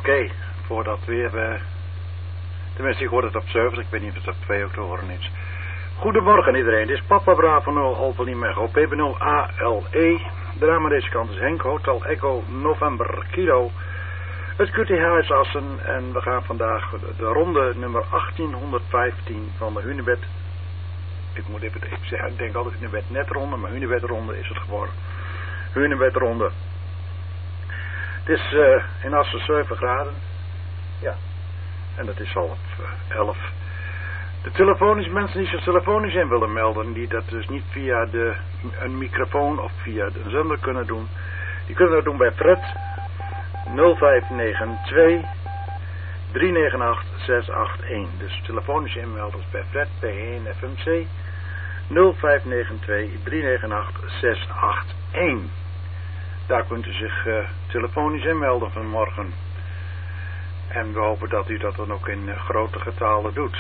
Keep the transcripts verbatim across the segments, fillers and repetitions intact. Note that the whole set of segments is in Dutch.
okay, voordat weer... Uh, tenminste, ik hoor het op service. Ik weet niet of het op twee ook te horen is. Goedemorgen iedereen. Dit is Papa Bravo nul Alpha Lima Echo P B nul A L E. De naam aan deze kant is Henk, Hotel Echo November Kilo. Het Q T H is Assen en we gaan vandaag de ronde nummer achttienhonderdvijftien van de Hunebed. Ik moet even, ik, zeg, ik denk altijd Hunebed netronde, maar Hunebed ronde is het geworden. Hunebed ronde. Het is uh, in Assen zeven graden. Ja. En dat is half uh, elf. De telefonisch mensen die zich telefonisch in willen melden, die dat dus niet via de, een microfoon of via de zender kunnen doen, die kunnen dat doen bij Fred nul vijf negen twee drie negen acht zes acht een. Dus telefonische inmelders bij Fred P één F M C nul vijf negen twee drie negen acht zes acht een. Daar kunt u zich uh, telefonisch inmelden vanmorgen. En we hopen dat u dat dan ook in uh, grote getalen doet.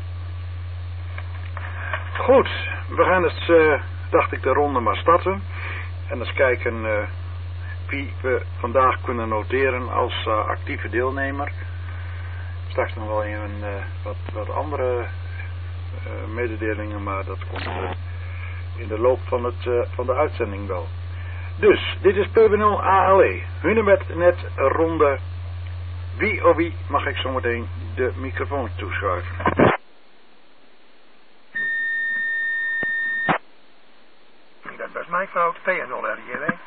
Goed, we gaan eens, uh, dacht ik, de ronde maar starten. En eens kijken uh, wie we vandaag kunnen noteren als uh, actieve deelnemer. Straks nog wel even uh, wat, wat andere uh, mededelingen, maar dat komt uh, in de loop van, het, uh, van de uitzending wel. Dus, dit is P B nul A L E. Hunebed net ronde. Wie of wie mag ik zometeen de microfoon toeschuiven? Dat was mijn fout. P nul R J W.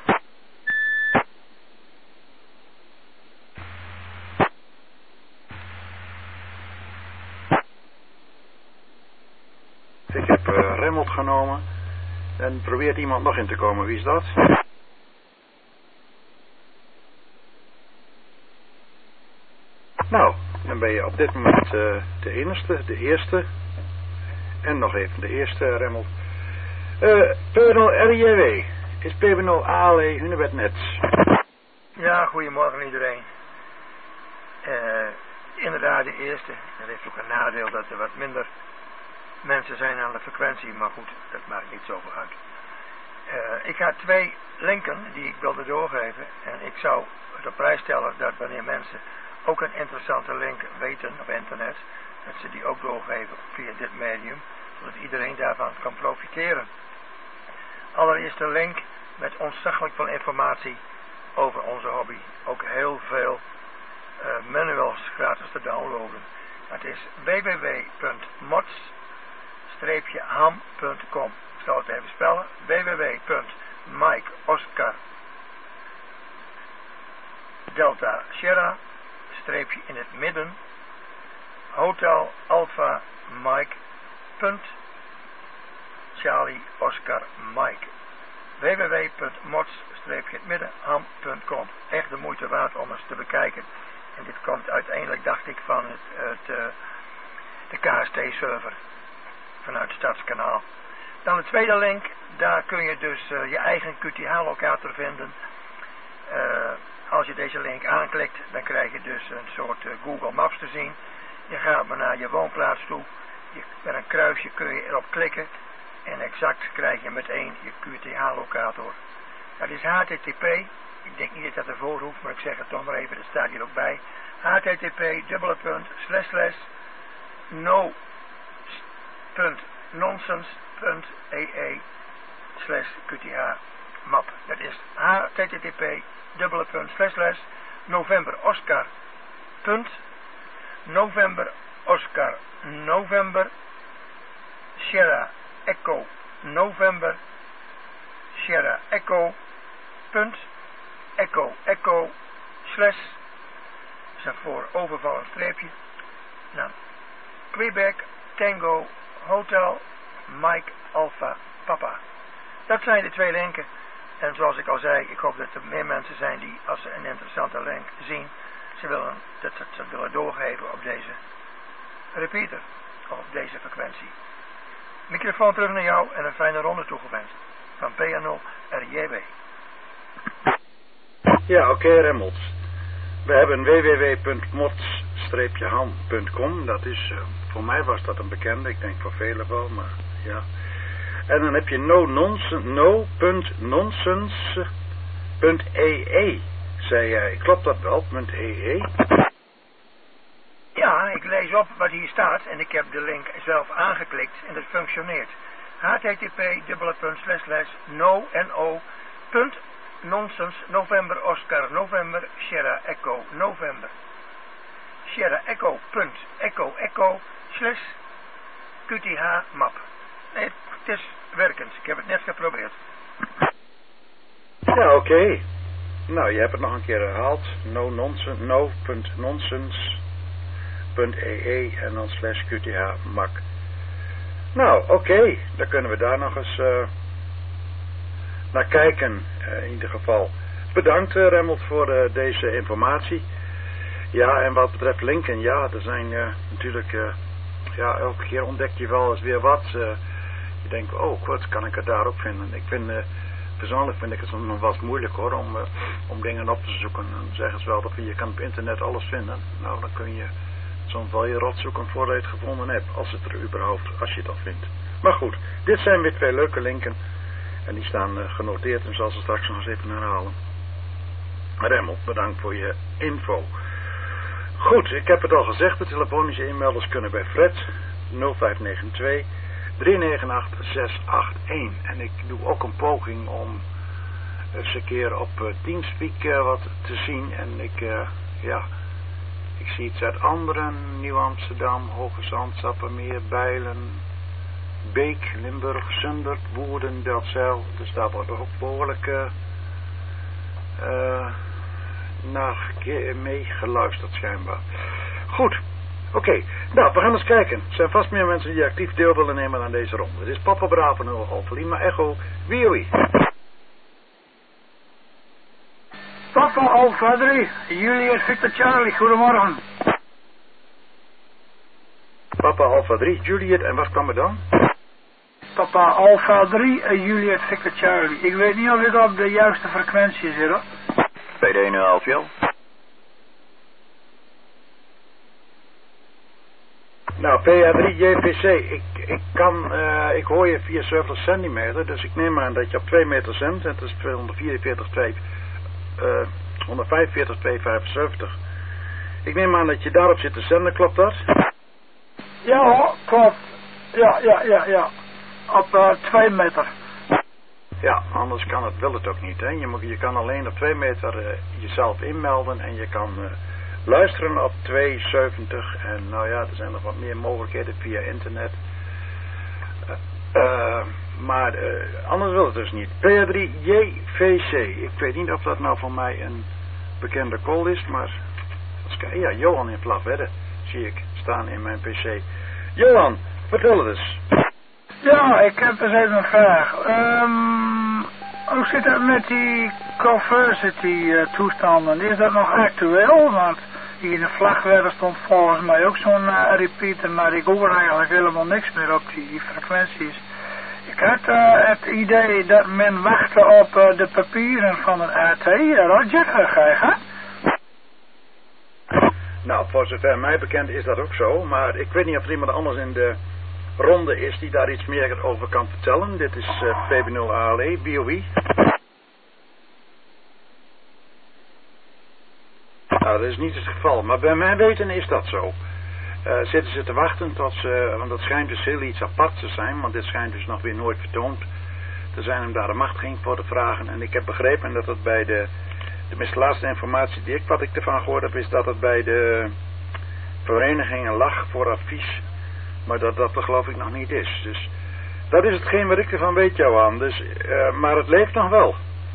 Ik heb uh, Remmelt genomen. En probeert iemand nog in te komen. Wie is dat? Nou, dan ben je op dit moment uh, de enigste, de eerste. En nog even de eerste, Remmelt. Uh, P nul R J W. Is P nul A L E Hunebed net? Ja, goedemorgen iedereen. Uh, inderdaad de eerste. Dat heeft ook een nadeel dat er wat minder mensen zijn aan de frequentie. Maar goed, dat maakt niet zoveel uit. Uh, ik ga twee linken die ik wilde doorgeven. En ik zou het op prijs stellen dat wanneer mensen ook een interessante link weten op internet, dat ze die ook doorgeven via dit medium, zodat iedereen daarvan kan profiteren. Allereerst een link met ontzaglijk veel informatie over onze hobby. Ook heel veel uh, manuals gratis te downloaden. Het is w w w punt mods ham punt com. Ik zal het even spellen. w w w punt mike oscar delta sierra streepje in het midden Hotel Alpha Mike punt Charlie Oscar Mike w w w punt mods streepje het midden ham punt com. Echt de moeite waard om eens te bekijken. En dit komt uiteindelijk, dacht ik, van het, het, uh, de K S T-server vanuit het Stadskanaal. Dan de tweede link, daar kun je dus uh, je eigen Q T H-locator vinden. Uh, Als je deze link aanklikt, dan krijg je dus een soort uh, Google Maps te zien. Je gaat maar naar je woonplaats toe. Je, met een kruisje kun je erop klikken. En exact krijg je meteen je Q T H-locator. Dat is H T T P. Ik denk niet dat dat ervoor hoeft, maar ik zeg het toch maar even. Dat staat hier ook bij. H T T P dubbele punt slash slash no punt nonsense punt e e slash Q T H map. Dat is H T T P dubbele punt slash slash November Oscar punt November Oscar November Sierra Echo November Sierra Echo punt Echo Echo slash is een voor overvallend streepje. Nou, Quebec Tango Hotel Mike Alpha Papa. Dat zijn de twee linken. En zoals ik al zei, ik hoop dat er meer mensen zijn die, als ze een interessante link zien, ze willen, dat ze het willen doorgeven op deze repeater, of op deze frequentie. Microfoon terug naar jou en een fijne ronde toegewenst. Van P nul R J W. Ja, oké, okay, Remmelt. We hebben w w w punt mods ham punt com. Dat is, uh, voor mij was dat een bekende, ik denk voor velen wel, maar ja. En dan heb je no nonsense, no punt nonsense punt e e. zei jij, klopt dat wel, .ee? Ja, ik lees op wat hier staat en ik heb de link zelf aangeklikt en dat functioneert. http slash slash no no punt nonsens november Oscar november Sierra Echo november Sierra Echo punt Echo Echo slash qth map. Nee, het is werkend. Ik heb het net geprobeerd. Ja, oké. Okay. Nou, je hebt het nog een keer herhaald. no nonsense no punt nonsens punt ee en dan slash qth mac. Nou, oké. Okay. Dan kunnen we daar nog eens uh, naar kijken. Uh, in ieder geval. Bedankt, uh, Remmelt, voor uh, deze informatie. Ja, en wat betreft linken, ja, er zijn uh, natuurlijk, uh, ja, elke keer ontdek je wel eens weer wat. Uh, je denkt, oh, wat kan ik er daar ook vinden? Ik vind, uh, persoonlijk vind ik het soms nog wel eens moeilijk hoor, om, uh, om dingen op te zoeken. Dan zeggen ze wel dat je kan op internet alles vinden. Nou, dan kun je soms wel je rot zoeken voordat je het gevonden hebt, als het er überhaupt, als je het al vindt. Maar goed, dit zijn weer twee leuke linken. En die staan uh, genoteerd en zal ze straks nog eens even herhalen. Remmelt, bedankt voor je info. Goed, ik heb het al gezegd, de telefonische inmelders kunnen bij Fred nul vijf negen twee drie negen acht zes acht een. En ik doe ook een poging om eens een keer op uh, Teamspeak uh, wat te zien. En ik, uh, ja, ik zie iets uit anderen, Nieuw-Amsterdam, Hoge Zand, Sappemeer, Bijlen, Beek, Limburg, Zundert, Woerden, Delfzijl. Dus daar wordt ook behoorlijk uh, uh, naar meegeluisterd schijnbaar. Goed, oké. Okay. Nou, we gaan eens kijken. Er zijn vast meer mensen die actief deel willen nemen aan deze ronde. Dit is Papa Bravo nul Alpha Lima Echo. Wie wie? Papa Alpha drie, Juliet Victor Charlie, goedemorgen. Papa Alpha drie, Juliet, en wat kwam er dan? Papa Alpha drie, Juliet Victor Charlie. Ik weet niet of ik op de juiste frequentie zit hoor. P D nul elf, J. Nou, P A drie J P C, ik, ik kan, uh, ik hoor je via server centimeter, dus ik neem aan dat je op twee meter zendt, en het is tweehonderdvierenveertig twee, uh, honderdvijfenveertig tweehonderdvijfenzeventig. Ik neem aan dat je daarop zit te zenden, klopt dat? Ja hoor, klopt. Ja, ja, ja, ja. Op uh, twee meter. Ja, anders kan het, wil het ook niet, hè. Je, moet, je kan alleen op twee meter uh, jezelf inmelden en je kan uh, luisteren op tweehonderdzeventig. En nou ja, er zijn nog wat meer mogelijkheden via internet. Uh, uh, maar uh, anders wil het dus niet. P A drie J V C. Ik weet niet of dat nou voor mij een bekende call is, maar... Ja, Johan in Vlagwedde zie ik staan in mijn pc. Johan, vertel het eens. Ja, ik heb dus even een vraag. Um, hoe zit het met die Conversity uh, toestanden? Is dat nog actueel? Want hier in de Vlagwedde stond volgens mij ook zo'n uh, repeater, maar ik hoor eigenlijk helemaal niks meer op die, die frequenties. Ik had uh, het idee dat men wachtte op uh, de papieren van het A T. Roger, ga je gaan? Nou, voor zover mij bekend is dat ook zo, maar ik weet niet of er iemand anders in de ronde is die daar iets meer over kan vertellen. Dit is uh, P B nul A L E, B O I. Nou, dat is niet het geval, maar bij mij weten is dat zo. Uh, zitten ze te wachten tot ze, want dat schijnt dus heel iets aparts te zijn, want dit schijnt dus nog weer nooit vertoond te zijn om daar de machtiging voor te vragen. En ik heb begrepen dat het bij de... De laatste informatie die ik, wat ik ervan gehoord heb, is dat het bij de verenigingen lag voor advies. Maar dat dat er geloof ik nog niet is. Dus dat is hetgeen wat ik ervan weet, Johan. Dus, uh, maar het leeft nog wel.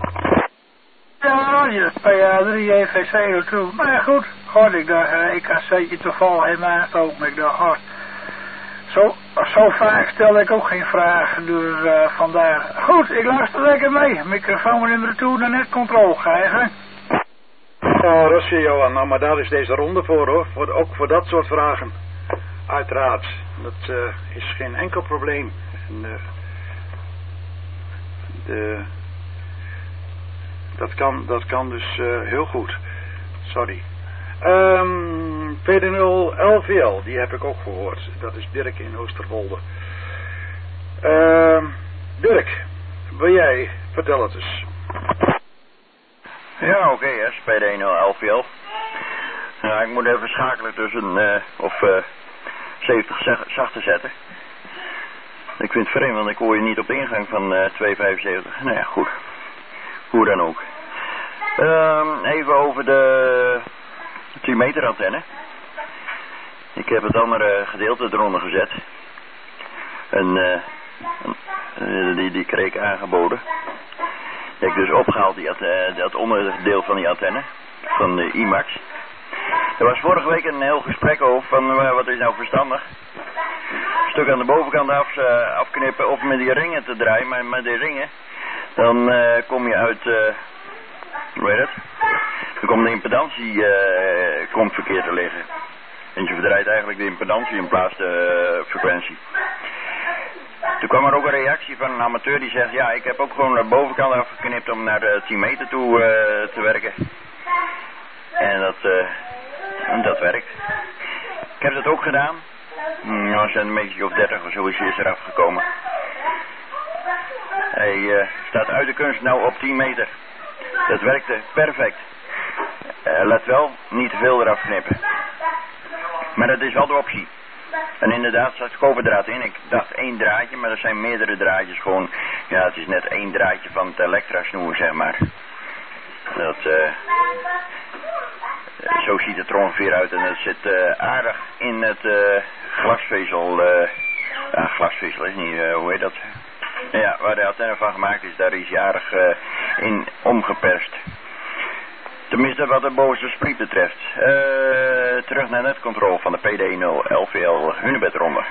Ja, je P A drie J V C toe. Maar goed, god, ik dacht, uh, ik had zeker toevallig in mijn ook. Maar ik dacht, god, zo, zo vaak stel ik ook geen vragen, dus uh, vandaar. Goed, ik luister lekker mee. Microfoon in de retour, de netcontrole, ga je gang. Oh, Russie, Johan, nou, maar daar is deze ronde voor, hoor. Voor, ook voor dat soort vragen. Uiteraard. Dat uh, is geen enkel probleem. En, uh, de, dat, kan, dat kan dus uh, heel goed. Sorry. Um, P D nul L V L, die heb ik ook gehoord. Dat is Dirk in Oosterwolde. Uh, Dirk, wil jij, vertel het eens. Ja, oké, okay, S P D één nul elf L. Nou, ik moet even schakelen tussen, uh, of uh, zeventig zacht te zetten. Ik vind het vreemd, want ik hoor je niet op de ingang van uh, tweehonderdvijfenzeventig. Nou ja, goed. Hoe dan ook. Uh, even over de tien meter antenne. Ik heb het andere gedeelte eronder gezet. En uh, uh, die, die kreeg ik aangeboden. Die heb ik dus opgehaald, die, uh, dat onderdeel van die antenne. Van de I MAX. Er was vorige week een heel gesprek over van uh, wat is nou verstandig. Een stuk aan de bovenkant af, uh, afknippen of met die ringen te draaien. Maar met die ringen, dan uh, kom je uit, uh, hoe heet het? Dan komt de impedantie uh, komt verkeerd te liggen. En je verdraait eigenlijk de impedantie in plaats de uh, frequentie. Toen kwam er ook een reactie van een amateur die zegt, ja, ik heb ook gewoon de bovenkant afgeknipt om naar de tien meter toe uh, te werken. En dat, uh, dat werkt. Ik heb dat ook gedaan. Nou, er zijn een beetje of dertig of zo is er afgekomen. Hij uh, staat uit de kunst nou op tien meter. Dat werkte perfect. Uh, let wel, niet te veel eraf knippen. Maar dat is wel de optie. En inderdaad zat koperdraad in. Ik dacht één draadje, maar er zijn meerdere draadjes gewoon. Ja, het is net één draadje van het elektra snoer, zeg maar. Dat, uh, zo ziet het er ongeveer uit. En het zit uh, aardig in het uh, glasvezel. Uh, ja, glasvezel is niet, uh, hoe heet dat? Ja, waar de antenne van gemaakt is, daar is hij aardig uh, in omgeperst. Tenminste wat de bovenste spriet betreft. Uh, terug naar netcontrole van de P D één nul elf L Hunebed ronde.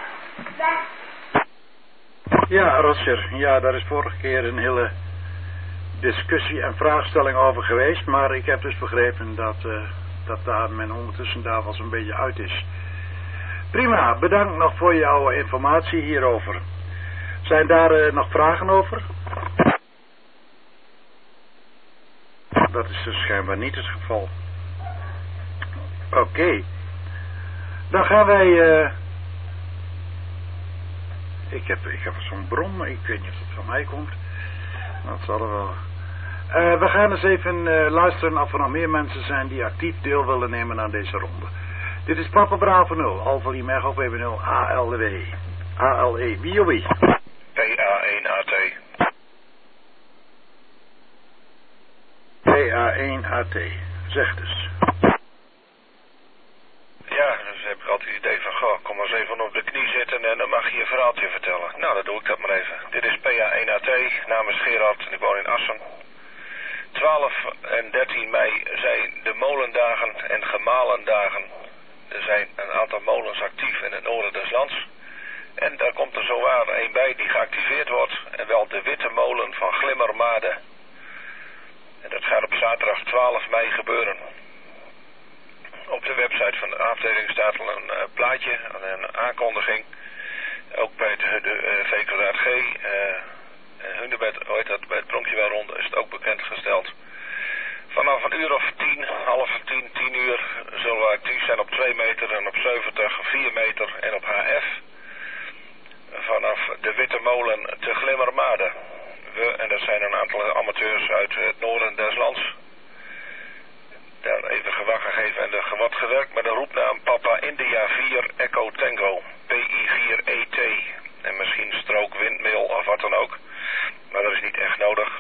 Ja, Roger. Ja, daar is vorige keer een hele discussie en vraagstelling over geweest. Maar ik heb dus begrepen dat, uh, dat daar men ondertussen daar wel zo'n beetje uit is. Prima, bedankt nog voor jouw informatie hierover. Zijn daar uh, nog vragen over? Dat is dus schijnbaar niet het geval. Oké. Okay. Dan gaan wij... Uh... Ik heb, ik heb zo'n bron, ik weet niet of het van mij komt. Dat zal er wel... Uh, we gaan eens even uh, luisteren of er nog meer mensen zijn die actief deel willen nemen aan deze ronde. Dit is Papa Bravo nul, Alpha Lima Echo P B nul A L W. A L E, wie of wie? P A één A T. P A één A T, zeg dus. Ja, dus heb ik altijd het idee van, goh, kom maar eens even op de knie zitten en dan mag je je verhaaltje vertellen. Nou, dan doe ik dat maar even. Dit is P A één A T, naam is Gerard en ik woon in Assen. twaalf en dertien mei zijn de molendagen en gemalendagen. Er zijn een aantal molens actief in het noorden des lands. En daar komt er zowaar een bij die geactiveerd wordt, en wel de Witte Molen van Glimmermade. En dat gaat op zaterdag twaalf mei gebeuren. Op de website van de afdeling staat al een uh, plaatje, een aankondiging. Ook bij het de, uh, V K G, uh, Hunebed, hoe heet dat, bij het Pronkje wel rond is het ook bekendgesteld. Vanaf een uur of tien, half tien, tien uur zullen we actief zijn op twee meter en op zeventig, vier meter en op H F. Vanaf de Witte Molen te Glimmermade. We, en dat zijn een aantal amateurs uit het noorden des lands, daar even gewag gegeven en er wordt gewerkt met een roepnaam Papa India vier Echo Tango, P I vier E T. En misschien strook, windmill of wat dan ook. Maar dat is niet echt nodig.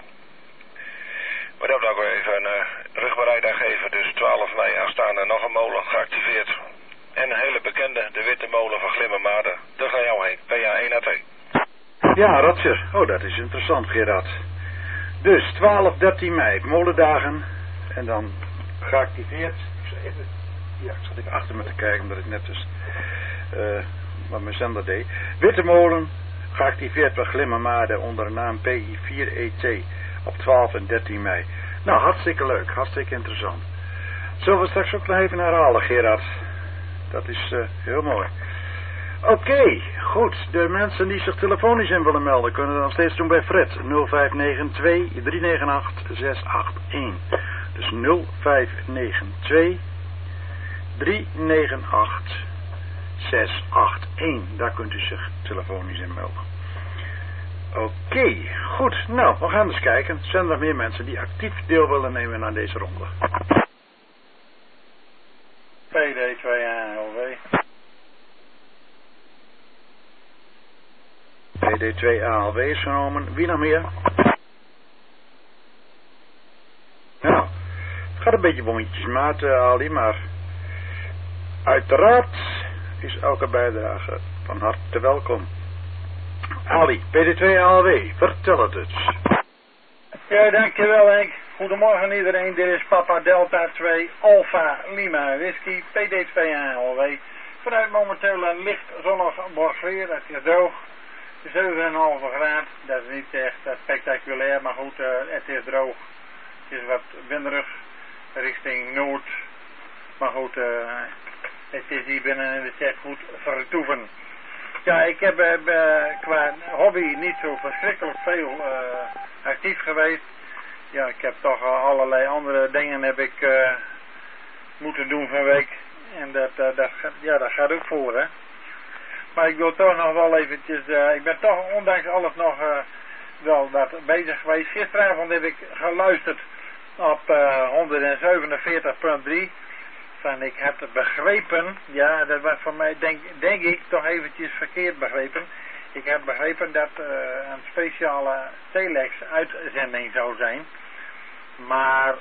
Maar dat wil ik ook even een uh, rugbereid aan geven. Dus twaalf mei aanstaande nog een molen geactiveerd. En een hele bekende, de Witte Molen van Glimmermade. Terug naar jou heen, P A één A T. Ja, Roger. Oh, dat is interessant, Gerard. Dus twaalf, dertien mei, molendagen. En dan geactiveerd. Ik zal even... Ja, ik zat even achter me te kijken, omdat ik net dus... Uh, wat mijn zender deed. Witte Molen, geactiveerd bij Glimmermade onder de naam P I vier E T op twaalf en dertien mei. Nou, hartstikke leuk, hartstikke interessant. Zullen we straks ook nog even herhalen, Gerard? Dat is uh, heel mooi. Oké, okay, goed. De mensen die zich telefonisch in willen melden kunnen dat nog steeds doen bij Fred. nul vijf negen twee, drie negen acht, zes acht een. Dus nul vijf negen twee, drie negen acht, zes acht een. Daar kunt u zich telefonisch in melden. Oké, okay, goed. Nou, we gaan eens kijken. Zijn er nog meer mensen die actief deel willen nemen aan deze ronde? P D twee A L W. P D twee A L W is genomen. Wie nog meer? Nou, het gaat een beetje bondjesmaat, uh, Ali, maar uiteraard is elke bijdrage van harte welkom. Ali, P D twee A L W, vertel het eens. Ja, dankjewel Henk. Goedemorgen iedereen, dit is Papa Delta twee Alpha Lima Whisky, P D twee A L W. Vanuit momenteel een licht zonnig borgweer, het is droog, zeven komma vijf graden, dat is niet echt uh, spectaculair, maar goed, uh, het is droog. Het is wat winderig, richting noord, maar goed, uh, het is hier binnen in de chat goed vertoeven. Ja, ik heb uh, qua hobby niet zo verschrikkelijk veel uh, actief geweest. Ja, ik heb toch uh, allerlei andere dingen heb ik uh, moeten doen van week. En dat, uh, dat, ja, dat gaat ook voor, hè. Maar ik wil toch nog wel eventjes, uh, ik ben toch ondanks alles nog uh, wel wat bezig geweest. Gisteravond heb ik geluisterd op uh, honderdzevenenveertig punt drie. Van ik heb het begrepen, ja, dat was voor mij, denk, denk ik, toch eventjes verkeerd begrepen. Ik heb begrepen dat uh, een speciale telex-uitzending zou zijn. Maar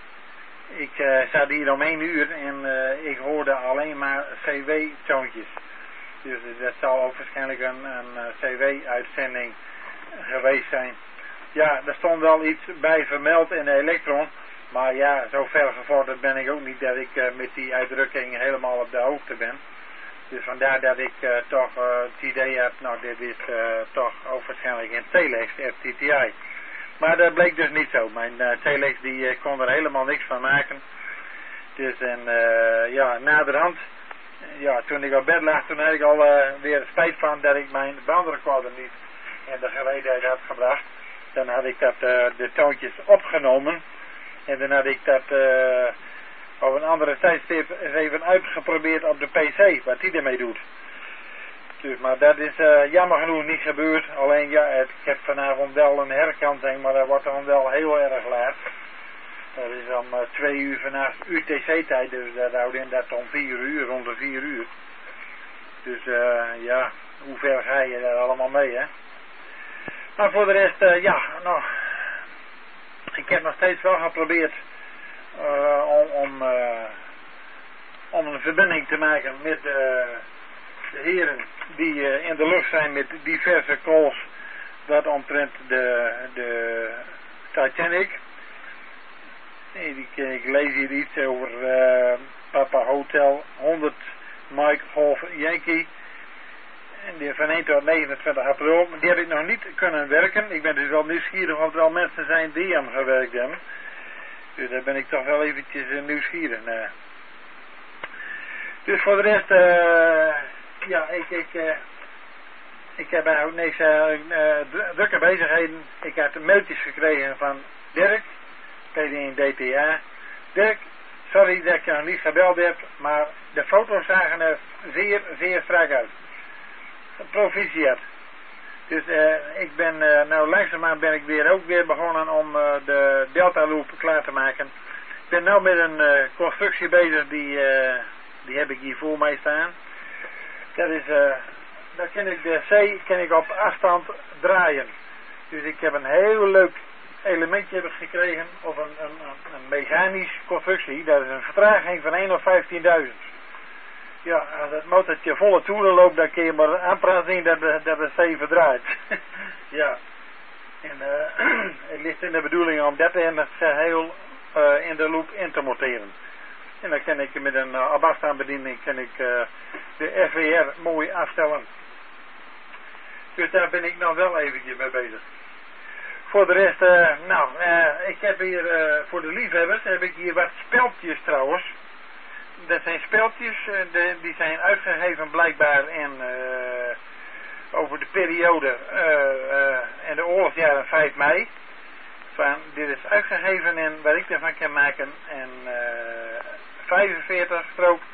ik uh, zat hier om één uur en uh, ik hoorde alleen maar C W-toontjes. Dus dat zal ook waarschijnlijk een, een C W-uitzending geweest zijn. Ja, er stond wel iets bij vermeld in de Elektron. Maar ja, zo ver gevorderd ben ik ook niet dat ik uh, met die uitdrukking helemaal op de hoogte ben. Dus vandaar dat ik uh, toch uh, het idee heb, nou dit is uh, toch ook waarschijnlijk in telex, F T T I. Maar dat bleek dus niet zo. Mijn uh, telex die uh, kon er helemaal niks van maken. Dus en uh, ja, naderhand, ja, toen ik op bed lag, toen had ik al uh, weer spijt van dat ik mijn bandrecorder niet in de gelegenheid had gebracht. Dan had ik dat, uh, de toontjes opgenomen. En dan had ik dat uh, op een andere tijdstip eens even uitgeprobeerd op de P C, wat die ermee doet. Dus, maar dat is uh, jammer genoeg niet gebeurd. Alleen ja, het, ik heb vanavond wel een herkanting, maar dat wordt dan wel heel erg laat. Dat is om uh, twee uur vannacht U T C-tijd, dus dat houdt in dat om vier uur, rond de vier uur. Dus uh, ja, hoe ver ga je daar allemaal mee, hè? Maar voor de rest, uh, ja, nou... Ik heb nog steeds wel geprobeerd uh, om, om, uh, om een verbinding te maken met uh, de heren die uh, in de lucht zijn met diverse calls dat omtrent de, de Titanic. Ik, ik lees hier iets over uh, Papa Hotel honderd Mike Golf Yankee. En die van één tot negenentwintig april, die heb ik nog niet kunnen werken. Ik ben dus wel nieuwsgierig of er al mensen zijn die hem gewerkt hebben. Dus daar ben ik toch wel eventjes uh, nieuwsgierig naar. Dus voor de rest, uh, ja, ik, ik, uh, ik heb eigenlijk niks uh, uh, drukke bezigheden. Ik heb mailtjes gekregen van Dirk, P D één D T A. Dirk, sorry dat ik je nog niet gebeld heb, maar de foto's zagen er zeer, zeer strak uit. Proficiat. Dus uh, ik ben, uh, nou langzaamaan ben ik weer ook weer begonnen om uh, de Delta Loop klaar te maken. Ik ben nou met een uh, constructie bezig, die, uh, die heb ik hier voor mij staan. Dat is, uh, daar kan ik de C kan ik op afstand draaien. Dus ik heb een heel leuk elementje heb ik gekregen, of een, een, een mechanisch constructie. Dat is een vertraging van één op vijftienduizend. Ja, als het motortje volle toeren loopt, dan kun je maar aanpraten zien dat de, dat de C verdraait. Ja. En uh, het ligt in de bedoeling om dat in het geheel uh, in de loop in te monteren. En dan kan ik met een uh, op afstandsbediening kan ik uh, de F W R mooi afstellen. Dus daar ben ik nou wel eventjes mee bezig. Voor de rest, uh, nou, uh, ik heb hier uh, voor de liefhebbers heb ik hier wat speltjes trouwens. Dat zijn speltjes, uh, de, die zijn uitgegeven blijkbaar in, uh, over de periode uh, uh, in de oorlogsjaren vijf mei. Van, dit is uitgegeven in, wat ik ervan kan maken, in uh, vijfenveertig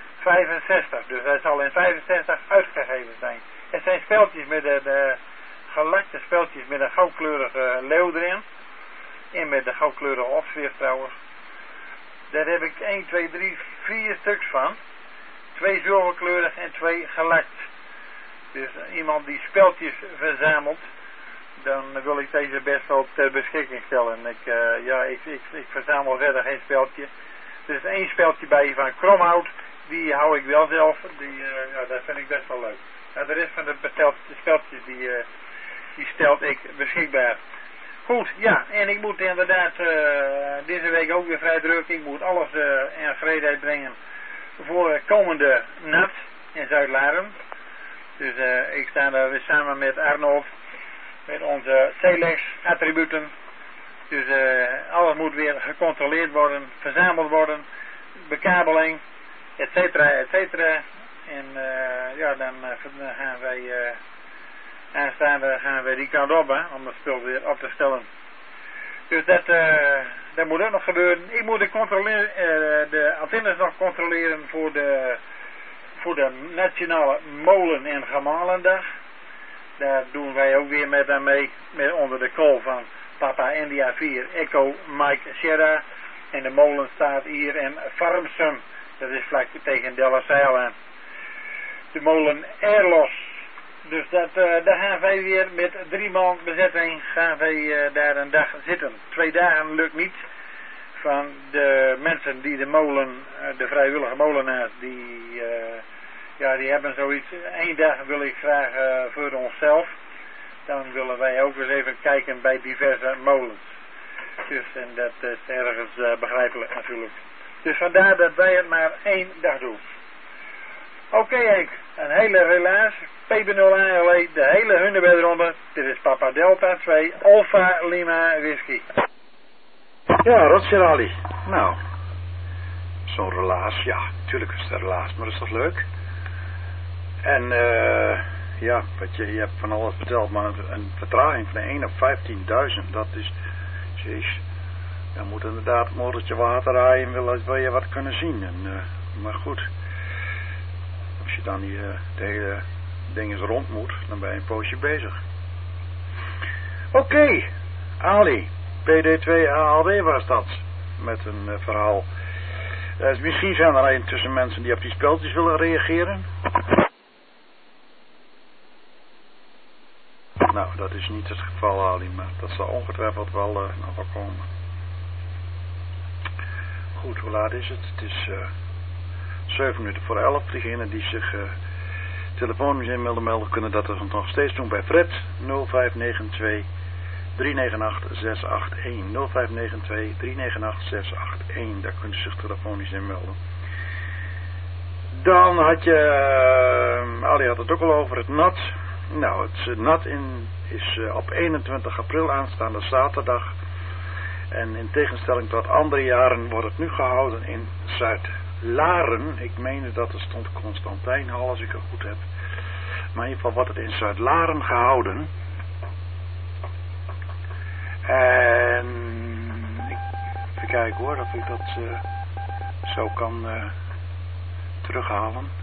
vijfenzestig. Dus dat zal in vijfenzestig uitgegeven zijn. Het zijn speltjes met de, de gelakte speltjes met een goudkleurige leeuw erin. En met de goudkleurige opschrift trouwens. Daar heb ik één, twee, drie, vier stuks van. Twee zilverkleurig en twee gelakt. Dus iemand die speltjes verzamelt, dan wil ik deze best wel ter beschikking stellen. Ik, uh, ja, ik, ik, ik verzamel verder geen speltje. Er is één speltje bij van Kromhout, die hou ik wel zelf. Die, uh, ja, dat vind ik best wel leuk. Nou, de rest van de besteld, de speltjes die, uh, die stelt ik beschikbaar. Goed, ja, en ik moet inderdaad uh, deze week ook weer vrij druk. Ik moet alles uh, in gereedheid brengen voor komende nat in Zuid-Laren. Dus uh, ik sta daar weer samen met Arnold, met onze Telex attributen. Dus uh, alles moet weer gecontroleerd worden, verzameld worden, bekabeling, et cetera, et cetera. En uh, ja, dan uh, gaan wij uh, aanstaande gaan wij die kant op, hè, om het spul weer op te stellen. Dus dat, uh, dat moet ook nog gebeuren. Ik moet de, controle- uh, de antennes nog controleren voor de, voor de nationale molen- en garnalendag. Daar doen wij ook weer met aan mee, met onder de call van Papa India vier Echo Mike Sierra. En de molen staat hier in Farmsum. Dat is vlak tegen Delfzijl aan. De molen Erlos. Dus dat, uh, daar gaan wij weer met drie man bezetting gaan wij uh, daar een dag zitten. Twee dagen lukt niet. Van de mensen die de molen, uh, de vrijwillige molenaars, die, uh, ja, die hebben zoiets. Eén dag wil ik graag uh, voor onszelf. Dan willen wij ook eens even kijken bij diverse molens. Dus, en dat is ergens uh, begrijpelijk natuurlijk. Dus vandaar dat wij het maar één dag doen. Oké okay, Henk, een hele relaas. P B nul A L E, de hele hunebedronde. Dit is Papa Delta twee, Alpha Lima Whisky. Ja, Roger Ali. Nou, zo'n relaas, ja, natuurlijk is het een relaas, maar dat is toch leuk? En uh, ja, wat je, je hebt van alles verteld, maar een, een vertraging van één op vijftienduizend, dat is, jeez, dan moet inderdaad een motortje water rijden, wil, wil je wat kunnen zien. En, uh, maar goed, als je dan die, uh, de hele ding eens rond moet, dan ben je een poosje bezig. Oké, okay, Ali, P D twee A L D was dat, met een uh, verhaal. Uh, misschien zijn er intussen mensen die op die speltjes willen reageren. Nou, dat is niet het geval, Ali, maar dat zal ongetwijfeld wel uh, nog wel komen. Goed, hoe laat is het? Het is uh, zeven minuten voor elf. Degenen die zich uh, telefonisch inmelden melden kunnen dat er nog steeds doen bij Fred. nul vijf negen twee drie negen acht zes acht een. nul vijf negen twee drie negen acht zes acht een. Daar kunnen ze zich telefonisch inmelden. Dan had je, uh, Ali had het ook al over het N A T. Nou, het N A T in is uh, op eenentwintig april aanstaande zaterdag. En in tegenstelling tot andere jaren wordt het nu gehouden in Zuid-Laren. Ik meende dat er stond Constantijnhal, als ik het goed heb. Maar in ieder geval wordt het in Zuid-Laren gehouden. En ik, even kijken hoor, of ik dat uh, zo kan uh, terughalen.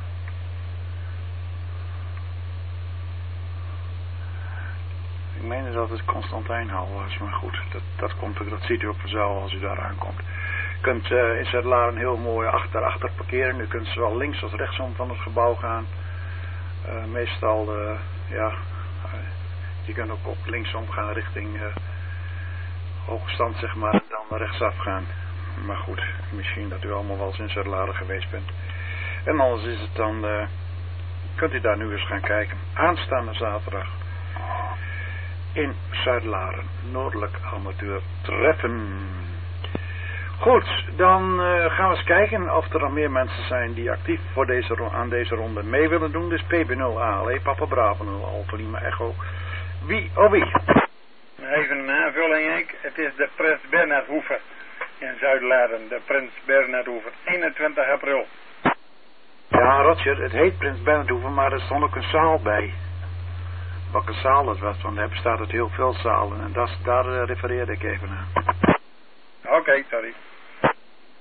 Ik meende dat het Constantijnhal was, maar goed, dat, dat, komt, dat ziet u op vanzelf als u daar aankomt. U kunt uh, in Zuid-Laren heel mooi achter, achter parkeren. U kunt zowel links als rechtsom van het gebouw gaan. Uh, meestal, uh, ja, uh, je kunt ook op linksom gaan richting uh, hoogstand, zeg maar, en dan rechtsaf gaan. Maar goed, misschien dat u allemaal wel eens in Zuid-Laren geweest bent. En anders is het dan, uh, kunt u daar nu eens gaan kijken. Aanstaande zaterdag. In Zuid-Laren, Noordelijk Amateur Treffen. Goed, dan uh, gaan we eens kijken of er nog meer mensen zijn die actief voor deze, aan deze ronde mee willen doen. Dus P B nul A L E, Papa Bravo nul, Alpha Lima Echo. Wie of wie? Even een aanvulling, Henk. Het is de Prins Bernhardhoeve in Zuid-Laren. De Prins Bernhardhoeve, eenentwintig april. Ja, Roger, het heet Prins Bernhardhoeve, maar er stond ook een zaal bij. Welke zaal dat was, want daar bestaat uit heel veel zalen. En dat, daar uh, refereerde ik even aan. Oké, okay, sorry.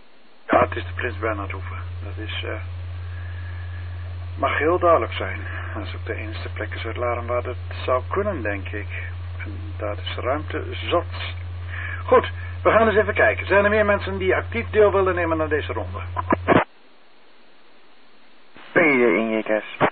Ja, het is de Prins Bernhardhoeve. Dat is, uh, mag heel duidelijk zijn. dat is ook de enige plek in Zuid-Laren waar dat zou kunnen, denk ik. En daar is ruimte zat. Goed, we gaan eens even kijken. Zijn er meer mensen die actief deel willen nemen aan deze ronde? P in J K S.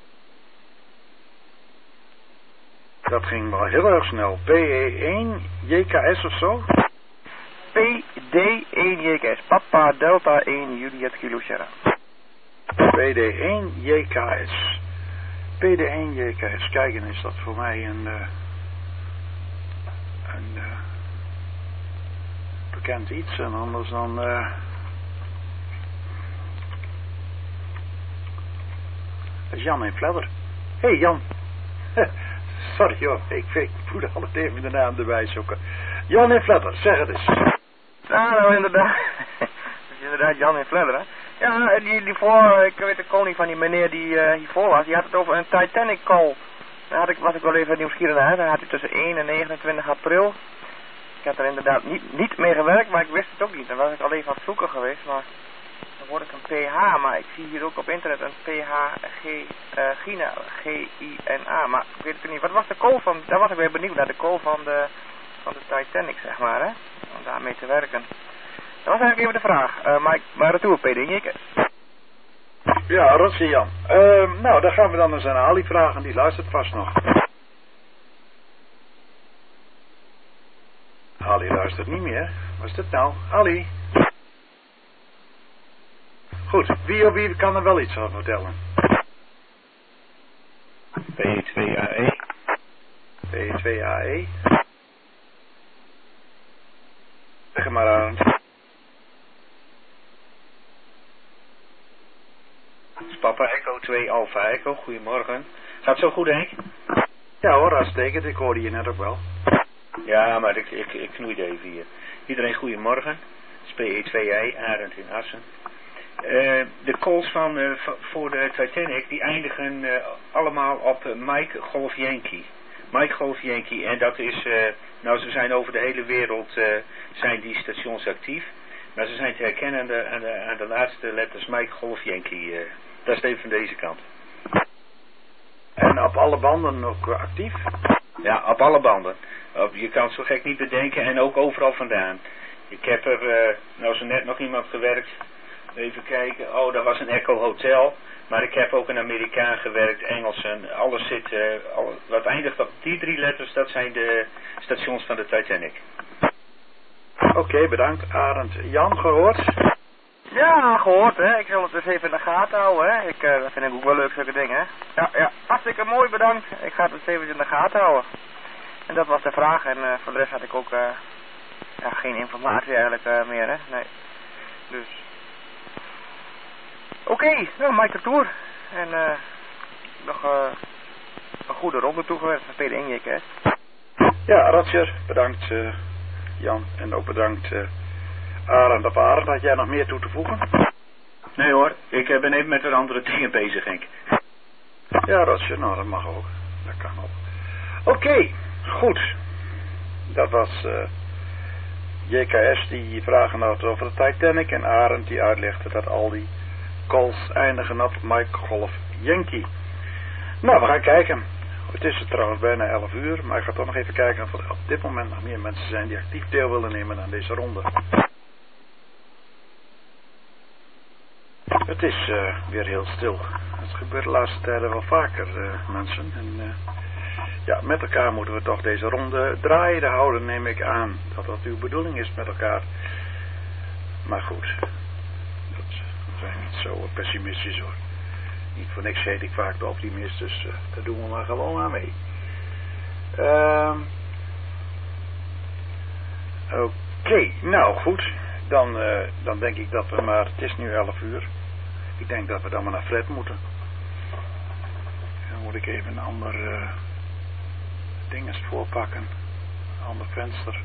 Dat ging wel heel erg snel. P E één J K S of zo? P D één J K S. Papa Delta één Juliet Kilo Sierra. P D één J K S. P D één J K S. Kijken, is dat voor mij een... Uh, een uh, bekend iets. En anders dan... Uh, dat is Jan en Fledder. Hé hey Jan. Sorry joh, ik, ik moet altijd even de naam erbij zoeken. Jan en Fledder, zeg het eens. Ja, nou inderdaad. Dat is inderdaad Jan en Fledder, hè. Ja, die, die voor, ik weet de koning van die meneer die uh, hiervoor was, die had het over een Titanic call. Daar had ik, was ik wel even nieuwsgierig naar. Daar had hij tussen één en negenentwintig april. Ik heb er inderdaad niet, niet mee gewerkt, maar ik wist het ook niet. Dan was ik al even aan het zoeken geweest, maar dan word ik een P H, maar ik zie hier ook op internet een P H G, uh, Gina, G I N A, maar ik weet het niet. Wat was de call van, daar was ik weer benieuwd naar, de call van de, van de Titanic, zeg maar, hè, om daarmee te werken. Dat was eigenlijk even de vraag, uh, maar, maar retour, P D J K. Ja, Rotsie Jan. Uh, nou, dan gaan we dan eens aan Ali vragen, die luistert vast nog. Ali luistert niet meer. Wat is dit nou? Ali? Goed, wie of wie kan er wel iets over vertellen? P twee A E. P twee A E. Zeg maar aan. Papa Echo twee Alpha Echo, goedemorgen. Gaat zo goed, Henk? Ja hoor, uitstekend. Ik hoorde je net ook wel. Ja, maar ik, ik, ik knoeide even hier. Iedereen goedemorgen. Het is P E twee I, Arend in Assen. Uh, de calls van, uh, voor de Titanic, die eindigen uh, allemaal op uh, Mike Golf Yankee. Mike Golf Yankee. En dat is, uh, nou ze zijn over de hele wereld, uh, zijn die stations actief. Maar ze zijn te herkennen aan de, aan de, aan de laatste letters Mike Golf Yankee. Uh, dat is even van deze kant. En op alle banden ook uh, actief? Ja, op alle banden. Op, je kan het zo gek niet bedenken en ook overal vandaan. Ik heb er, uh, nou zo net nog iemand gewerkt. Even kijken, oh dat was een Echo Hotel. Maar ik heb ook een Amerikaan gewerkt, Engelsen. Alles zit, uh, al, wat eindigt op die drie letters, dat zijn de stations van de Titanic. Oké, okay, bedankt Arend. Jan, gehoord? Ja, gehoord, hè. Ik zal het dus even in de gaten houden, hè. Ik, uh, dat vind ik ook wel leuk, zulke dingen, hè. Ja, ja, hartstikke mooi, bedankt. Ik ga het dus even in de gaten houden. En dat was de vraag. En uh, voor de rest had ik ook uh, ja, geen informatie eigenlijk uh, meer, hè. Nee. Dus... Oké, okay, nou, Mike Tour. En uh, nog uh, een goede ronde toegewerkt van P D één J K S. Ja, Roger, bedankt uh, Jan. En ook bedankt uh, Arend of Arend. Had jij nog meer toe te voegen? Nee hoor, ik uh, ben even met wat andere dingen bezig, Henk. Ja, Roger, nou dat mag ook. Dat kan ook. Oké, okay, goed. Dat was uh, J K S die vragen had over de Titanic. En Arend die uitlegde dat al die calls eindigen op Mike Golf Yankee. Nou, we gaan kijken. Het is trouwens bijna elf uur, maar ik ga toch nog even kijken of er op dit moment nog meer mensen zijn die actief deel willen nemen aan deze ronde. Het is uh, weer heel stil. Het gebeurt de laatste tijden wel vaker, uh, mensen. En uh, ja, met elkaar moeten we toch deze ronde draaiende houden, neem ik aan. Dat dat uw bedoeling is met elkaar. Maar goed, dat, we zijn niet zo pessimistisch hoor. Niet voor niks heet ik vaak de optimist, dus uh, daar doen we maar gewoon aan mee. Uh, Oké, okay. Nou goed. Dan, uh, dan denk ik dat we maar, het is nu elf uur. Ik denk dat we dan maar naar Fred moeten. Dan moet ik even een ander uh, ding eens voorpakken. Een ander venster.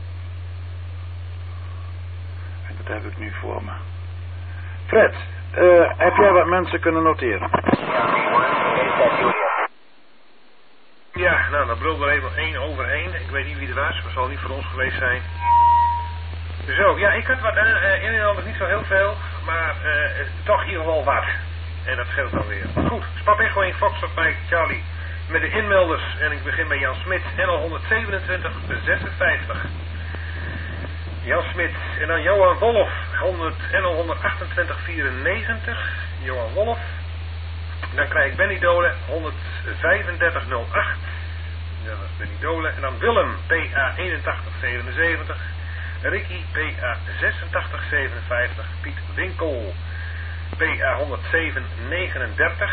En dat heb ik nu voor me. Fred, uh, heb jij wat mensen kunnen noteren? Ja, nou dan brulde er even één overheen. Ik weet niet wie er was, maar zal niet voor ons geweest zijn. Zo, ja, ik had wat uh, in en ander niet zo heel veel, maar uh, toch in ieder geval wat. En dat scheelt dan weer. Goed, Spap Echo één Fox op mij, Charlie, met de inmelders. En ik begin bij Jan Smit, N L honderdzevenentwintig zesenvijftig. Jan Smit. En dan Johan Wolf, honderd, N L honderdachtentwintig vierennegentig. Johan Wolf. Dan krijg ik Benny Dolen, honderdvijfendertig nul acht. Dat is Benny Dolen. En dan Willem, P A eenentachtig zevenenzeventig. Ricky, P A zesentachtig zevenenvijftig. Piet Winkel, P A honderdzeven negenendertig.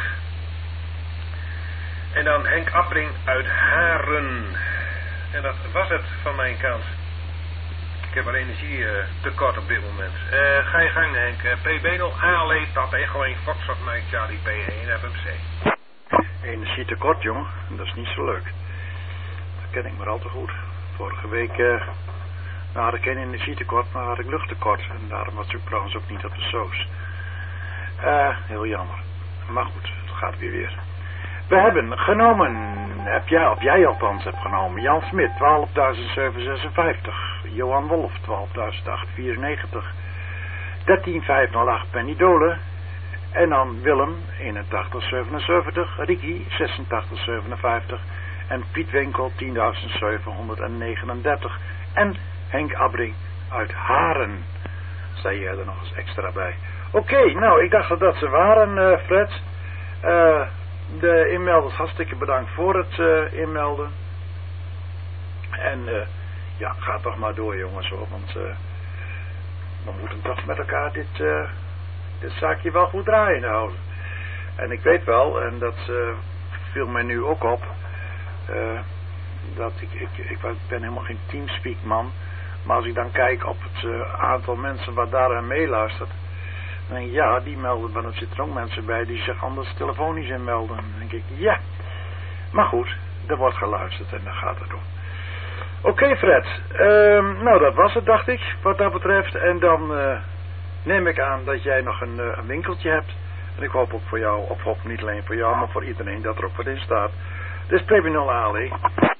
En dan Henk Appring uit Haren. En dat was het van mijn kant. Ik heb er energie uh, tekort op dit moment. Uh, ga je gang, Henk. Uh, P B nul A L E Pap Echo één Foxtrot Mike Charlie P één F M C. Energie tekort, jongen. Dat is niet zo leuk. Dat ken ik maar al te goed. Vorige week uh, nou had ik geen energietekort, maar had ik luchttekort. En daarom was ik trouwens ook niet op de soos. Uh, heel jammer. Maar goed, het gaat weer weer. We hebben genomen, heb jij, of jij althans hebt genomen, Jan Smit, twaalfduizend zevenhonderdzesenvijftig. Johan Wolf, twaalfduizend achthonderdvierennegentig. dertien vijfhonderdacht Penny Dolen. En dan Willem, eenentachtig zevenenzeventig. Ricky, zesentachtig zevenenvijftig. En Piet Winkel, tienduizend zevenhonderdnegenendertig. En Henk Abbring uit Haren. Sta je er nog eens extra bij. Oké, okay, nou, ik dacht dat dat ze waren, uh, Fred. Uh, de inmelders, hartstikke bedankt voor het uh, inmelden. En uh, ja, ga toch maar door, jongens, hoor. Want uh, we moeten toch met elkaar dit, uh, dit zaakje wel goed draaien houden. En ik weet wel, en dat uh, viel mij nu ook op, uh, dat ik, ik, ik, ik ben helemaal geen Teamspeak man. Maar als ik dan kijk op het uh, aantal mensen wat daaraan meeluistert, dan denk ik, ja, die melden, maar er zitten ook mensen bij die zich anders telefonisch inmelden. Dan denk ik, ja. Maar goed, er wordt geluisterd en dan gaat het om. Oké, okay, Fred. Uh, nou, dat was het, dacht ik, wat dat betreft. En dan uh, neem ik aan dat jij nog een, uh, een winkeltje hebt. En ik hoop ook voor jou, of hoop niet alleen voor jou, maar voor iedereen dat er ook wat in staat. Dus P B nul A L E.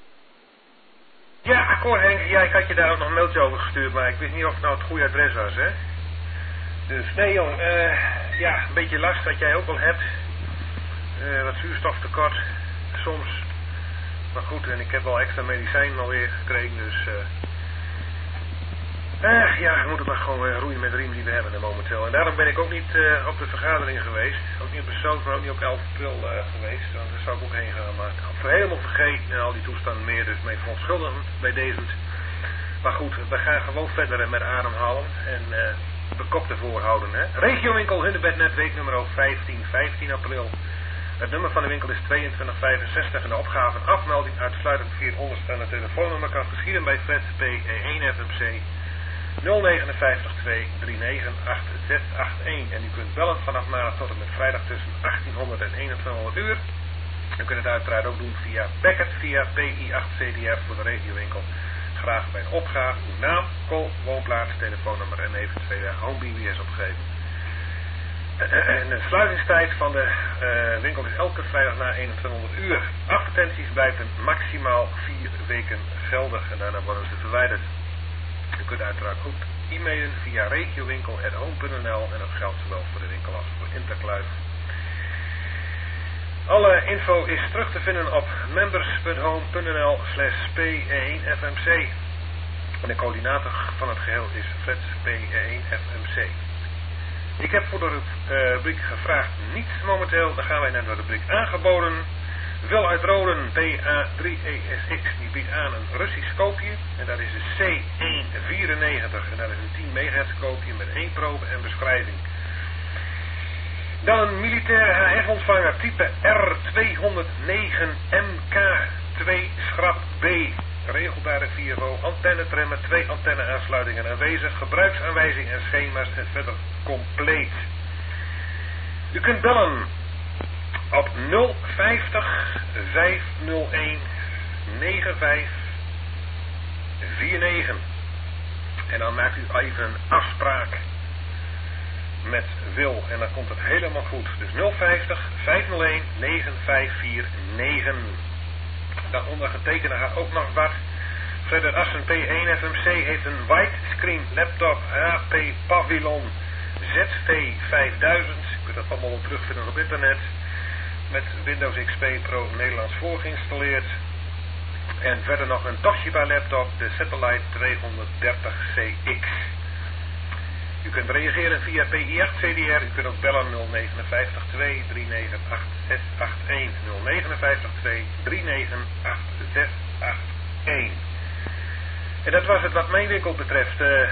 Ja, akkoord Henk. Ja, ik had je daar ook nog een mailtje over gestuurd, maar ik wist niet of het nou het goede adres was, hè. Dus, nee jong, uh, ja, een beetje last dat jij ook wel hebt. Uh, wat zuurstoftekort, soms. Maar goed, en ik heb wel extra medicijnen alweer gekregen, dus... Uh, uh, ja, we moeten maar gewoon uh, roeien met de riem die we hebben momenteel. En daarom ben ik ook niet uh, op de vergadering geweest. Ook niet op de soos, maar ook niet op elf april uh, geweest. Want daar zou ik ook heen gaan. Maar ik had helemaal vergeten en al die toestanden meer. Dus mee verontschuldigend bij deze. Maar goed, we gaan gewoon verder met ademhalen. En... Uh, de kop ervoor houden, hè. Regiowinkel Hunebednet, weeknummer vijftien, vijftien april. Het nummer van de winkel is tweeëntwintig vijfenzestig en de opgave en afmelding uitsluitend via het onderstaande telefoonnummer kan geschieden bij Fred P één F M C nul vijf negen twee drie negen acht zes acht één. En u kunt bellen vanaf maandag tot en met vrijdag tussen achttienhonderd en eenentwintighonderd uur. U kunt het uiteraard ook doen via Packet, via P I acht C D F voor de regiowinkel. Graag bij een opgave uw naam, call, woonplaats, telefoonnummer en eventuele home B B S opgeven. En de sluitingstijd van de uh, winkel is elke vrijdag na eenentwintighonderd uur. Advertenties blijven maximaal vier weken geldig en daarna worden ze verwijderd. U kunt uiteraard ook e-mailen via regiowinkel apenstaartje home punt n l en dat geldt zowel voor de winkel als voor Interkluif. Alle info is terug te vinden op members punt home punt n l slash P één F M C. En de coördinator van het geheel is Fred P één F M C. Ik heb voor de uh, rubriek gevraagd niets momenteel. Dan gaan wij naar de rubriek aangeboden. Wil uit Roden P A drie E S X. Die biedt aan een Russisch koopje. En dat is de C één vierennegentig. En dat is een tien megahertz koopje met één probe en beschrijving. Dan een militair H F-ontvanger type R tweehonderdnegen M K twee schrap B. Regelbare vier V O, antenne trimmen, twee antenne aansluitingen aanwezig, gebruiksaanwijzing en schema's en verder compleet. U kunt bellen op nul vijftig vijfhonderdéén vijfennegentig vierentachtig. En dan maakt u even een afspraak met Wil en dan komt het helemaal goed. Dus nul vijftig vijfhonderdéén vijfennegentig vierentachtig. Dan ondergetekende gaat ook nog wat. Fred Assen P één F M C heeft een widescreen laptop H P Pavilion Z V vijfduizend. Je kunt dat allemaal wel terugvinden op internet. met Windows X P Pro Nederlands voor geïnstalleerd. En verder nog een Toshiba laptop, de Satellite tweehonderddertig C X. U kunt reageren via P I acht C D R. U kunt ook bellen nul negen vijf twee drie negen acht zes acht een. nul negen vijf twee drie negen acht zes acht een. En dat was het wat mijn winkel betreft. Uh,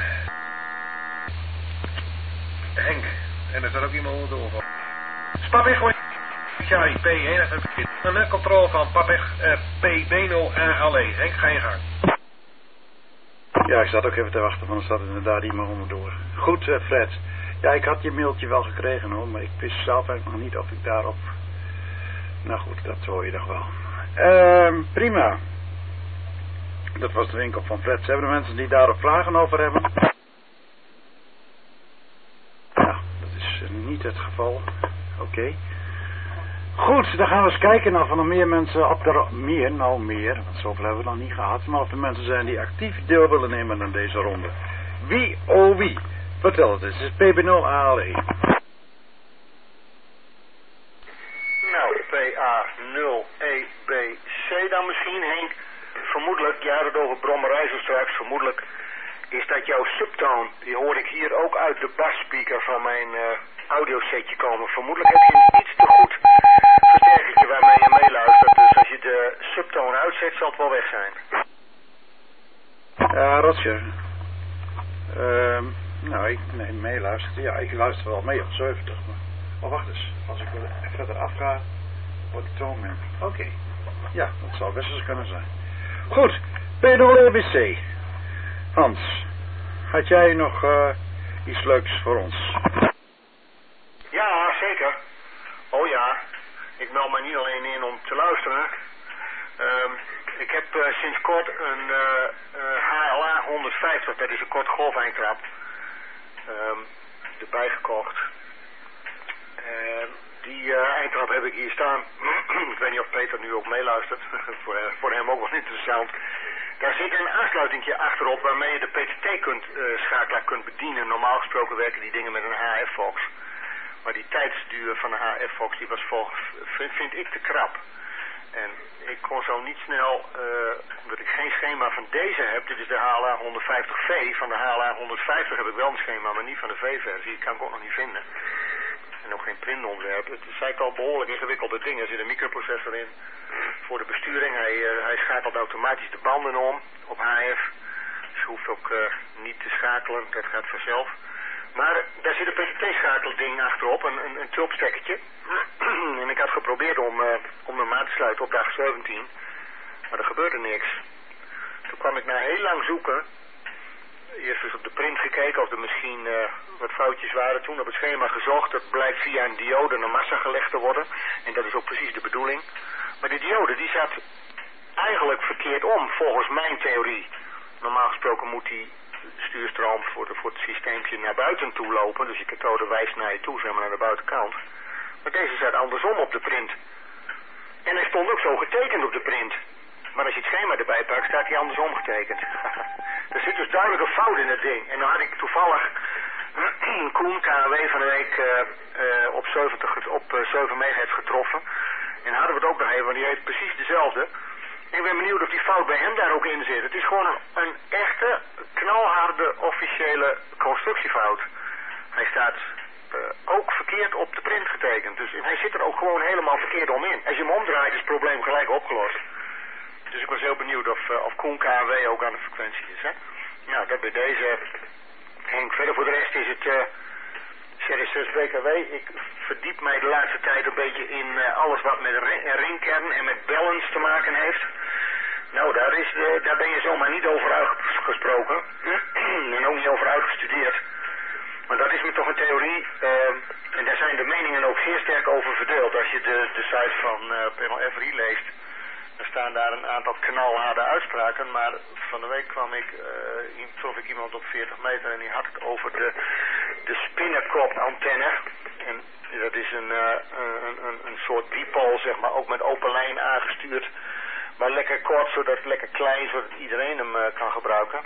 Henk. En er staat ook iemand onder door. Spapweg hoor. Charlie P één. Een controle van Papweg uh, P B nul A L E. Henk, ga je gang. Ja, ik zat ook even te wachten, want er staat inderdaad iemand onderdoor. Goed, uh, Fred. Ja, ik had je mailtje wel gekregen hoor, maar ik wist zelf eigenlijk nog niet of ik daarop... Nou goed, dat hoor je nog wel. Uh, prima. Dat was de winkel van Fred. Hebben er mensen die daarop vragen over hebben? Ja, dat is uh, niet het geval. Oké. Okay. Goed, dan gaan we eens kijken of er nog meer mensen op de... Meer, nou meer, want zoveel hebben we nog niet gehad. Maar of er mensen zijn die actief deel willen nemen aan deze ronde. Wie, oh wie? Vertel het eens, het is P B nul A L E. Nou, P A nul E B C dan misschien, Henk. Vermoedelijk, jij had het over brommerij zo straks, vermoedelijk is dat jouw subtoon, die hoor ik hier ook uit de basspeaker van mijn uh, audiosetje komen. Vermoedelijk heb je een iets te goed versterkertje waarmee je meeluistert, dus als je de subtoon uitzet zal het wel weg zijn. Ja, Roger. Uh, nou, ik nee, meeluister. Ja, ik luister wel mee op zeventig, maar... Oh, wacht eens. Als ik verder afga, wordt de toon minder. Oké. Okay. Ja, dat zou best eens kunnen zijn. Goed, P nul E B C. Hans, had jij nog uh, iets leuks voor ons? Ja, zeker. Oh ja, ik meld mij niet alleen in om te luisteren. Um, ik heb uh, sinds kort een uh, uh, H L A honderdvijftig, dat is een kort golfeindtrap, um, erbij gekocht. Uh, die uh, eindtrap heb ik hier staan. Ik weet niet of Peter nu ook meeluistert. voor, uh, voor hem ook wel interessant. Daar zit een aansluitingje achterop waarmee je de P T T kunt, uh, schakelaar kunt bedienen. Normaal gesproken werken die dingen met een H F Fox. Maar die tijdsduur van de H F Fox die was volgens, vind, vind ik te krap. En ik kon zo niet snel, uh, omdat ik geen schema van deze heb. Dit is de H L A honderdvijftig V. Van de H L A honderdvijftig heb ik wel een schema, maar niet van de V-versie. Die kan ik ook nog niet vinden. En ook geen printontwerp. Het zijn al behoorlijk ingewikkelde dingen. Er zit een microprocessor in voor de besturing. Hij, uh, hij schakelt automatisch de banden om op H F. Dus je hoeft ook uh, niet te schakelen. Dat gaat vanzelf. Maar daar zit een P T T-schakelding achterop. Een, een, een tulpstekkertje. En ik had geprobeerd om, uh, om hem aan te sluiten op dag zeventien. Maar er gebeurde niks. Toen kwam ik na heel lang zoeken. Eerst eens op de print gekeken of er misschien uh, wat foutjes waren. Toen op het schema gezocht. Dat blijkt via een diode naar massa gelegd te worden. En dat is ook precies de bedoeling. Maar die diode die zat eigenlijk verkeerd om volgens mijn theorie. Normaal gesproken moet die stuurstroom voor, de, voor het systeempje naar buiten toe lopen. Dus je kathode wijst naar je toe, zeg maar naar de buitenkant. Maar deze zat andersom op de print. En hij stond ook zo getekend op de print. Maar als je het schema erbij pakt, staat hij andersom getekend. Er zit dus duidelijk een fout in het ding. En dan had ik toevallig Koen, K W van de week, uh, uh, op, zeventig, op uh, zeven megahertz getroffen. En hadden we het ook nog even, want die heeft precies dezelfde. Ik ben benieuwd of die fout bij hem daar ook in zit. Het is gewoon een, een echte, knalharde, officiële constructiefout. Hij staat uh, ook verkeerd op de print getekend. Dus hij zit er ook gewoon helemaal verkeerd om in. Als je hem omdraait is het probleem gelijk opgelost. Dus ik was heel benieuwd of, uh, of Koen K W ook aan de frequentie is. Hè? Nou, dat bij deze, Henk. Verder voor de rest is het uh, Series zes B K W. Ik verdiep mij de laatste tijd een beetje in uh, alles wat met ring, ringkern en met balance te maken heeft. Nou, daar, is, uh, daar ben je zomaar niet over uitgesproken. En ook niet over uitgestudeerd. Maar dat is me toch een theorie. Uh, en daar zijn de meningen ook zeer sterk over verdeeld. Als je de, de site van uh, Panel F R I leest. Er staan daar een aantal knalharde uitspraken, maar van de week kwam ik, uh, trof ik iemand op veertig meter en die had het over de, de spinnenkop antenne. En dat is een, uh, een, een, een soort dipole, zeg maar, ook met open lijn aangestuurd. Maar lekker kort, zodat lekker klein, zodat iedereen hem uh, kan gebruiken.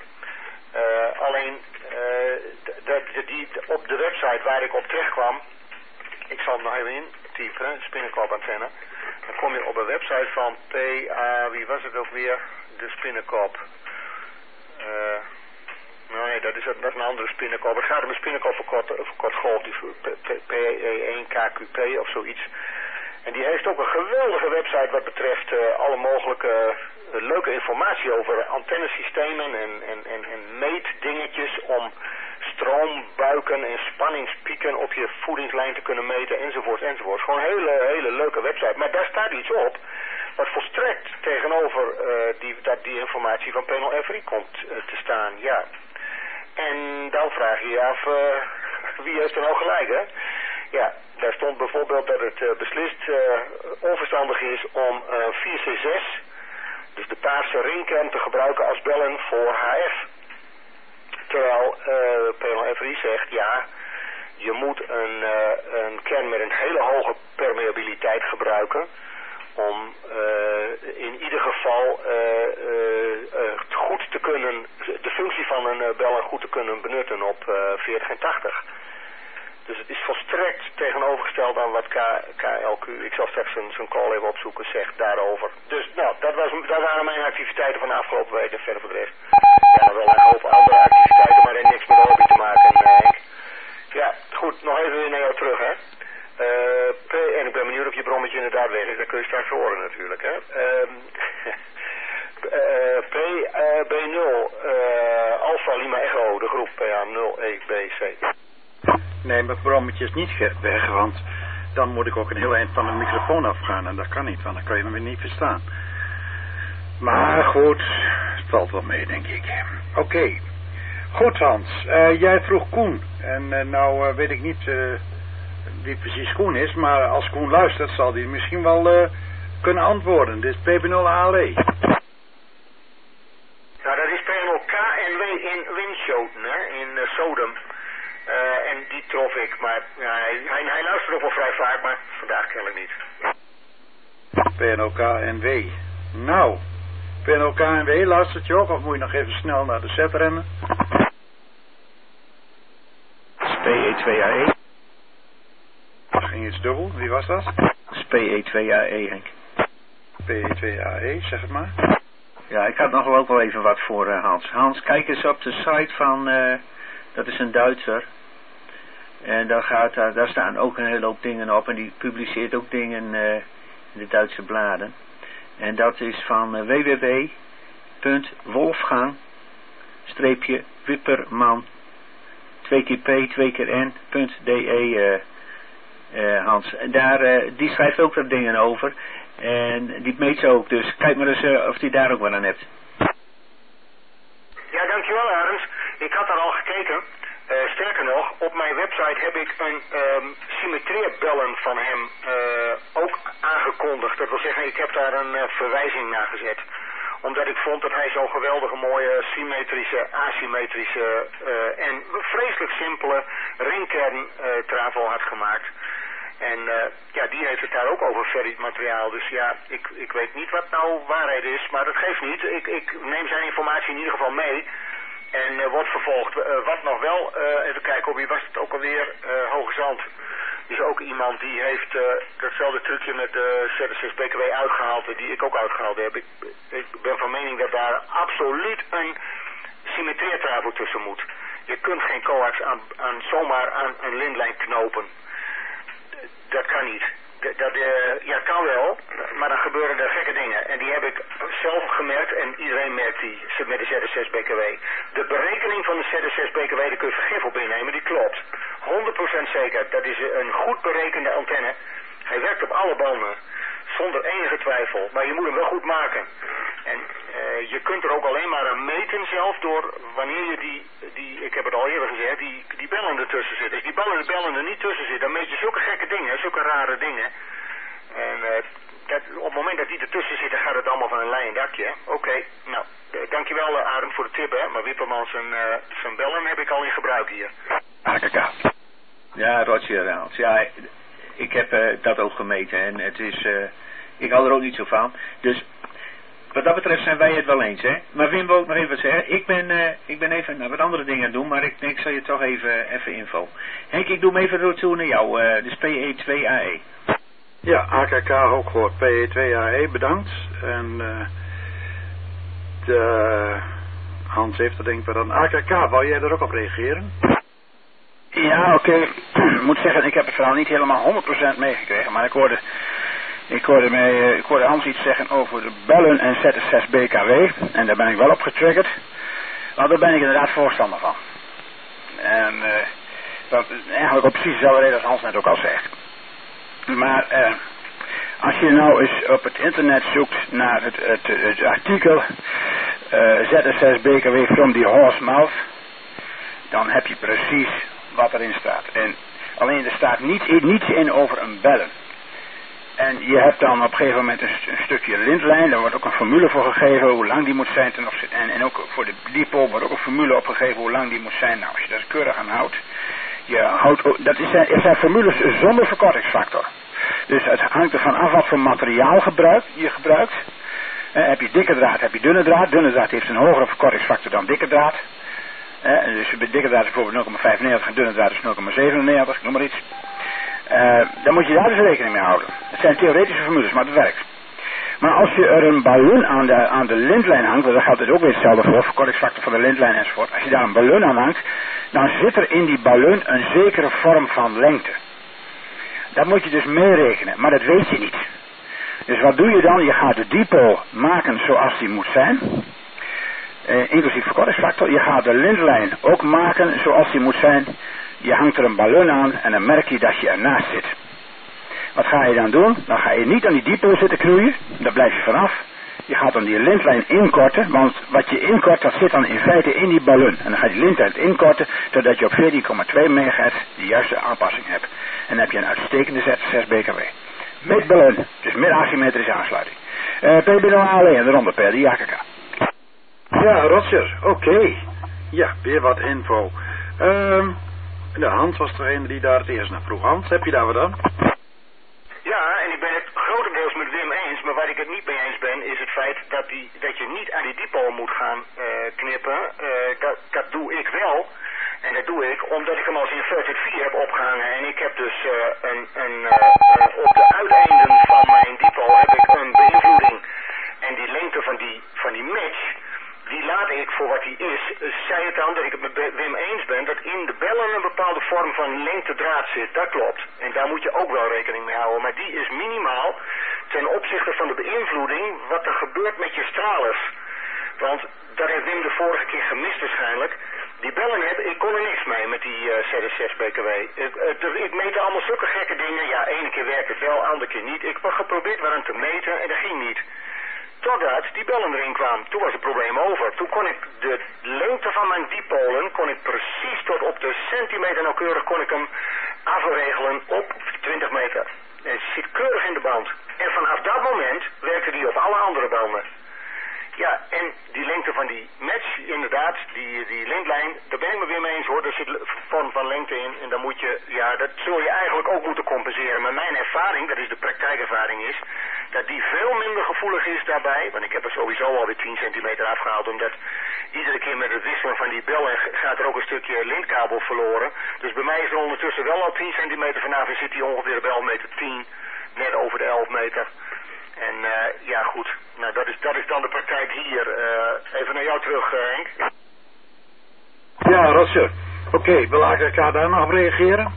Uh, alleen, uh, de, de, die, op de website waar ik op terecht kwam, ik zal hem nog even in typen, hè, spinnenkopantenne. Dan kom je op een website van P A, wie was het ook weer? De spinnenkop. Uh, nee, dat is, dat is een andere spinnenkop. Het gaat om een spinnenkop verkort, verkort golf, die P E één K Q P of zoiets. En die heeft ook een geweldige website wat betreft uh, alle mogelijke uh, leuke informatie over antennesystemen en, en, en, en meetdingetjes om stroombuiken en spanningspieken op je voedingslijn te kunnen meten enzovoort enzovoort. Gewoon een hele, hele leuke website. Maar daar staat iets op wat volstrekt tegenover uh, die, dat die informatie van Panel F R I komt uh, te staan. Ja. En dan vraag je je af, uh, wie heeft er nou gelijk, hè? Ja, daar stond bijvoorbeeld dat het uh, beslist uh, onverstandig is om uh, vier C zes, dus de paarse ringkern, te gebruiken als bellen voor H F. Terwijl uh, P L F R I zegt, ja, je moet een, uh, een kern met een hele hoge permeabiliteit gebruiken om uh, in ieder geval uh, uh, uh, goed te kunnen, de functie van een uh, beller goed te kunnen benutten op uh, veertig en tachtig. Dus het is volstrekt tegenovergesteld aan wat K L Q, ik zal straks zijn call even opzoeken, zegt daarover. Dus nou, dat, was, dat waren mijn activiteiten van de afgelopen week en verder voor de rest. Ja, nog wel een hoop andere activiteiten, maar dat heeft niks met de hobby te maken, Henk. Ja, goed, nog even weer naar jou terug, hè. Uh, P, en ik ben benieuwd of je brommetje inderdaad weg is, dat kun je straks horen natuurlijk, hè. Uh, uh, P B nul, uh, Alpha Lima Echo, de groep P A nul E B C. Nee, mijn brommetje is niet weg, want dan moet ik ook een heel eind van de microfoon afgaan en dat kan niet, want dan kan je me weer niet verstaan. Maar goed, het valt wel mee, denk ik. Oké. Okay. Goed, Hans. Uh, jij vroeg Koen. En uh, nou uh, weet ik niet uh, wie precies Koen is, maar als Koen luistert zal hij misschien wel uh, kunnen antwoorden. Dit is P B nul A L E. Nou, dat is P nul K en W in Winschoten, hè, in uh, Sodom. Uh, en die trof ik, maar ja, hij, hij, hij luistert ook wel vrij vaak, maar vandaag kennelijk niet. P N O K en W. Nou, P N O K en W, luistert je ook, of moet je nog even snel naar de set rennen? P E twee A E. Ging iets dubbel, wie was dat? P E twee A E, Henk. P E twee A E, zeg het maar. Ja, ik had nog wel ook wel even wat voor uh, Hans. Hans, kijk eens op de site van, uh, dat is een Duitser. En daar, gaat, uh, daar staan ook een hele hoop dingen op. En die publiceert ook dingen uh, in de Duitse bladen. En dat is van uh, w w w punt wolfgang wipperman twee keer P, twee keer N, punt D E uh, uh, Hans. En daar, uh, die schrijft ook wat dingen over. En die meet ze ook. Dus kijk maar eens uh, of die daar ook wat aan hebt. Ja, dankjewel Arends. Ik had daar al gekeken. Uh, sterker nog, op mijn website heb ik een um, symmetreerbellen van hem uh, ook aangekondigd. Dat wil zeggen, ik heb daar een uh, verwijzing naar gezet. Omdat ik vond dat hij zo'n geweldige mooie symmetrische, asymmetrische uh, en vreselijk simpele ringkerntrafo uh, had gemaakt. En uh, ja, die heeft het daar ook over ferrietmateriaal. Dus ja, ik, ik weet niet wat nou waarheid is, maar dat geeft niet. Ik, ik neem zijn informatie in ieder geval mee. En uh, wordt vervolgd. Uh, wat nog wel, uh, even kijken, op wie was het ook alweer, uh, Hoge Zand. Dus ook iemand die heeft uh, datzelfde trucje met de Z S S B K W uitgehaald, die ik ook uitgehaald heb. Ik, ik ben van mening dat daar absoluut een symmetreertrafo tussen moet. Je kunt geen coax aan, aan, zomaar aan een lindlijn knopen. Dat kan niet. Dat, dat, uh, ja, kan wel, maar dan gebeuren er gekke dingen. En die heb ik zelf gemerkt en iedereen merkt die met de Z S S B K W. De berekening van de Z S S B K W, daar kun je vergif op innemen, die klopt. honderd procent zeker. Dat is een goed berekende antenne. Hij werkt op alle banden. Zonder enige twijfel. Maar je moet hem wel goed maken. En uh, je kunt er ook alleen maar aan meten zelf door wanneer je die, die ik heb het al eerder gezegd, die, die bellen ertussen zit. Als die bellen, bellen er niet tussen zit, dan meet je zulke gekke dingen, zulke rare dingen. En uh, dat, op het moment dat die ertussen zit, dan gaat het allemaal van een lijn dakje. Oké, okay. Nou, uh, dankjewel uh, Arend voor de tip, hè. Maar Wipperman zijn, uh, zijn bellen heb ik al in gebruik hier. A K K. Ja, Roger Raals. Ja, ik heb uh, dat ook gemeten en het is, uh, ik hou er ook niet zo van. Dus wat dat betreft zijn wij het wel eens, hè. Maar Wim wil ook nog even wat zeggen. Ik ben, uh, ik ben even nou, wat andere dingen aan het doen, maar ik denk, ik zal je toch even, even info. Henk, ik doe hem even door toe naar jou. Uh, dus P E twee A E. Ja, A K K ook gehoord. P E twee A E, bedankt. En uh, de, Hans heeft er denk ik wel aan. A K K, wou jij er ook op reageren? Ja, oké. Okay. Ik moet zeggen, ik heb het verhaal niet helemaal honderd procent meegekregen, maar ik hoorde, ik hoorde, mij, ik hoorde Hans iets zeggen over de bellen en Z S zes B K W. En daar ben ik wel op getriggerd. Want daar ben ik inderdaad voorstander van. En uh, dat is eigenlijk op precies dezelfde reden als Hans net ook al zegt. Maar uh, als je nou eens op het internet zoekt naar het, het, het artikel uh, Z S zes B K W from the horse mouth, dan heb je precies wat erin staat. En alleen er staat niets, niets in over een bellen. En je hebt dan op een gegeven moment een, een stukje lintlijn, daar wordt ook een formule voor gegeven hoe lang die moet zijn ten opzichte. En, en ook voor de dipol wordt ook een formule opgegeven hoe lang die moet zijn. Nou, als je daar keurig aan houdt, je houdt, dat is, er zijn formules zonder verkortingsfactor. Dus het hangt ervan af wat voor materiaal gebruik, je gebruikt. Eh, heb je dikke draad, heb je dunne draad. Dunne draad heeft een hogere verkortingsfactor dan dikke draad. Eh, dus bij dikke draad is bijvoorbeeld nul komma vijfennegentig en dunne draad is nul komma zevenennegentig, ik noem maar iets. Uh, dan moet je daar dus rekening mee houden. Het zijn theoretische formules, maar het werkt. Maar als je er een ballon aan de, aan de lintlijn hangt, want daar geldt het ook weer hetzelfde voor, verkortingsfactor van de lintlijn enzovoort. Als je daar een ballon aan hangt, dan zit er in die ballon een zekere vorm van lengte. Dat moet je dus meerekenen, maar dat weet je niet. Dus wat doe je dan? Je gaat de dipol maken zoals die moet zijn. Uh, inclusief verkortingsfactor. Je gaat de lintlijn ook maken zoals die moet zijn. Je hangt er een ballon aan en dan merk je dat je ernaast zit. Wat ga je dan doen? Dan ga je niet aan die dipol zitten knoeien. Daar blijf je vanaf. Je gaat dan die lintlijn inkorten. Want wat je inkort, dat zit dan in feite in die ballon. En dan ga je die lintlijn inkorten totdat je op veertien komma twee megahertz de juiste aanpassing hebt. En dan heb je een uitstekende Z S zes B K W. Met ballon. Dus met asymmetrische aansluiting. Uh, P B nul A L E en de ronde die A K K. Ja, Roger. Oké. Okay. Ja, weer wat info. Ehm... Um, De Hans was degene die daar het eerst naar vroeg. Hans, heb je daar wat aan? Ja, en ik ben het grotendeels met Wim eens, maar waar ik het niet mee eens ben, is het feit dat, die, dat je niet aan die dipol moet gaan uh, knippen. Uh, dat, dat doe ik wel. En dat doe ik omdat ik hem als inverted vier heb opgehangen. En ik heb dus uh, een, een, uh, uh, op de uiteinden van mijn dipol heb ik een beïnvloeding. En die lengte van die, van die match, die laat ik voor wat die is. Zei het dan dat ik het met Wim eens ben dat in de bellen een bepaalde vorm van lengtedraad zit. Dat klopt. En daar moet je ook wel rekening mee houden. Maar die is minimaal ten opzichte van de beïnvloeding wat er gebeurt met je stralers. Want dat heeft Wim de vorige keer gemist waarschijnlijk. Die bellen heb ik kon er niks mee met die uh, Z S zes B K W. Ik, uh, ik meette allemaal zulke gekke dingen. Ja, ene keer werkt het wel, andere keer niet. Ik heb geprobeerd wat aan te meten en dat ging niet. Totdat die bellen erin kwamen. Toen was het probleem over. Toen kon ik de lengte van mijn dipolen, kon ik precies tot op de centimeter nauwkeurig, kon ik hem afregelen op twintig meter. En het zit keurig in de band. En vanaf dat moment werkte die op alle andere banden. Ja, en die lengte van die match, inderdaad, die, die lintlijn, daar ben ik me weer mee eens hoor. Er zit een vorm van lengte in en dan moet je, ja, dat zul je eigenlijk ook moeten compenseren. Maar mijn ervaring, dat is de praktijkervaring is, dat die veel minder gevoelig is daarbij. Want ik heb er sowieso alweer tien centimeter afgehaald, omdat iedere keer met het wisselen van die bellen gaat er ook een stukje lintkabel verloren. Dus bij mij is er ondertussen wel al tien centimeter vanaf en zit die ongeveer bij elf meter tien, net over de elf meter. En uh, ja goed, nou dat is, dat is dan de praktijk hier. Uh, even naar jou terug, uh, Henk. Ja, Roger. Oké, okay, wil A K K daar nog op reageren?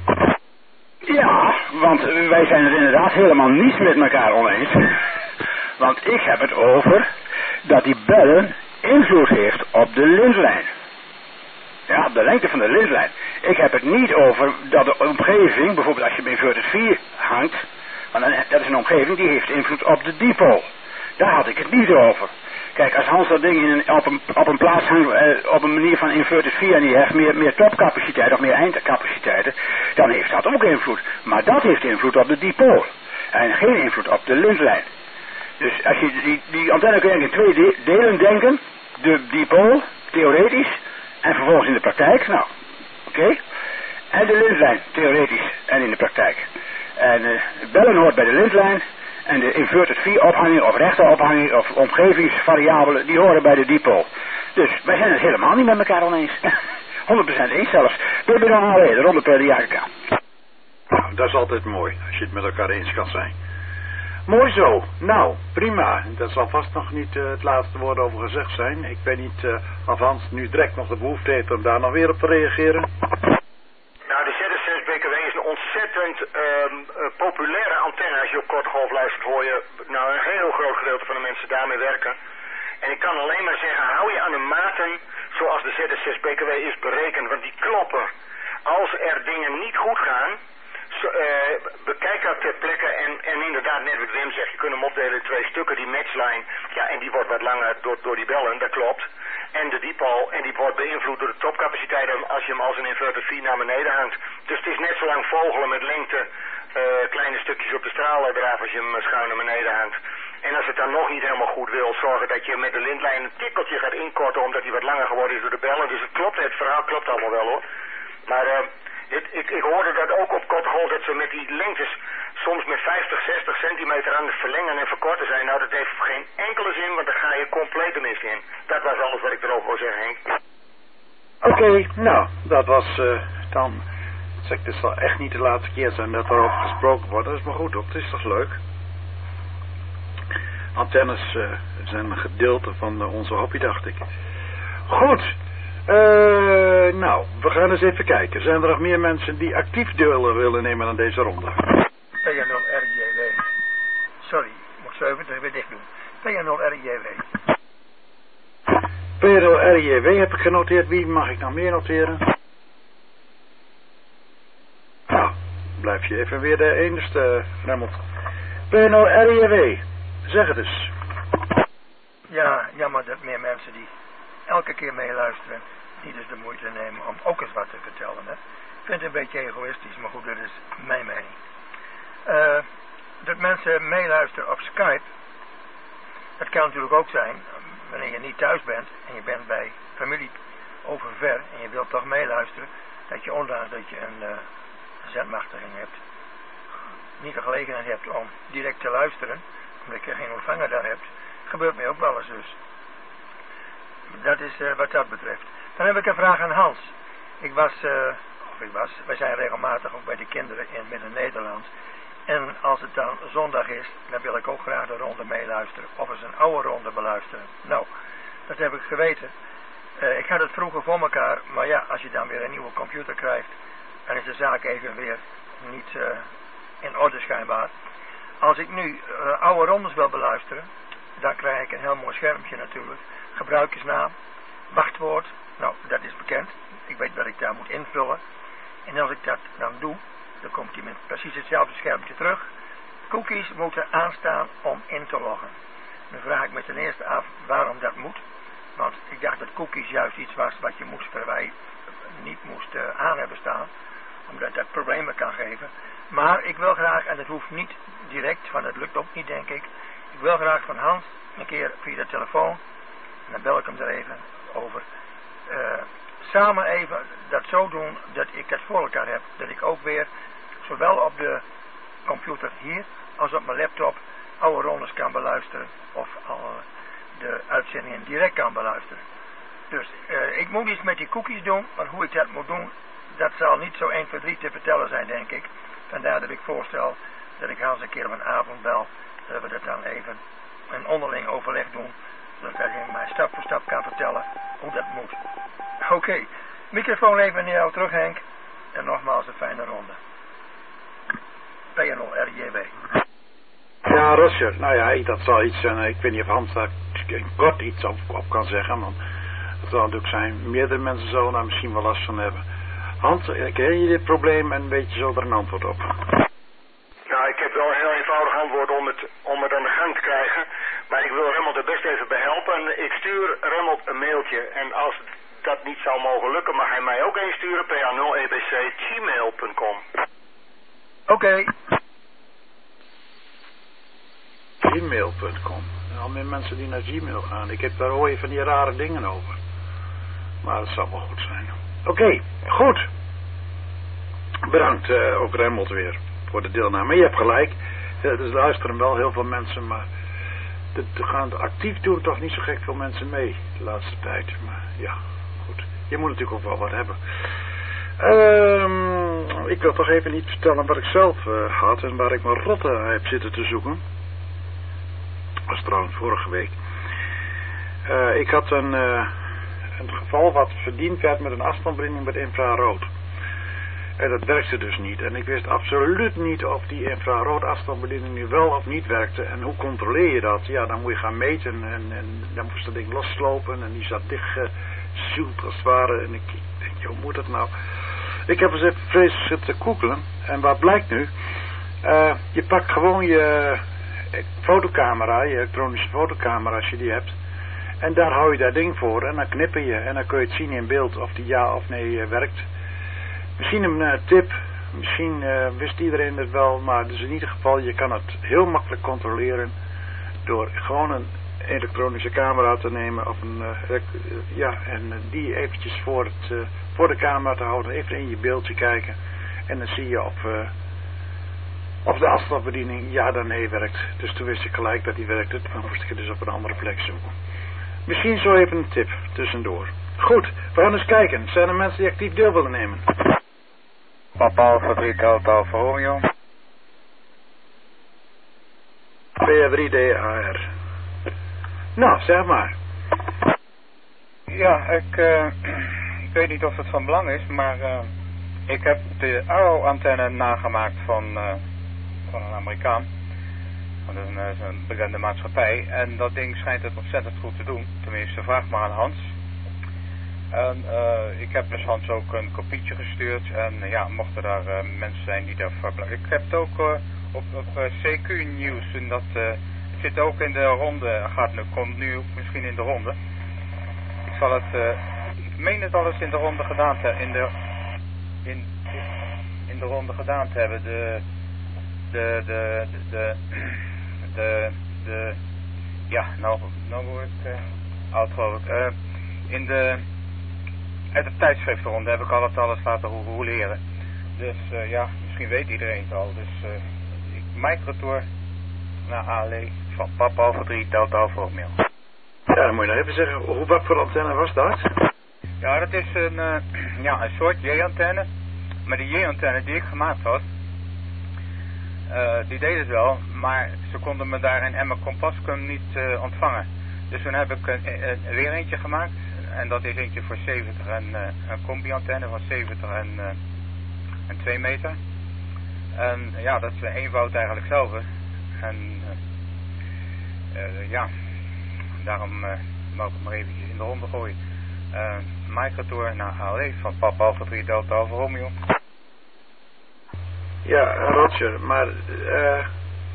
Ja, want wij zijn het inderdaad helemaal niet met elkaar oneens. Want ik heb het over dat die bellen invloed heeft op de lintlijn. Ja, op de lengte van de lintlijn. Ik heb het niet over dat de omgeving, bijvoorbeeld als je bij inverted vier hangt, want dan, dat is een omgeving die heeft invloed op de dipol. Daar had ik het niet over. Kijk, als Hans dat ding in een, op, een, op een plaats hangt eh, op een manier van inverted vier en die heeft meer, meer topcapaciteit of meer eindcapaciteiten, dan heeft dat ook invloed. Maar dat heeft invloed op de dipol en geen invloed op de lintlijn. Dus als je die, die antenne kun je in twee de, delen denken, de dipol, theoretisch, en vervolgens in de praktijk, nou, oké. Okay. En de lintlijn, theoretisch en in de praktijk. En uh, bellen hoort bij de lintlijn. En de inverted vier ophanging of rechte ophanging of omgevingsvariabelen, die horen bij de dipol. Dus wij zijn het helemaal niet met elkaar oneens. honderd procent eens zelfs. P B nul A L E, de ronde per de A K K. Nou, dat is altijd mooi, als je het met elkaar eens kan zijn. Mooi zo. Nou, prima. Daar zal vast nog niet uh, het laatste woord over gezegd zijn. Ik weet niet uh, of Hans nu direct nog de behoefte heeft om daar nog weer op te reageren. Nou, de Z S zes B K W is een ontzettend uh, uh, populaire antenne. Als je op korte golf luistert, hoor je nou een heel groot gedeelte van de mensen daarmee werken. En ik kan alleen maar zeggen, hou je aan de maten zoals de Z S zes B K W is berekend, want die kloppen. Als er dingen niet goed gaan, so, uh, bekijk dat ter plekke en, en inderdaad, net wat Wim zegt, je kunt hem opdelen in twee stukken, die matchline, ja, en die wordt wat langer door, door die bellen, dat klopt. En de dipole, en die wordt beïnvloed door de topcapaciteit als je hem als een inverter vier naar beneden hangt. Dus het is net zo lang vogelen met lengte, uh, kleine stukjes op de straaldraaf als je hem schuin naar beneden hangt. En als het dan nog niet helemaal goed wil, zorgen dat je met de lintlijn een tikkeltje gaat inkorten, omdat hij wat langer geworden is door de bellen. Dus het klopt, het verhaal klopt allemaal wel hoor. Maar uh, het, ik, ik hoorde dat ook op korte golf, dat ze met die lengtes soms met vijftig, zestig centimeter aan het verlengen en verkorten zijn. Nou, dat heeft geen enkele zin, want dan ga je compleet de mist in. Dat was alles wat ik erover wil zeggen, Henk. Oké, okay, nou, dat was uh, dan... Zeg, het zal echt niet de laatste keer zijn dat erover gesproken wordt. Dat is maar goed, op. Het is toch leuk? Antennes uh, zijn een gedeelte van uh, onze hobby, dacht ik. Goed. Uh, nou, we gaan eens even kijken. Zijn er nog meer mensen die actief deel willen nemen aan deze ronde? P nul R J W. Sorry, ik moet zeventig weer dicht doen. P nul R J W. P nul R J W heb ik genoteerd. Wie mag ik nou meer noteren? Nou, blijf je even weer de enigste, Remmelt. P nul R J W. Zeg het eens. Ja, jammer dat meer mensen die elke keer meeluisteren niet eens de moeite nemen om ook eens wat te vertellen. Hè? Ik vind het een beetje egoïstisch, maar goed, dat is mijn mening. Uh, dat mensen meeluisteren op Skype, dat kan natuurlijk ook zijn wanneer je niet thuis bent en je bent bij familie overver en je wilt toch meeluisteren, dat je ondanks dat je een uh, zendmachtiging hebt, niet de gelegenheid hebt om direct te luisteren, omdat je geen ontvanger daar hebt. Gebeurt mij ook wel eens dus. Dat is uh, wat dat betreft. Dan heb ik een vraag aan Hans. Ik was, uh, of ik was, wij zijn regelmatig ook bij de kinderen in Midden-Nederland. En als het dan zondag is, dan wil ik ook graag de ronde meeluisteren. Of eens een oude ronde beluisteren. Nou, dat heb ik geweten. Uh, ik had het vroeger voor elkaar, maar ja, als je dan weer een nieuwe computer krijgt, dan is de zaak even weer niet uh, in orde schijnbaar. Als ik nu uh, oude rondes wil beluisteren, dan krijg ik een heel mooi schermpje natuurlijk. Gebruikersnaam, wachtwoord, nou dat is bekend. Ik weet wat ik daar moet invullen. En als ik dat dan doe, dan komt hij met precies hetzelfde schermpje terug. Cookies moeten aanstaan om in te loggen. Dan vraag ik me ten eerste af waarom dat moet. Want ik dacht dat cookies juist iets was wat je moest verwijderen, niet moest uh, aan hebben staan. Omdat dat problemen kan geven. Maar ik wil graag, en dat hoeft niet direct, want dat lukt ook niet denk ik. Ik wil graag van Hans een keer via de telefoon, en dan bel ik hem er even over, uh, samen even dat zo doen dat ik het voor elkaar heb. Dat ik ook weer, zowel op de computer hier, als op mijn laptop, oude rondes kan beluisteren. Of al de uitzendingen direct kan beluisteren. Dus uh, ik moet iets met die cookies doen, maar hoe ik dat moet doen, dat zal niet zo één, twee, drie te vertellen zijn, denk ik. Vandaar dat ik voorstel dat ik Hans een keer op een avond bel, dat we dat dan even een onderling overleg doen, zodat hij mij stap voor stap kan vertellen hoe dat moet. Oké, okay. Microfoon even naar jou terug, Henk. En nogmaals een fijne ronde. P nul R J W. Ja, Roger. Nou ja, dat zal iets zijn. Ik weet niet of Hans daar kort iets op, op kan zeggen, man. Dat zal natuurlijk zijn. Meerdere mensen zullen daar misschien wel last van hebben. Hans, ken je dit probleem en weet je zo er een antwoord op? Nou, ik heb wel een heel eenvoudig antwoord om het, om het aan de gang te krijgen. Maar ik wil Remmelt er best even bij helpen. Ik stuur Remmelt een mailtje. En als dat niet zou mogen lukken, mag hij mij ook eens sturen. p a nul e b c at gmail punt com. Oké. Okay. gmail punt com. Al meer mensen die naar Gmail gaan. Ik heb daar hoor je van die rare dingen over. Maar dat zal wel goed zijn. Oké, okay, goed. Bedankt uh, ook Remmelt weer voor de deelname. Je hebt gelijk. Ja, dus luisteren wel heel veel mensen, maar de, de gaan actief doen toch niet zo gek veel mensen mee de laatste tijd. Maar ja, goed. Je moet natuurlijk ook wel wat hebben. Um, ik wil toch even niet vertellen wat ik zelf uh, had en waar ik mijn rotte heb zitten te zoeken. was trouwens vorige week. Uh, ik had een, uh, een geval wat verdiend werd met een afstandsbediening met infrarood. En dat werkte dus niet. En ik wist absoluut niet of die infrarood afstandsbediening nu wel of niet werkte. En hoe controleer je dat? Ja, dan moet je gaan meten. En, en dan moest dat ding losslopen. En die zat dichtgezield als het ware. En ik denk, hoe moet dat nou? Ik heb eens even vreselijk zitten googlen. En wat blijkt nu? Uh, je pakt gewoon je fotocamera, je elektronische fotocamera als je die hebt. En daar hou je dat ding voor. En dan knipper je. En dan kun je het zien in beeld of die ja of nee uh, werkt. Misschien een uh, tip, misschien uh, wist iedereen het wel, maar dus in ieder geval, je kan het heel makkelijk controleren door gewoon een elektronische camera te nemen of een, uh, ja, en uh, die eventjes voor, het, uh, voor de camera te houden, even in je beeldje kijken en dan zie je of, uh, of de afstandsbediening ja dan nee werkt. Dus toen wist ik gelijk dat die werkte, dan moest ik het dus op een andere plek zoeken. Misschien zo even een tip tussendoor. Goed, we gaan eens kijken. Zijn er mensen die actief deel willen nemen? Papa Alpha drie Delta Alpha Romeo. P drie D A R. Nou, zeg maar. Ja, ik, uh, ik weet niet of het van belang is, maar uh, ik heb de Arrow-antenne nagemaakt van, uh, van een Amerikaan. Dat is een, uh, een bekende maatschappij. En dat ding schijnt het ontzettend goed te doen. Tenminste, vraag maar aan Hans. En uh, ik heb dus Hans ook een kopietje gestuurd. En uh, ja, mochten daar uh, mensen zijn die daarvoor... Ik heb het ook uh, op, op uh, C Q nieuws. En dat uh, het zit ook in de ronde. Gaat nu, komt nu misschien in de ronde. Ik zal het... Uh, ik meen het alles in de ronde gedaan te in de in, in de ronde gedaan te hebben. De... De... De... De... De... de, de ja, nou... Nou word ik... Uh, oud geloof ik. Uh, in de... Uit de tijdschriftenronde heb ik al het alles laten roleren. Dus uh, ja, misschien weet iedereen het al. Dus uh, ik microtour naar A L E van Papa Alpha drie Delta Alpha Romeo. Ja, dan moet je nog even zeggen, hoe, wat voor antenne was dat? Ja, dat is een, uh, ja, een soort J-antenne. Maar die J-antenne die ik gemaakt had, uh, die deed het wel. Maar ze konden me daar in Emmer Compascum niet uh, ontvangen. Dus toen heb ik een, een, weer eentje gemaakt. En dat is eentje voor zeventig en uh, een combi-antenne van zeventig en, uh, en twee meter. En ja, dat is eenvoud eigenlijk zelf. En uh, uh, ja, daarom uh, mag ik het maar eventjes in de ronde gooien. Uh, Microtour naar A L E van Papa Alpha drie Delta Alpha Romeo. Ja, Roger, maar uh,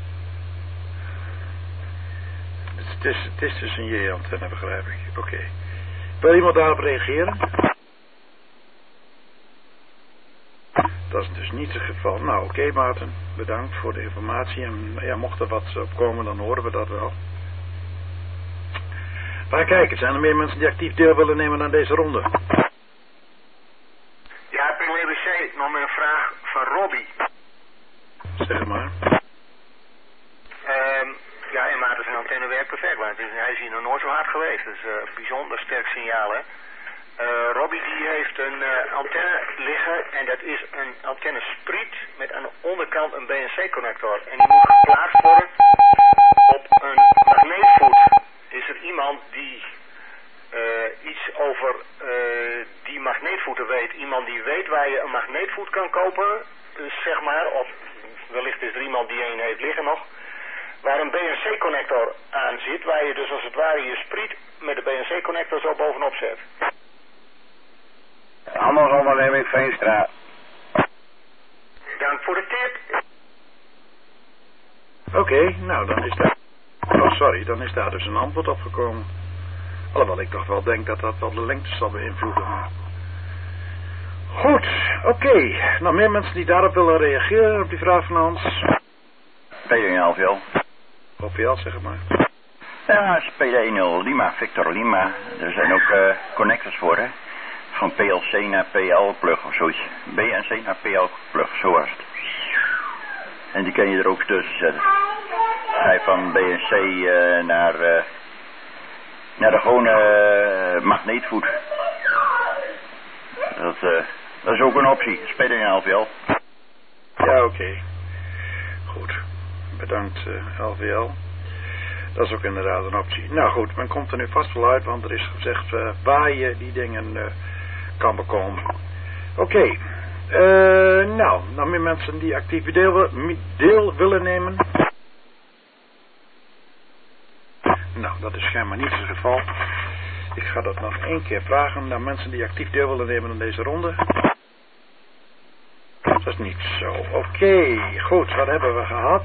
het, is, het is dus een J-antenne, begrijp ik. Oké. Okay. Wil iemand daarop reageren? Dat is dus niet het geval. Nou, oké, okay, Maarten. Bedankt voor de informatie. En ja, mocht er wat op komen, dan horen we dat wel. Maar kijk, zijn er meer mensen die actief deel willen nemen aan deze ronde? Ja, P W C, nog een vraag van Robbie. Zeg maar. Um, ja, en Maarten zijn antenne werkt perfect, want hij is hier nog nooit zo hard geweest. Dus uh, bijzonder sterk signaal, hè. Uh, Robbie die heeft een uh, antenne liggen en dat is een antenne spriet met aan de onderkant een B N C-connector. En die moet geplaatst worden op een magneetvoet. Is er iemand die uh, iets over uh, die magneetvoeten weet? Iemand die weet waar je een magneetvoet kan kopen, dus zeg maar, of wellicht is er iemand die een heeft liggen nog, waar een B N C-connector aan zit, waar je dus als het ware je spriet met de B N C-connector zo bovenop zet. Handelsonderneming Veenstra. Dank voor de tip. Oké, okay, nou dan is daar... Oh, sorry, dan is daar dus een antwoord op gekomen. Alhoewel ik toch wel denk dat dat wel de lengte zal beïnvloeden. Maar... Goed, oké. Okay. Nog meer mensen die daarop willen reageren op die vraag van Hans? P D een L V L. O V L, zeg maar. Ja, P D een Lima, Victor Lima. Er zijn ook uh, connectors voor, hè. Van P L C naar P L plug of zoiets. B N C naar P L plug, zo was het. En die kan je er ook tussen zetten. Ga je van B N C uh, naar, uh, naar de gewone uh, magneetvoet. Dat, uh, dat is ook een optie. P D een L V L. Ja, oké. Okay. Goed. Bedankt, uh, L V L. Dat is ook inderdaad een optie. Nou goed, men komt er nu vast wel uit, want er is gezegd uh, waar je die dingen uh, kan bekomen. Oké, okay. uh, nou, nog meer mensen die actief deel, deel willen nemen. Nou, dat is schijnbaar niet het geval. Ik ga dat nog één keer vragen naar mensen die actief deel willen nemen aan deze ronde. Dat is niet zo. Oké, okay, goed, wat hebben we gehad?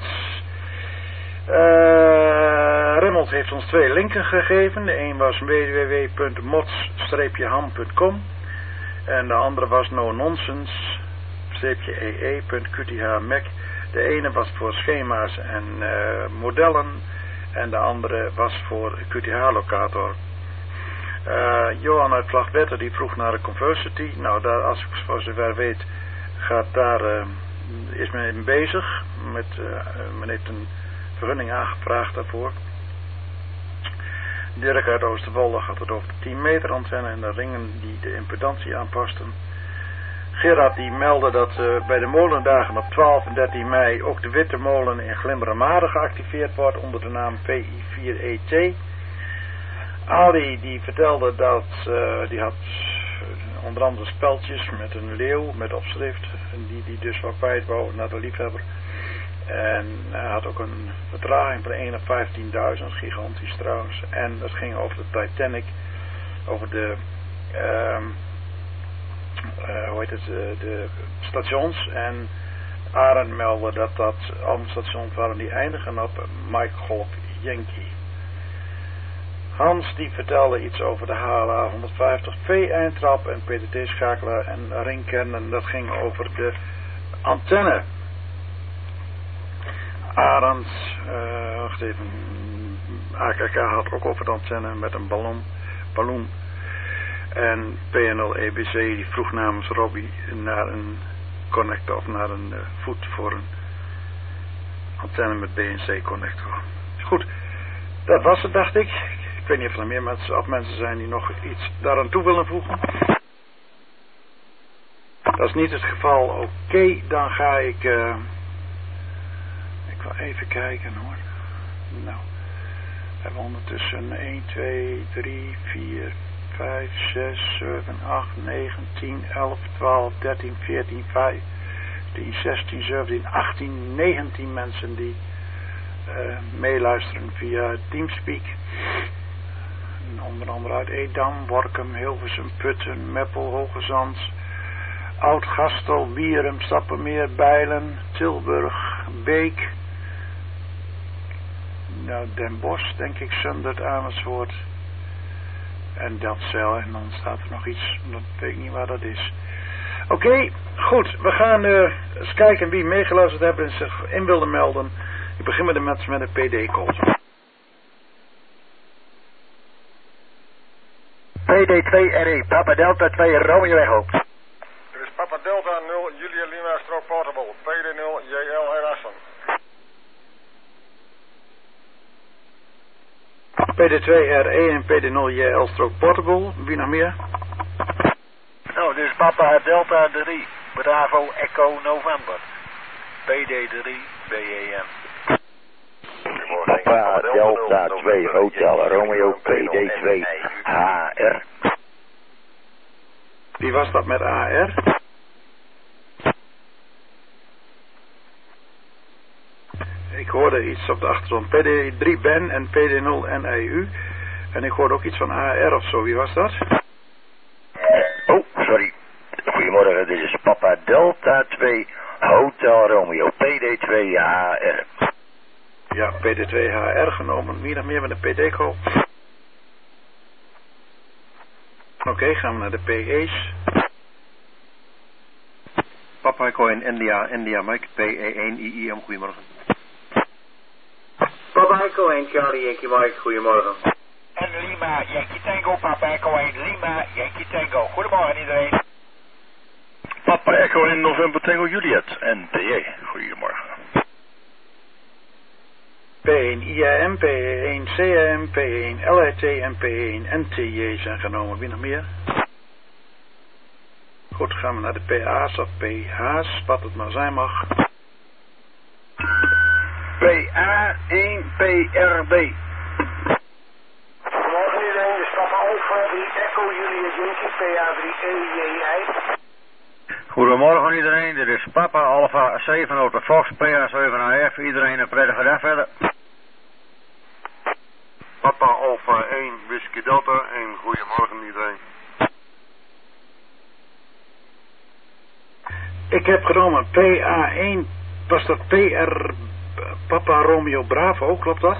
Uh, Remmelt heeft ons twee linken gegeven. De een was w w w punt mods ham punt com en de andere was nononsens e e punt q t h mac. De ene was voor schema's en uh, modellen en de andere was voor Q T H-locator. Uh, Johan uit Vlagwetter die vroeg naar de Conversity. Nou, daar, als ik voor zover weet, gaat daar, uh, is men even bezig. Met, uh, men heeft een vergunning aangevraagd daarvoor. Dirk uit Oosterwolde gaat het over de tien meter antenne en de ringen die de impedantie aanpasten. Gerard die meldde dat uh, bij de molendagen op twaalf en dertien mei ook de witte molen in Glimmermade geactiveerd wordt onder de naam P I vier E T. Ali die vertelde dat uh, die had uh, onder andere speltjes met een leeuw met opschrift en die die dus wel kwijt wou naar de liefhebber. En hij had ook een vertraging van één op vijftienduizend, gigantisch trouwens. En dat ging over de Titanic, over de, uh, uh, hoe heet het, uh, de stations. En Arend meldde dat dat allemaal stations waren die eindigen op Mike Golf Yankee. Hans die vertelde iets over de H L A honderdvijftig V-eindtrap en P T T-schakelaar en ringkern. En dat ging over de antenne. Arend, uh, wacht even, A K K had ook over de antenne met een ballon, ballon. En P N L E B C die vroeg namens Robbie naar een connector of naar een uh, voet voor een antenne met B N C connector. Goed, dat was het dacht ik. Ik weet niet of er meer mensen, of mensen zijn die nog iets daaraan toe willen voegen. Dat is niet het geval. Oké, okay, dan ga ik... Uh, ik wil even kijken hoor. Nou, we hebben ondertussen een, twee, drie, vier, vijf, zes, zeven, acht, negen, tien, elf, twaalf, dertien, veertien, vijftien, zestien, zeventien, achttien, negentien mensen die uh, meeluisteren via Teamspeak. Onder andere uit Edam, Workum, Hilversum, Putten, Meppel, Hoogezand, Oud-Gastel, Wierum, Stappenmeer, Bijlen, Tilburg, Beek, nou, Den Bosch, denk ik, Zundert, Amersfoort en Delfzijl. En dan staat er nog iets, dat weet ik niet waar dat is. Oké, okay, goed, we gaan uh, eens kijken wie meegeluisterd hebben en zich in wilden melden. Ik begin met de mensen met een P D-code. P D twee R E, Papa Delta twee, Romeo Echo. Dit is Papa Delta nul, Julia Lima strook portable, P D nul, J L R Assen. P D twee R E en P D nul J L strook portable, wie nog meer? Nou, dit is Papa Delta drie, Bravo Echo November, P D drie, B E M. Papa Delta twee Hotel Romeo P D twee H R. Wie was dat met A R? Ik hoorde iets op de achtergrond. P D drie Ben en P D nul N I U. En ik hoorde ook iets van A R of zo. Wie was dat? Oh, sorry. Goedemorgen, dit is Papa Delta twee Hotel Romeo P D twee H R. Ja, P D twee H R genomen. Wie nog meer met een P D-code? Oké, okay, gaan we naar de P E's. Papa Echo in India, India Mike, P E één I I M, goedemorgen. Papa Echo in Charlie Yankee Mike, goedemorgen. En Lima Yankee Tango, Papa Echo in Lima Yankee Tango. Goedemorgen iedereen. Papa Echo in November Tango Juliet, N T J, goedemorgen. P één I A M, P één C A M, P één L I T en P één N T J zijn genomen. Wie nog meer? Goed, gaan we naar de P A's of P H's, wat het maar zijn mag. P A één P R B, drie Echo Julius Yankee, P A drie E J I. Goedemorgen iedereen, dit is Papa Alpha zeven Auto Fox, P A zeven A F. Iedereen een prettige dag verder. Papa Alpha één Whisky Delta en goedemorgen iedereen. Ik heb genomen P A één, was dat P R Papa Romeo Bravo, klopt dat?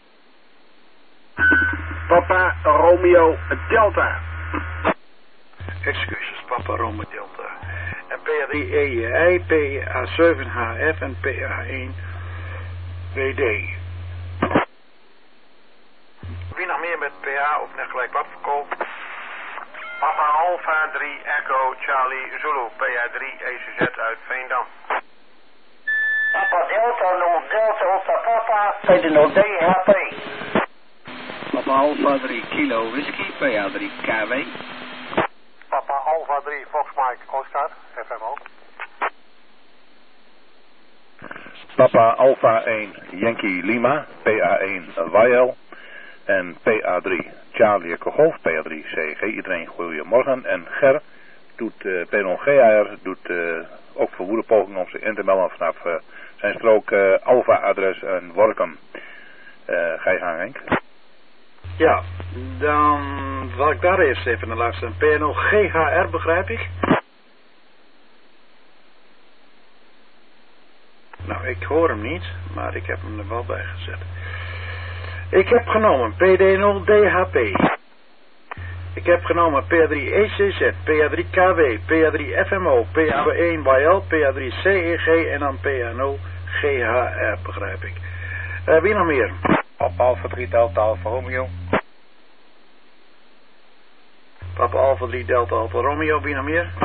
Papa Romeo Delta. Excuses, Papa Romeo Delta. En P A drie E J I, P A zeven H F en P A één W D. Wie nog meer met P A of net gelijk wat verkoopt? Papa Alpha drie Echo Charlie Zulu, P A drie E C Z uit Veendam. Papa Delta nul Delta Alpha Papa, P D nul D H P. Papa Alpha drie Kilo Whisky, P A drie K W. Papa Alpha drie Fox Mike Oscar, F M O. Papa Alpha één Yankee Lima, P A één Y L en P A drie Charlie Echo Golf, P A drie C G. Iedereen goedemorgen. En Ger doet, uh, P nul G A R doet uh, ook verwoede pogingen om zich in te melden vanaf uh, zijn strook uh, Alpha adres en Workum. Uh, ga je gang, Henk? Ja, dan zal ik daar eerst even naar luisteren. P nul G H R begrijp ik? Nou, ik hoor hem niet, maar ik heb hem er wel bij gezet. Ik heb genomen P D nul D H P. Ik heb genomen P A drie E C Z, P A drie K W, P A drie F M O, P A één Y L, P A drie C E G en dan P A nul G H R begrijp ik. Uh, wie nog meer? Papa Alpha drie Delta Alpha Romeo. Papa Alpha drie Delta Alpha Romeo, wie nog meer?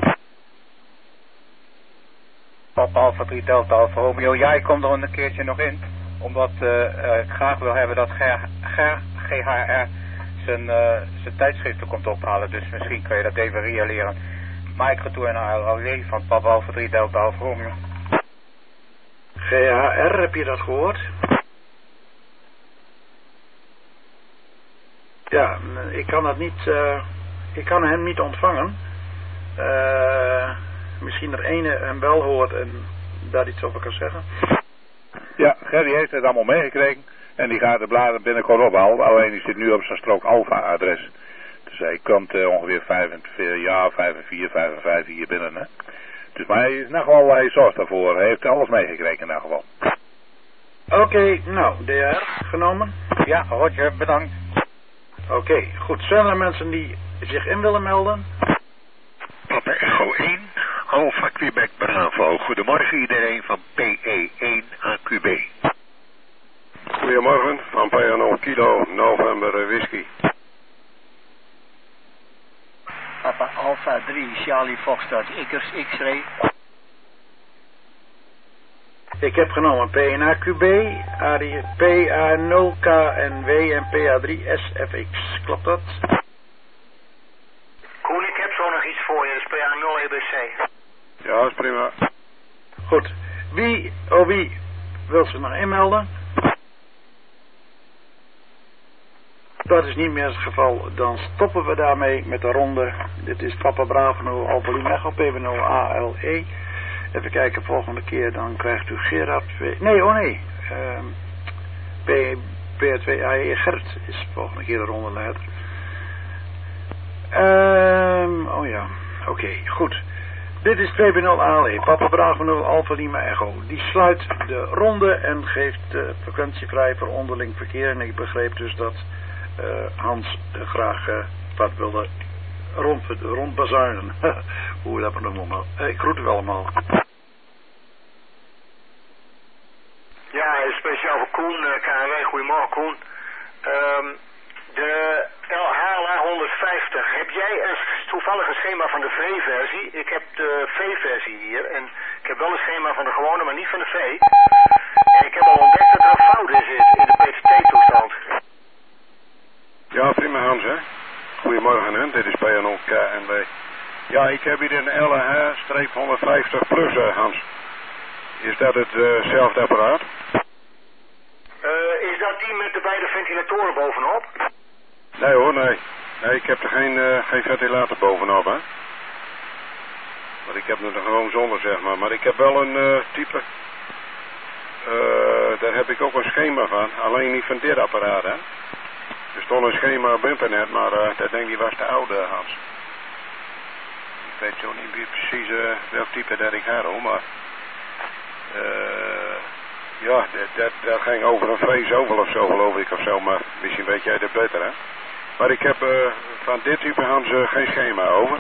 Papa Alpha drie Delta Alpha Romeo. Ja, ik kom er een keertje nog in. Omdat uh, uh, ik graag wil hebben dat G H R zijn, uh, zijn tijdschriften komt ophalen. Dus misschien kun je dat even realiseren. Mike Retour naar L W van Papa Alpha drie Delta Alpha Romeo. G H R, heb je dat gehoord? Ja, ik kan dat niet, uh, ik kan hem niet ontvangen. Uh, misschien er ene hem wel hoort en daar iets over kan zeggen. Ja, Gerry heeft het allemaal meegekregen en die gaat de bladen binnenkort ophalen. Alleen die zit nu op zijn strook Alpha adres. Dus hij komt uh, ongeveer vijf en vier, ja, vijf en vier, vijf en vijf hier binnen. Hè. Dus maar hij is nog wel, hij zorgt daarvoor. Hij heeft alles meegekregen in ieder geval. Oké, okay, nou, D R genomen? Ja, Roger, bedankt. Oké, okay, goed. Zijn er mensen die zich in willen melden? Papa Echo één, Alpha Quebec Bravo. Goedemorgen iedereen van P E één A Q B. Goedemorgen, van P A nul Kilo November Whisky. Papa Alpha drie Charlie Foxtrot X X-ray. Ik heb genomen P één A Q B, P A nul K N W en P A drie S F X. Klopt dat? Koen, ik heb zo nog iets voor je. Dat is P A nul E B C. Ja, dat is prima. Goed. Wie, oh wie, wil zich nog inmelden? Dat is niet meer het geval. Dan stoppen we daarmee met de ronde. Dit is Papa Bravo nul Alpha Lima Echo P B nul A L E. Even kijken, volgende keer dan krijgt u Gerard twee... Nee, oh nee. Um, P twee A E Gert is volgende keer de rondeleider. Um, oh ja, oké, okay, goed. Dit is P B nul A L E, Papa Bravo nul Alpha Lima Echo. Die sluit de ronde en geeft de frequentie vrij voor onderling verkeer. En ik begreep dus dat uh, Hans uh, graag uh, wat wilde rond, rondbazuinen. Hoe we dat maar noemen. Uh, ik groet u allemaal. Ja, speciaal voor Koen, uh, K N W. Goedemorgen Koen. Um, de H L A honderdvijftig, heb jij een, toevallig een schema van de V-versie? Ik heb de V-versie hier en ik heb wel een schema van de gewone, maar niet van de V. En ik heb al ontdekt dat er een fout in zit in de P T T-toestand. Ja, prima Hans, hè. Goedemorgen, hè. Dit is P N O K N W. Ja, ik heb hier een L H honderdvijftig plus, uh, Hans. Is dat hetzelfde uh apparaat? Uh, is dat die met de beide ventilatoren bovenop? Nee hoor, nee. Nee, ik heb er geen, uh, geen ventilator bovenop, hè. Maar ik heb er gewoon zonder, zeg maar. Maar ik heb wel een uh, type... Uh, daar heb ik ook een schema van. Alleen niet van dit apparaat, hè. Er stond een schema op internet, maar uh, dat denk ik was de oude, Hans. Ik weet zo niet meer precies uh, welk type dat ik had, hoor, maar... Uh, ja, dat, dat, dat ging over een vreesovel of zo, geloof ik, of zo, maar misschien weet jij dat beter, hè. Maar ik heb uh, van dit type, Hans, uh, geen schema over.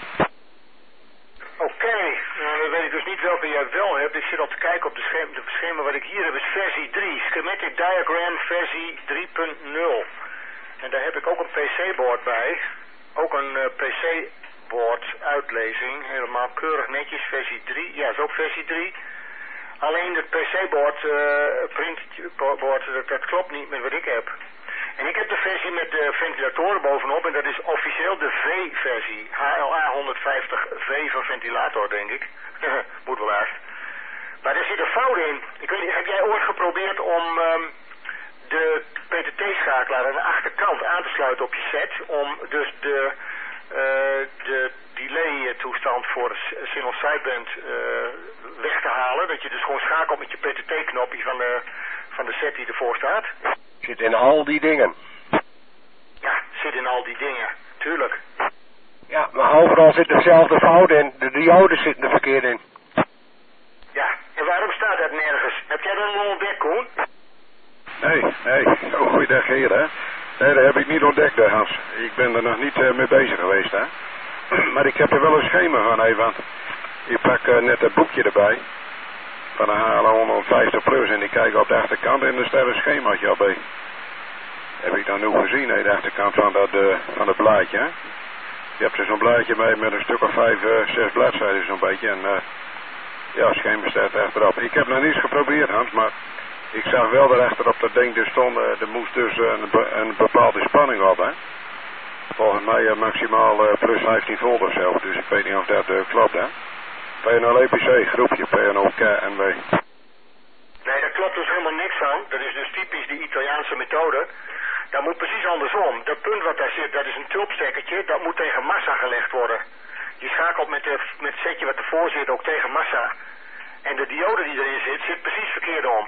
Oké, okay. Nou, dan weet ik dus niet welke jij wel hebt. Ik zit al te kijken op de schema, de schema wat ik hier heb is versie drie. Schematic Diagram versie drie punt nul. En daar heb ik ook een P C-board bij. Ook een uh, P C-board uitlezing. Helemaal keurig netjes, versie drie. Ja, is ook versie drie. Alleen het P C-board, uh, printboard, dat, dat klopt niet met wat ik heb. En ik heb de versie met de ventilatoren bovenop en dat is officieel de V-versie. H L A honderdvijftig V van ventilator, denk ik. Moet wel echt. Maar er zit een fout in. Ik weet niet, heb jij ooit geprobeerd om um, de P T T-schakelaar aan de achterkant aan te sluiten op je set? Om dus de, uh, de delay-toestand voor single sideband uh, weg te halen. Dat je dus gewoon schakelt met je P T T-knopje van de, van de set die ervoor staat. Zit in al die dingen. Ja, zit in al die dingen. Tuurlijk. Ja, maar overal zit dezelfde fout in. De diodes zitten er verkeerd in. Ja, en waarom staat dat nergens? Heb jij dat nog ontdekt, Koen? Nee, nee. Oh, goeiedag, heer, hè. Nee, dat heb ik niet ontdekt, hè, Hans. Ik ben er nog niet uh, mee bezig geweest, hè. Maar ik heb er wel een schema van, hè, want ik pak uh, net een boekje erbij. Van een H L A honderdvijftig plus en ik kijk op de achterkant en er staat een schemaatje op bij. Heb ik dan nu gezien, hè, de achterkant van dat, uh, van het blaadje, hè. Je hebt er zo'n blaadje mee met een stuk of vijf, uh, zes bladzijden zo'n beetje en uh, ja, schema staat achterop. Ik heb nog niets geprobeerd, Hans, maar ik zag wel daarachter op dat ding, er stond, uh, er moest dus uh, een, be een bepaalde spanning op, hè. Volgens mij uh, maximaal uh, plus vijftien volt of zo, dus ik weet niet of dat uh, klopt, hè. P N L E P C, groepje P N O K N W. Nee, daar klopt dus helemaal niks van. Dat is dus typisch die Italiaanse methode. Dat moet precies andersom. Dat punt wat daar zit, dat is een tulpstekkertje, dat moet tegen massa gelegd worden. Je schakelt met, de, met het setje wat ervoor zit ook tegen massa. En de diode die erin zit, zit precies verkeerd om.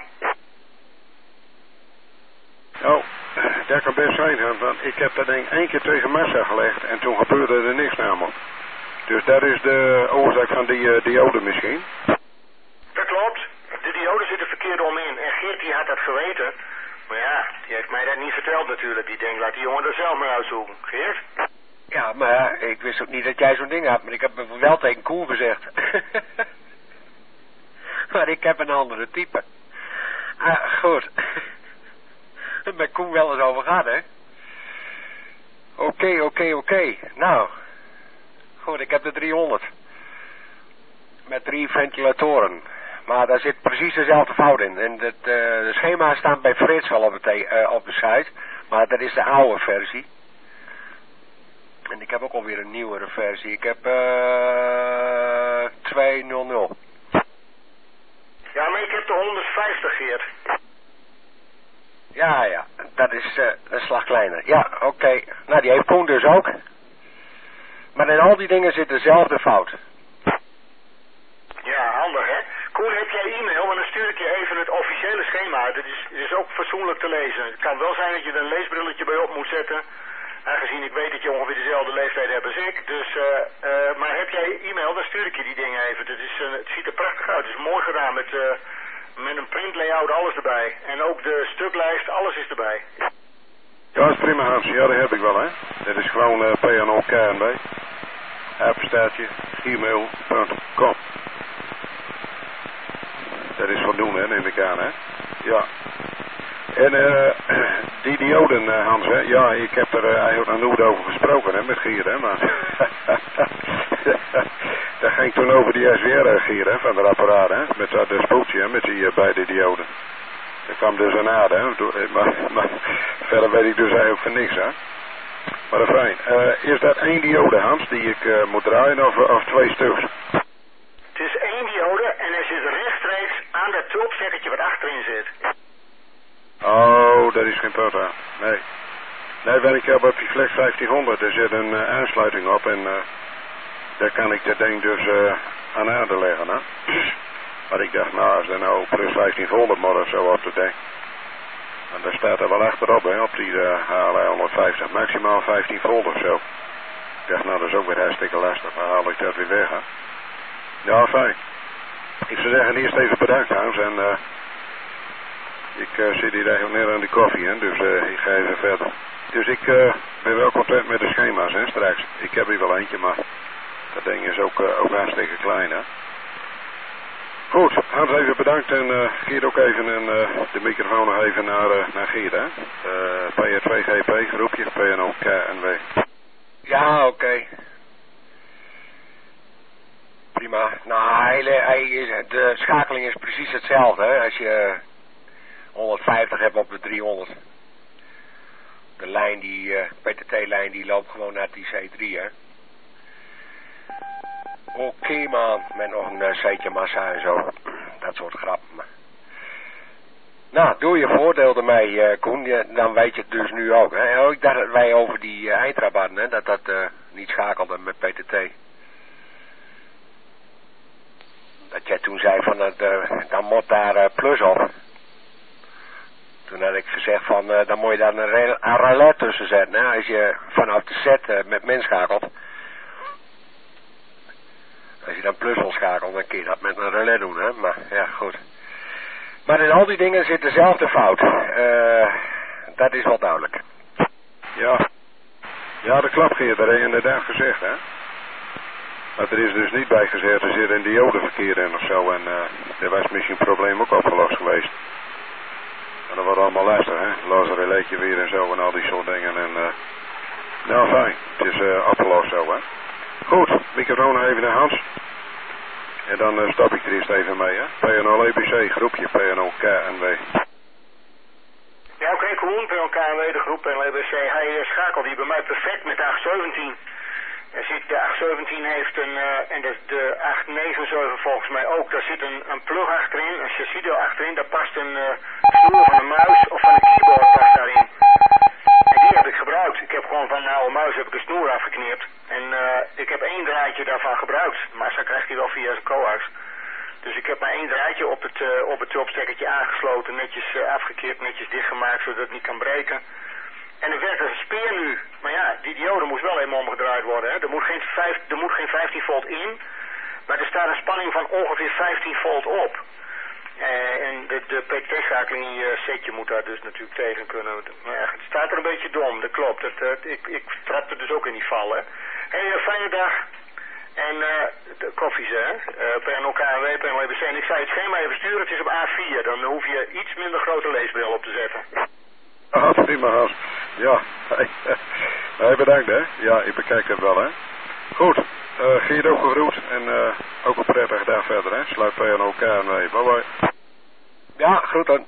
Oh, dat kan best zijn, want ik heb dat ding één keer tegen massa gelegd en toen gebeurde er niks namelijk. Dus dat is de oorzaak van die uh, diode misschien? Dat klopt. De diode zit er verkeerd om in. En Geert die had dat geweten. Maar ja, die heeft mij dat niet verteld natuurlijk. Die denkt, laat die jongen er zelf maar uitzoeken. Geert? Ja, maar ik wist ook niet dat jij zo'n ding had. Maar ik heb me wel tegen Koen gezegd. Maar ik heb een andere type. Ah, goed. Er met Koen wel eens over gehad, hè? Oké, oké, oké. Nou... Goed, ik heb de driehonderd. Met drie ventilatoren. Maar daar zit precies dezelfde fout in. En het, uh, de schema's staan bij Frits al op, het, uh, op de site. Maar dat is de oude versie. En ik heb ook alweer een nieuwere versie. Ik heb uh, tweehonderd. Ja, maar ik heb de honderdvijftig, Geert. Ja, ja. Dat is uh, een slag kleiner. Ja, oké. Okay. Nou, die heeft Koen dus ook. Maar in al die dingen zit dezelfde fout. Ja, handig, hè? Koen, heb jij e-mail? Want dan stuur ik je even het officiële schema uit. Het is, het is ook fatsoenlijk te lezen. Het kan wel zijn dat je er een leesbrilletje bij op moet zetten. Aangezien ik weet dat je ongeveer dezelfde leeftijd hebt als ik. Dus, uh, uh, maar heb jij e-mail, dan stuur ik je die dingen even. Het, is, uh, het ziet er prachtig uit. Het is mooi gedaan met, uh, met een print layout, alles erbij. En ook de stuklijst, alles is erbij. Ja, dat is prima, Hans. Ja, dat heb ik wel, hè. Dit is gewoon uh, P N O K N W. Apenstaartje, gmail punt com. Dat is voldoende, hè, neem ik aan, hè. Ja. En uh, die dioden, uh, Hans, hè. Ja, ik heb er uh, eigenlijk nog nooit over gesproken, hè, met Gier, hè, maar... dat ging toen over die S W R, Gier, hè, van de apparaat, hè. Met dat uh, spoeltje, hè, met die uh, beide dioden. Dat kwam dus een aarde, hè. Maar, maar verder weet ik dus eigenlijk van niks, hè. Maar fijn. Uh, is dat één diode, Hans, die ik uh, moet draaien, of, of twee stuks? Het is één diode en hij zit rechtstreeks aan dat tulpstekkertje wat achterin zit. Oh, dat is geen papa. Nee. Nee, ben ik heb op die flex vijftienhonderd, er zit een uh, aansluiting op en uh, daar kan ik dat ding dus uh, aan aarde leggen, hè. Maar ik dacht, nou, als er nou plus vijftien volt moet of zo op de ding. En daar staat er wel achterop, hè, op die uh, H L A honderdvijftig, maximaal vijftien volt of zo. Ik dacht, nou, dat is ook weer hartstikke lastig, dan haal ik dat weer weg, hè. Ja, fijn. Ik zou zeggen, eerst even bedankt, Hans, en uh, ik uh, zit hier eigenlijk net aan die koffie, hè, dus uh, ik ga even verder. Dus ik uh, ben wel content met de schema's, hè, straks. Ik heb hier wel eentje, maar dat ding is ook, uh, ook hartstikke klein, hè. Goed, Hans even bedankt en uh, Geert ook even en uh, de microfoon nog even naar, uh, naar Geert, hè. Uh, P R twee G P, groepje, P N O K N W. Ja, oké. Okay. Prima. Nou, hij, hij is, de schakeling is precies hetzelfde, hè, als je honderdvijftig hebt op de driehonderd. De lijn, die uh, P T T-lijn, die loopt gewoon naar die C drie, hè. Oké, okay, man. Met nog een uh, C'tje massa en zo. Dat soort grappen. Maar... Nou, doe je voordeel ermee, uh, Koen. Ja, dan weet je het dus nu ook, hè. Oh, ik dacht dat wij over die uh, eindrabatten, hè, dat dat uh, niet schakelde met P T T. Dat jij toen zei van, dat, uh, dan moet daar uh, plus op. Toen had ik gezegd van, uh, dan moet je daar een, een relais tussen zetten, hè. Als je vanaf de set uh, met min schakelt. Als je dan plus wil schakelen, dan kun je dat met een relais doen, hè. Maar, ja, goed. Maar in al die dingen zit dezelfde fout. Uh, dat is wel duidelijk. Ja. Ja, dat klopt, Geert. Dat heb je inderdaad gezegd, hè. Maar er is dus niet bij gezegd, er zit een diodeverkeer in of zo. En uh, er was misschien een probleem ook opgelost geweest. En dat wordt allemaal lastig, hè. Laser relaisje weer en zo en al die soort dingen. En, uh, nou, fijn. Het is uh, opgelost zo, hè. Goed, microfoon even naar Hans. En dan uh, stap ik er eerst even mee, hè. P N O L E B C, groepje P N O K N W. Ja, oké, okay, Koen, P N O K N W, de groep P N O L E B C. Hij uh, schakelt hier bij mij perfect met de acht zeventien. Er zit, de acht zeventien heeft een, uh, en de, de acht negenenzeventig volgens mij ook, daar zit een, een plug achterin, een chassisdeel achterin, daar past een uh, snoer van een muis of van een keyboard past daarin. En die heb ik gebruikt. Ik heb gewoon van een oude muis heb ik een snoer afgeknipt. En uh, ik heb één draadje daarvan gebruikt, maar zo krijgt hij wel via zijn coax. Dus ik heb maar één draadje op het, uh, op het topstekkertje aangesloten, netjes uh, afgekeerd, netjes dichtgemaakt, zodat het niet kan breken. En het werkt als een speer nu. Maar ja, die diode moest wel even omgedraaid worden. Hè. Er, moet geen vijf, er moet geen vijftien volt in. Maar er staat een spanning van ongeveer vijftien volt op. Uh, en de, de P T T-schakeling in je setje moet daar dus natuurlijk tegen kunnen. Maar ja, het staat er een beetje dom, dat klopt. Dat, uh, ik, ik trapte dus ook in die vallen. Hé, hey, uh, fijne dag. En uh, de koffies, hè. Uh, P N O K N W, P N O L E B C. En ik zou het schema even sturen, het is op A vier. Dan hoef je iets minder grote leesbril op te zetten. Ah, prima, Hans. Ja, hey, hey, bedankt, hè. Ja, ik bekijk het wel, hè. Goed, uh, Geert ook gegroet en uh, ook een prettige dag verder, hè. Sluit P N O K N W. Bye bye. Ja, groeten.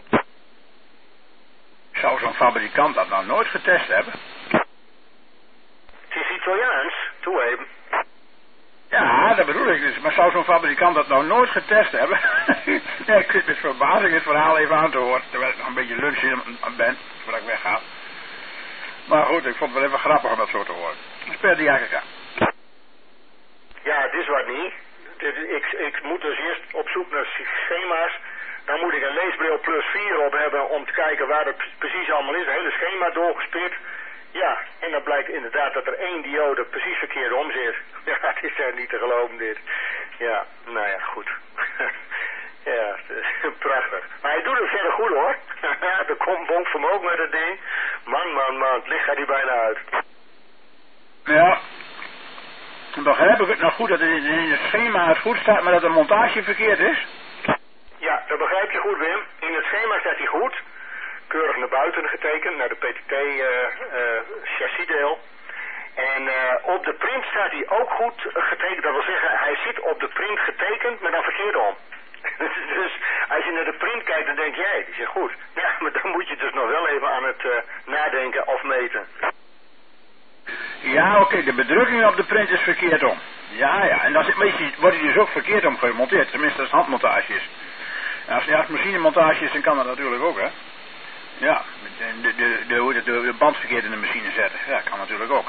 Zou zo'n fabrikant dat nou nooit getest hebben? Het is Italiaans, toe even. Ja, dat bedoel ik dus. Maar zou zo'n fabrikant dat nou nooit getest hebben? Ja, ik zit met verbazing het verhaal even aan te horen. Terwijl ik nog een beetje lunch in ben, voordat ik wegga. Maar goed, ik vond het wel even grappig om dat zo te horen. Speel die eigenlijk aan. Ja, het is wat niet. Ik, ik moet dus eerst op zoek naar schema's. Dan moet ik een leesbril plus vier op hebben om te kijken waar het precies allemaal is. Een hele schema doorgespit. Ja, en dan blijkt inderdaad dat er één diode precies verkeerd om zit. Ja, het is er niet te geloven dit. Ja, nou ja, goed. Ja, prachtig. Maar hij doet het verder goed hoor. Er komt bonk vermogen met het ding. Man, man, man, het licht gaat hier bijna uit. Ja. Dan begrijp ik het nou goed dat het in het schema het goed staat, maar dat de montage verkeerd is? Ja, dat begrijp je goed, Wim. In het schema staat hij goed. Keurig naar buiten getekend, naar de P T T uh, uh, chassisdeel. En uh, op de print staat hij ook goed getekend. Dat wil zeggen, hij zit op de print getekend, maar dan verkeerd om. Dus als je naar de print kijkt, dan denk jij, die zegt goed. Ja, maar dan moet je dus nog wel even aan het uh, nadenken of meten. Ja, oké, okay, de bedrukking op de print is verkeerd om. Ja, ja, en dan wordt hij dus ook verkeerd om gemonteerd, tenminste als het handmontage is. En als het machinemontage is, dan kan dat natuurlijk ook, hè. Ja, de, de, de, de, de, de band verkeerd in de machine zetten. Ja, kan natuurlijk ook.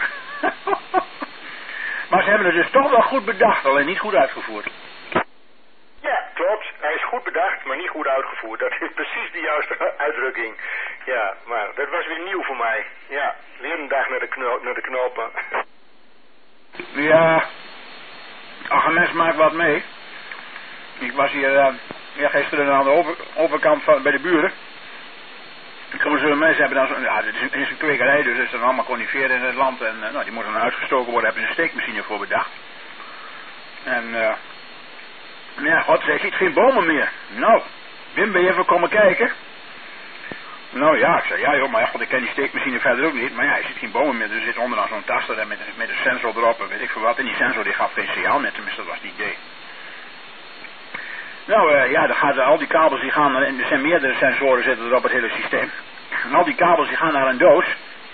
Maar ze hebben het dus toch wel goed bedacht, alleen niet goed uitgevoerd. Ja, klopt. Hij is goed bedacht, maar niet goed uitgevoerd. Dat is precies de juiste uitdrukking. Ja, maar dat was weer nieuw voor mij. Ja, weer een dag naar de, kno naar de knopen. Ja, ach, een mens maakt wat mee. Ik was hier uh, ja, gisteren aan de over, overkant van, bij de buren. Zo'n mensen hebben dan zo, ja, het is een, is een kwekerij, dus er zijn allemaal coniferen in het land. En uh, nou, die moeten dan uitgestoken worden, hebben ze een steekmachine voor bedacht. En uh, ja, god, ze ziet geen bomen meer. Nou, Wim, ben je even komen kijken? Nou ja, ik zei, ja joh, maar ja, god, ik ken die steekmachine verder ook niet. Maar ja, je ziet geen bomen meer, dus er zit onderaan zo'n taster en met, met een sensor erop en weet ik veel wat. En die sensor die gaf geen signaal meer, tenminste dat was het idee. Nou uh, ja, dan gaan al die kabels die gaan, en er zijn meerdere sensoren zitten er op het hele systeem. En al die kabels die gaan naar een doos.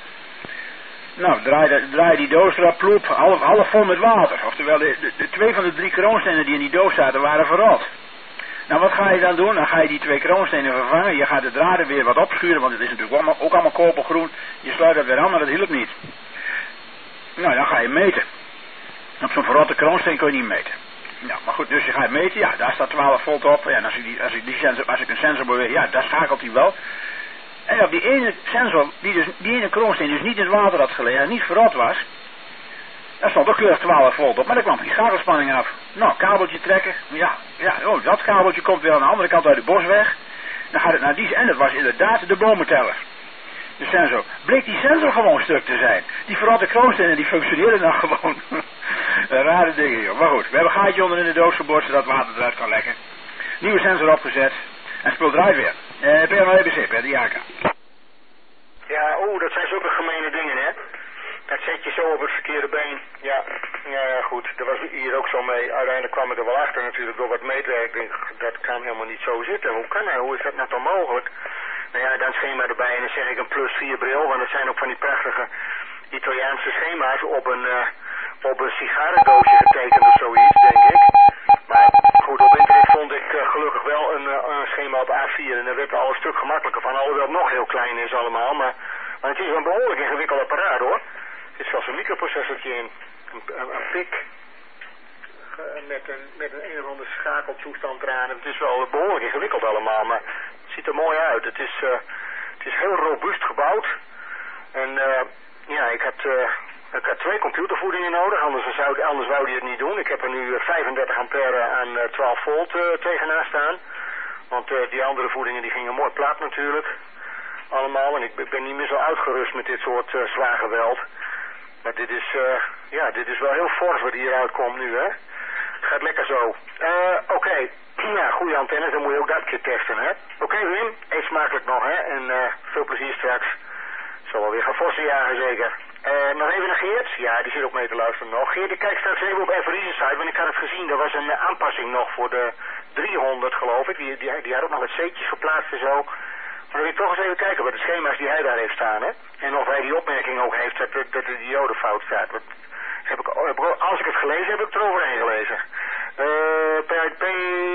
Nou, draai, draai die doos erop, ploep, half, half vol met water. Oftewel, de, de, de twee van de drie kroonstenen die in die doos zaten waren verrot. Nou, wat ga je dan doen? Dan ga je die twee kroonstenen vervangen. Je gaat de draden weer wat opschuren, want het is natuurlijk ook allemaal, ook allemaal kopergroen. Je sluit dat weer aan, maar dat hielp niet. Nou, dan ga je meten. Op zo'n verrotte kroonsteen kun je niet meten. Nou, maar goed, dus je gaat meten. Ja, daar staat twaalf volt op. Ja, en als ik, die, als ik, die sensor, als ik een sensor beweeg, ja, daar schakelt hij wel. En op die ene sensor, die, dus, die ene kroonsteen dus niet in het water had gelegen, niet verrot was, daar stond ook keurig twaalf volt op, maar daar kwam die schakelspanning af. Nou, kabeltje trekken, ja, ja, oh, dat kabeltje komt weer aan de andere kant uit de bosweg. Dan gaat het naar die, en dat was inderdaad de bomenteller. De sensor. Bleek die sensor gewoon stuk te zijn. Die verrotte kroonstenen, die functioneerden dan gewoon. Rare dingen, joh. Maar goed, we hebben een gaatje onder in de doos geboord, zodat water eruit kan lekken. Nieuwe sensor opgezet. En speel draait weer. Eh, P N O E B C, per de A K. Ja, oeh, dat zijn zulke gemene dingen, hè. Dat zet je zo op het verkeerde been. Ja, ja, ja, goed. Dat was hier ook zo mee. Uiteindelijk kwam ik er wel achter natuurlijk door wat meetwerk. Ik denk, dat kan helemaal niet zo zitten. Hoe kan dat? Hoe is dat nou toch mogelijk? Nou ja, dan schema erbij en dan zeg ik een plus vier bril. Want dat zijn ook van die prachtige Italiaanse schema's op een, uh, op een sigarendoosje getekend of zoiets, denk ik. Maar goed, op internet vond ik uh, gelukkig wel een, uh, een schema op A vier. En daar werd al een stuk gemakkelijker van. Alhoewel het nog heel klein is allemaal. Maar, maar het is een behoorlijk ingewikkeld apparaat, hoor. Er zit zelfs een microprocessortje in. Een, een, een pik. Uh, met een, met een een of andere schakeltoestand eraan. Het is wel behoorlijk ingewikkeld allemaal, maar het ziet er mooi uit. Het is, uh, het is heel robuust gebouwd. En uh, ja, ik had, uh, ik had twee computervoedingen nodig, anders zou, anders wou hij het niet doen. Ik heb er nu vijfendertig ampère aan uh, twaalf volt uh, tegenaan staan. Want uh, die andere voedingen die gingen mooi plat natuurlijk. Allemaal. En ik, ik ben niet meer zo uitgerust met dit soort uh, zwaar geweld. Maar dit is, uh, ja, dit is wel heel fors wat hieruit komt nu, hè. Het gaat lekker zo. Uh, Oké, okay. Ja, goede antennes, dan moet je ook dat keer testen, hè. Oké, okay, Wim, eet smakelijk nog, hè. En uh, veel plezier straks. Zal wel weer gaan vossen jagen, zeker. Uh, nog even naar Geert. Ja, die zit ook mee te luisteren nog. Geert, ik kijk straks even op Everise site, want ik had het gezien. Er was een uh, aanpassing nog voor de driehonderd, geloof ik. Die, die, die had ook nog wat zeetjes geplaatst en zo. Maar dan wil ik toch eens even kijken wat de schema's die hij daar heeft staan, hè. En of hij die opmerking ook heeft dat, dat, dat de diode fout staat. Want heb ik, heb ik, als ik het gelezen heb, heb ik het eroverheen gelezen. Uh, P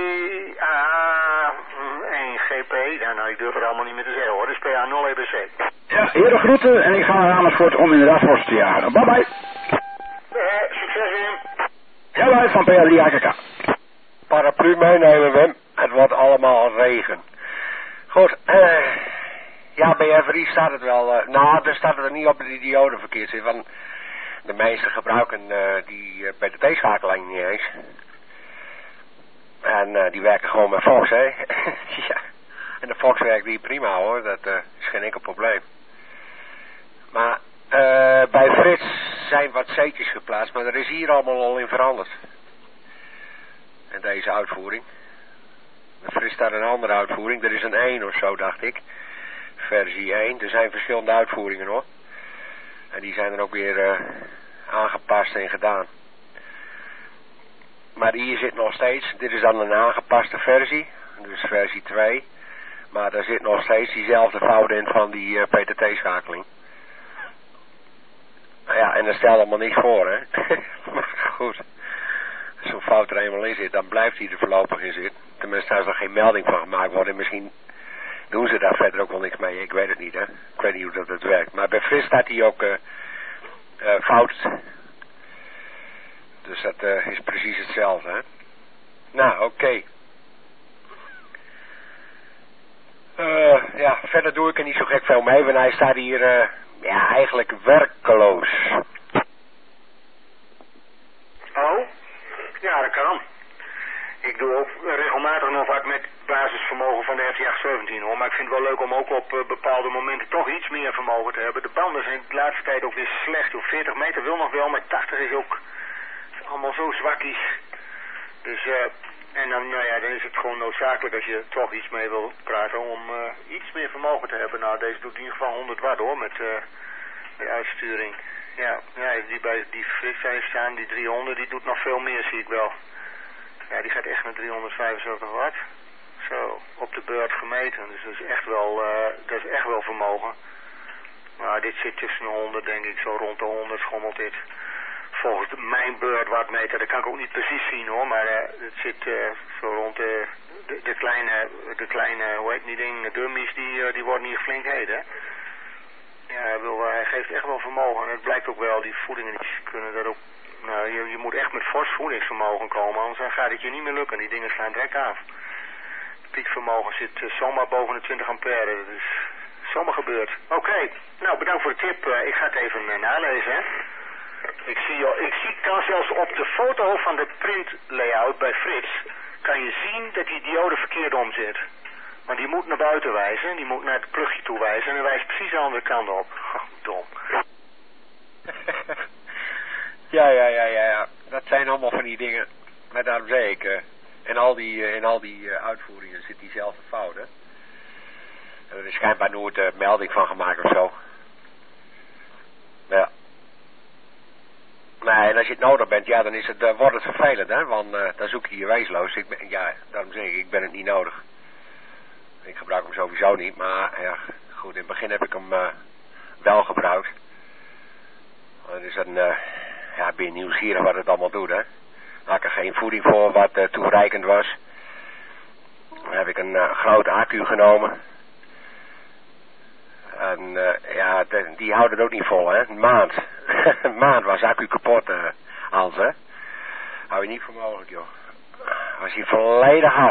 A één G P, ja, nou ik durf het allemaal niet meer te zeggen hoor, dus P A nul E B C. Ja, heren groeten en ik ga naar Amersfoort om inderdaad vos te jagen. Bye bye. Uh, succes Wim. Ja, bye van P A drie A K K. Paraplu meenemen Wim, het wordt allemaal regen. Goed, uh, ja bij Everise staat het wel, uh, nou daar staat het er niet op dat die diode verkeerd zit, want de meesten gebruiken uh, die uh, bij de T-schakeling niet eens. En uh, die werken gewoon met Fox, hè. Ja. En de Fox werkt die prima hoor, dat uh, is geen enkel probleem. Maar uh, bij Frits zijn wat zeetjes geplaatst, maar er is hier allemaal al in veranderd. En deze uitvoering. Bij Frits staat een andere uitvoering, er is een één of zo dacht ik. Versie één, er zijn verschillende uitvoeringen hoor. En die zijn er ook weer uh, aangepast en gedaan. Maar hier zit nog steeds, dit is dan een aangepaste versie, dus versie twee. Maar daar zit nog steeds diezelfde fout in van die uh, P T T-schakeling. Nou ja, en dat stelt allemaal niks voor, hè. Maar goed, als zo'n fout er eenmaal in zit, dan blijft hij er voorlopig in zitten. Tenminste, als er geen melding van gemaakt wordt en misschien doen ze daar verder ook wel niks mee. Ik weet het niet, hè. Ik weet niet hoe dat, dat werkt. Maar bij Frits staat hij ook uh, uh, fout. Dus dat uh, is precies hetzelfde, hè. Nou, oké. Okay. Uh, ja, verder doe ik er niet zo gek veel mee, want hij staat hier, uh, ja, eigenlijk werkeloos. Oh? Ja, dat kan. Ik doe ook regelmatig nog wat met basisvermogen van de R T acht zeventien hoor, maar ik vind het wel leuk om ook op uh, bepaalde momenten toch iets meer vermogen te hebben. De banden zijn de laatste tijd ook weer slecht. Op veertig meter wil nog wel, maar tachtig is ook allemaal zo zwakkies. Dus, uh, en dan, nou ja, dan is het gewoon noodzakelijk als je toch iets mee wil praten om uh, iets meer vermogen te hebben. Nou, deze doet in ieder geval honderd watt hoor, met, uh, met uitsturing. Ja, ja, die bij die Frits heeft staan, die driehonderd, die doet nog veel meer, zie ik wel. Ja, die gaat echt naar driehonderdvijfenzeventig watt. Zo, op de beurt gemeten. Dus dat is echt wel, uh, dat is echt wel vermogen. Maar dit zit tussen de honderd, denk ik, zo rond de honderd schommelt dit. Volgens de, mijn beurt wattmeter, dat kan ik ook niet precies zien hoor, maar uh, het zit uh, zo rond de, de, de kleine, de kleine, hoe heet die ding, dummies, die, uh, die worden hier flink heet, hè. Ja, hij, wil, uh, hij geeft echt wel vermogen en het blijkt ook wel, die voedingen die kunnen dat ook. Nou, je, je moet echt met fors voedingsvermogen komen, anders dan gaat het je niet meer lukken. Die dingen slaan direct af. Het piekvermogen zit uh, zomaar boven de twintig ampère. Dat is zomaar gebeurd. Oké, okay. Nou bedankt voor de tip. Uh, ik ga het even uh, nalezen. Hè. Ik zie, ik zie kan zelfs op de foto van de print layout bij Frits, kan je zien dat die diode verkeerd om zit. Maar die moet naar buiten wijzen, die moet naar het plugje toe wijzen en hij wijst precies de andere kant op. Oh, dom. Ja, ja, ja, ja, ja. Dat zijn allemaal van die dingen. Maar daarom zei ik, uh, in al die, uh, in al die uh, uitvoeringen zit diezelfde fout, hè. En er is schijnbaar nooit uh, melding van gemaakt of zo. Ja. Nee, en als je het nodig bent, ja, dan is het, uh, wordt het vervelend, hè. Want uh, dan zoek je je weesloos. Ik ben, ja, daarom zeg ik, ik ben het niet nodig. Ik gebruik hem sowieso niet, maar ja, goed, in het begin heb ik hem uh, wel gebruikt. En dus dan... Uh, Ja, ben je nieuwsgierig wat het allemaal doet, hè. Dan had ik er geen voeding voor wat uh, toereikend was. Dan heb ik een uh, grote accu genomen. En uh, ja, de, die houdt het ook niet vol, hè. Een maand. Een maand was de accu kapot, uh, Hans, hè. Hou je niet voor mogelijk, joh. Was hij volledig af.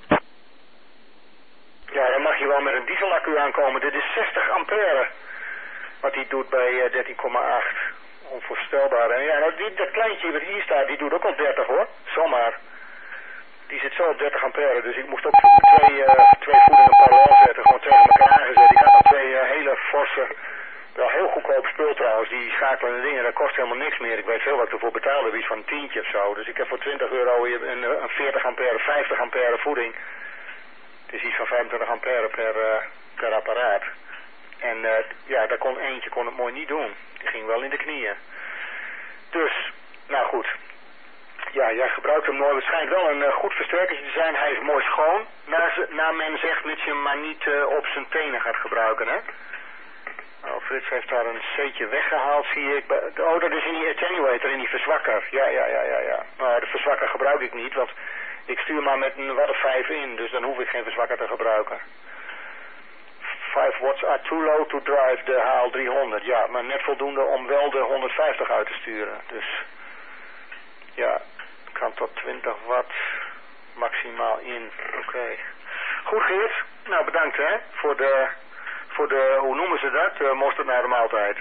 Ja, dan mag je wel met een dieselaccu aankomen. Dit is zestig ampère. Wat hij doet bij uh, dertien komma acht. Onvoorstelbaar. En ja, nou, die, dat kleintje wat hier staat, die doet ook al dertig hoor. Zomaar. Die zit zo op dertig ampère. Dus ik moest ook twee, uh, twee voedingen parallel zetten. Gewoon tegen elkaar aangezet. Ik had nog twee uh, hele forse, wel heel goedkoop spul trouwens. Die schakelende dingen, dat kost helemaal niks meer. Ik weet veel wat ik ervoor betaalde. Iets van een tientje of zo. Dus ik heb voor twintig euro een, een veertig ampère, vijftig ampère voeding. Het is iets van vijfentwintig ampère per, uh, per apparaat. En uh, ja, daar kon eentje kon het mooi niet doen. Die ging wel in de knieën. Dus, nou goed. Ja, jij gebruikt hem nooit. Het schijnt wel een uh, goed versterkertje te zijn. Hij is mooi schoon. Naar, naar men zegt dat je hem maar niet uh, op zijn tenen gaat gebruiken, hè. Nou, Frits heeft daar een C'tje weggehaald, zie ik. Oh, dat is in die attenuator, in die verzwakker. Ja, ja, ja, ja, ja. Nou, de verzwakker gebruik ik niet, want ik stuur maar met een watt of vijf in. Dus dan hoef ik geen verzwakker te gebruiken. vijf watts are too low to drive de H L driehonderd. Ja, maar net voldoende om wel de honderdvijftig uit te sturen. Dus ja, kan tot twintig watt maximaal in. Oké. Okay. Goed Geert. Nou bedankt hè, voor de, voor de, hoe noemen ze dat? Uh, mosterd naar de maaltijd.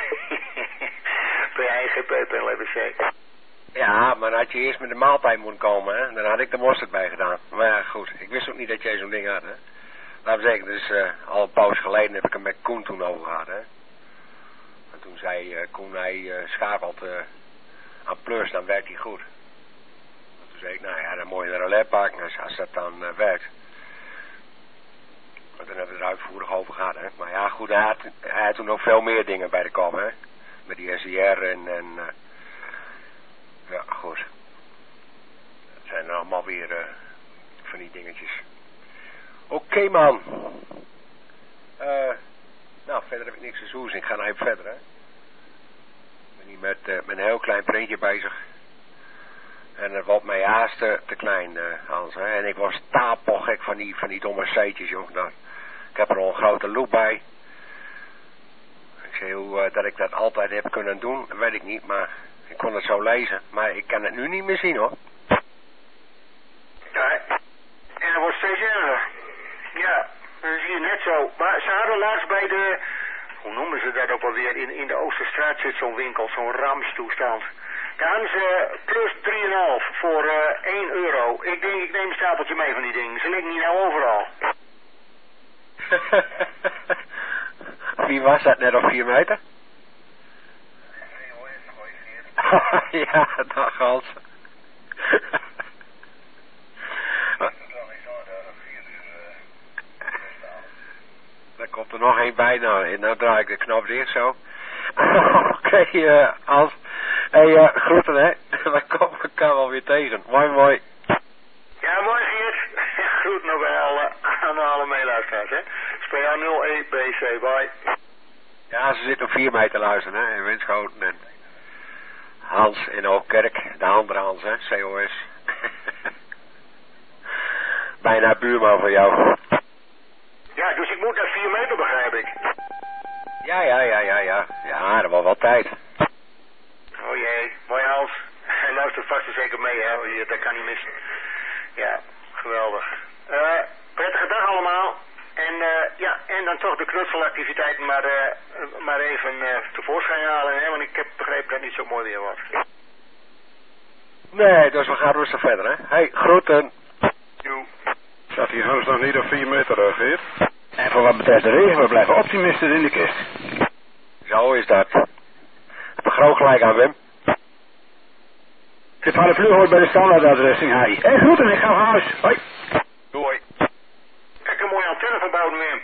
P I G P, P N L B C. Ja, maar dan had je eerst met de maaltijd moeten komen hè. Dan had ik de mosterd bij gedaan. Maar ja, goed. Ik wist ook niet dat jij zo'n ding had hè. Laten we zeggen, dus uh, al een pauze geleden heb ik hem met Koen toen over gehad, hè. En toen zei uh, Koen, hij uh, schakelt uh, aan plus, dan werkt hij goed. En toen zei ik, nou ja, dan moet je naar een lab pakken als, als dat dan uh, werkt. Maar toen hebben we er uitvoerig over gehad, hè. Maar ja, goed, hij had, hij had toen ook veel meer dingen bij de kom, hè. Met die S I R en, en uh, ja, goed. Dat zijn allemaal weer uh, van die dingetjes. Oké okay, man. Uh, nou, verder heb ik niks te zoeken. Ik ga nou even verder, hè. Ik ben hier met, uh, met een heel klein printje bezig. En dat wordt mij haast te, te klein, uh, Hans. Hè? En ik was stapelgek van die, van die domme C'tjes, joh. Nou, Ik heb er al een grote loop bij. Ik zei hoe uh, dat ik dat altijd heb kunnen doen, weet ik niet, maar ik kon het zo lezen. Maar ik kan het nu niet meer zien hoor. Ja, en dat wordt steeds erger. Ja, dat zie je net zo. Maar ze hadden laatst bij de, hoe noemen ze dat ook alweer, in, in de Oosterstraat zit zo'n winkel, zo'n ramstoestand. Daar hadden ze plus drie komma vijf voor uh, één euro. Ik denk, ik neem een stapeltje mee van die dingen. Ze liggen niet nou overal. Wie was dat net op vier meter? Ja, dag Hans. Daar komt er nog één bij nou. En nou draai ik de knop dicht zo. Oké, okay, uh, Hans. Hé, hey, uh, groeten hè. We komen elkaar wel weer tegen. Mooi, mooi. Ja, mooi Geert. Groet nog bij alle, aan alle meeluisteraars hè. Speel nul E B C, bye. Ja, ze zitten op vier meter luisteren hè. In Winschoten en Hans in Hoogkerk. De andere Hans hè, C O S. Bijna buurman van jou. Ja, dus ik moet naar vier meter begrijp ik. Ja, ja, ja, ja, ja. Ja, dat was wel tijd. Oh jee, mooi Hans. Hij luistert vast en zeker mee hè, hier, dat kan niet missen. Ja, geweldig. Uh, prettige dag allemaal. En uh, ja, en dan toch de knutselactiviteiten maar, uh, maar even uh, tevoorschijn halen hè, want ik heb begrepen dat het niet zo mooi weer was. Nee, dus we gaan rustig verder hè. Hey, groeten. Joe. Staat die Hans nog niet op vier meter, uh, Geert? En voor wat betreft de regen, we blijven optimisten in de kist. Zo is dat. Heb een groot gelijk aan, Wim. De paraplu hoort bij de standaardadressing, hij. Hé, hey, groeten, ik ga naar huis. Hoi. Doei. Kijk, een mooie antenne verbouwd, Wim.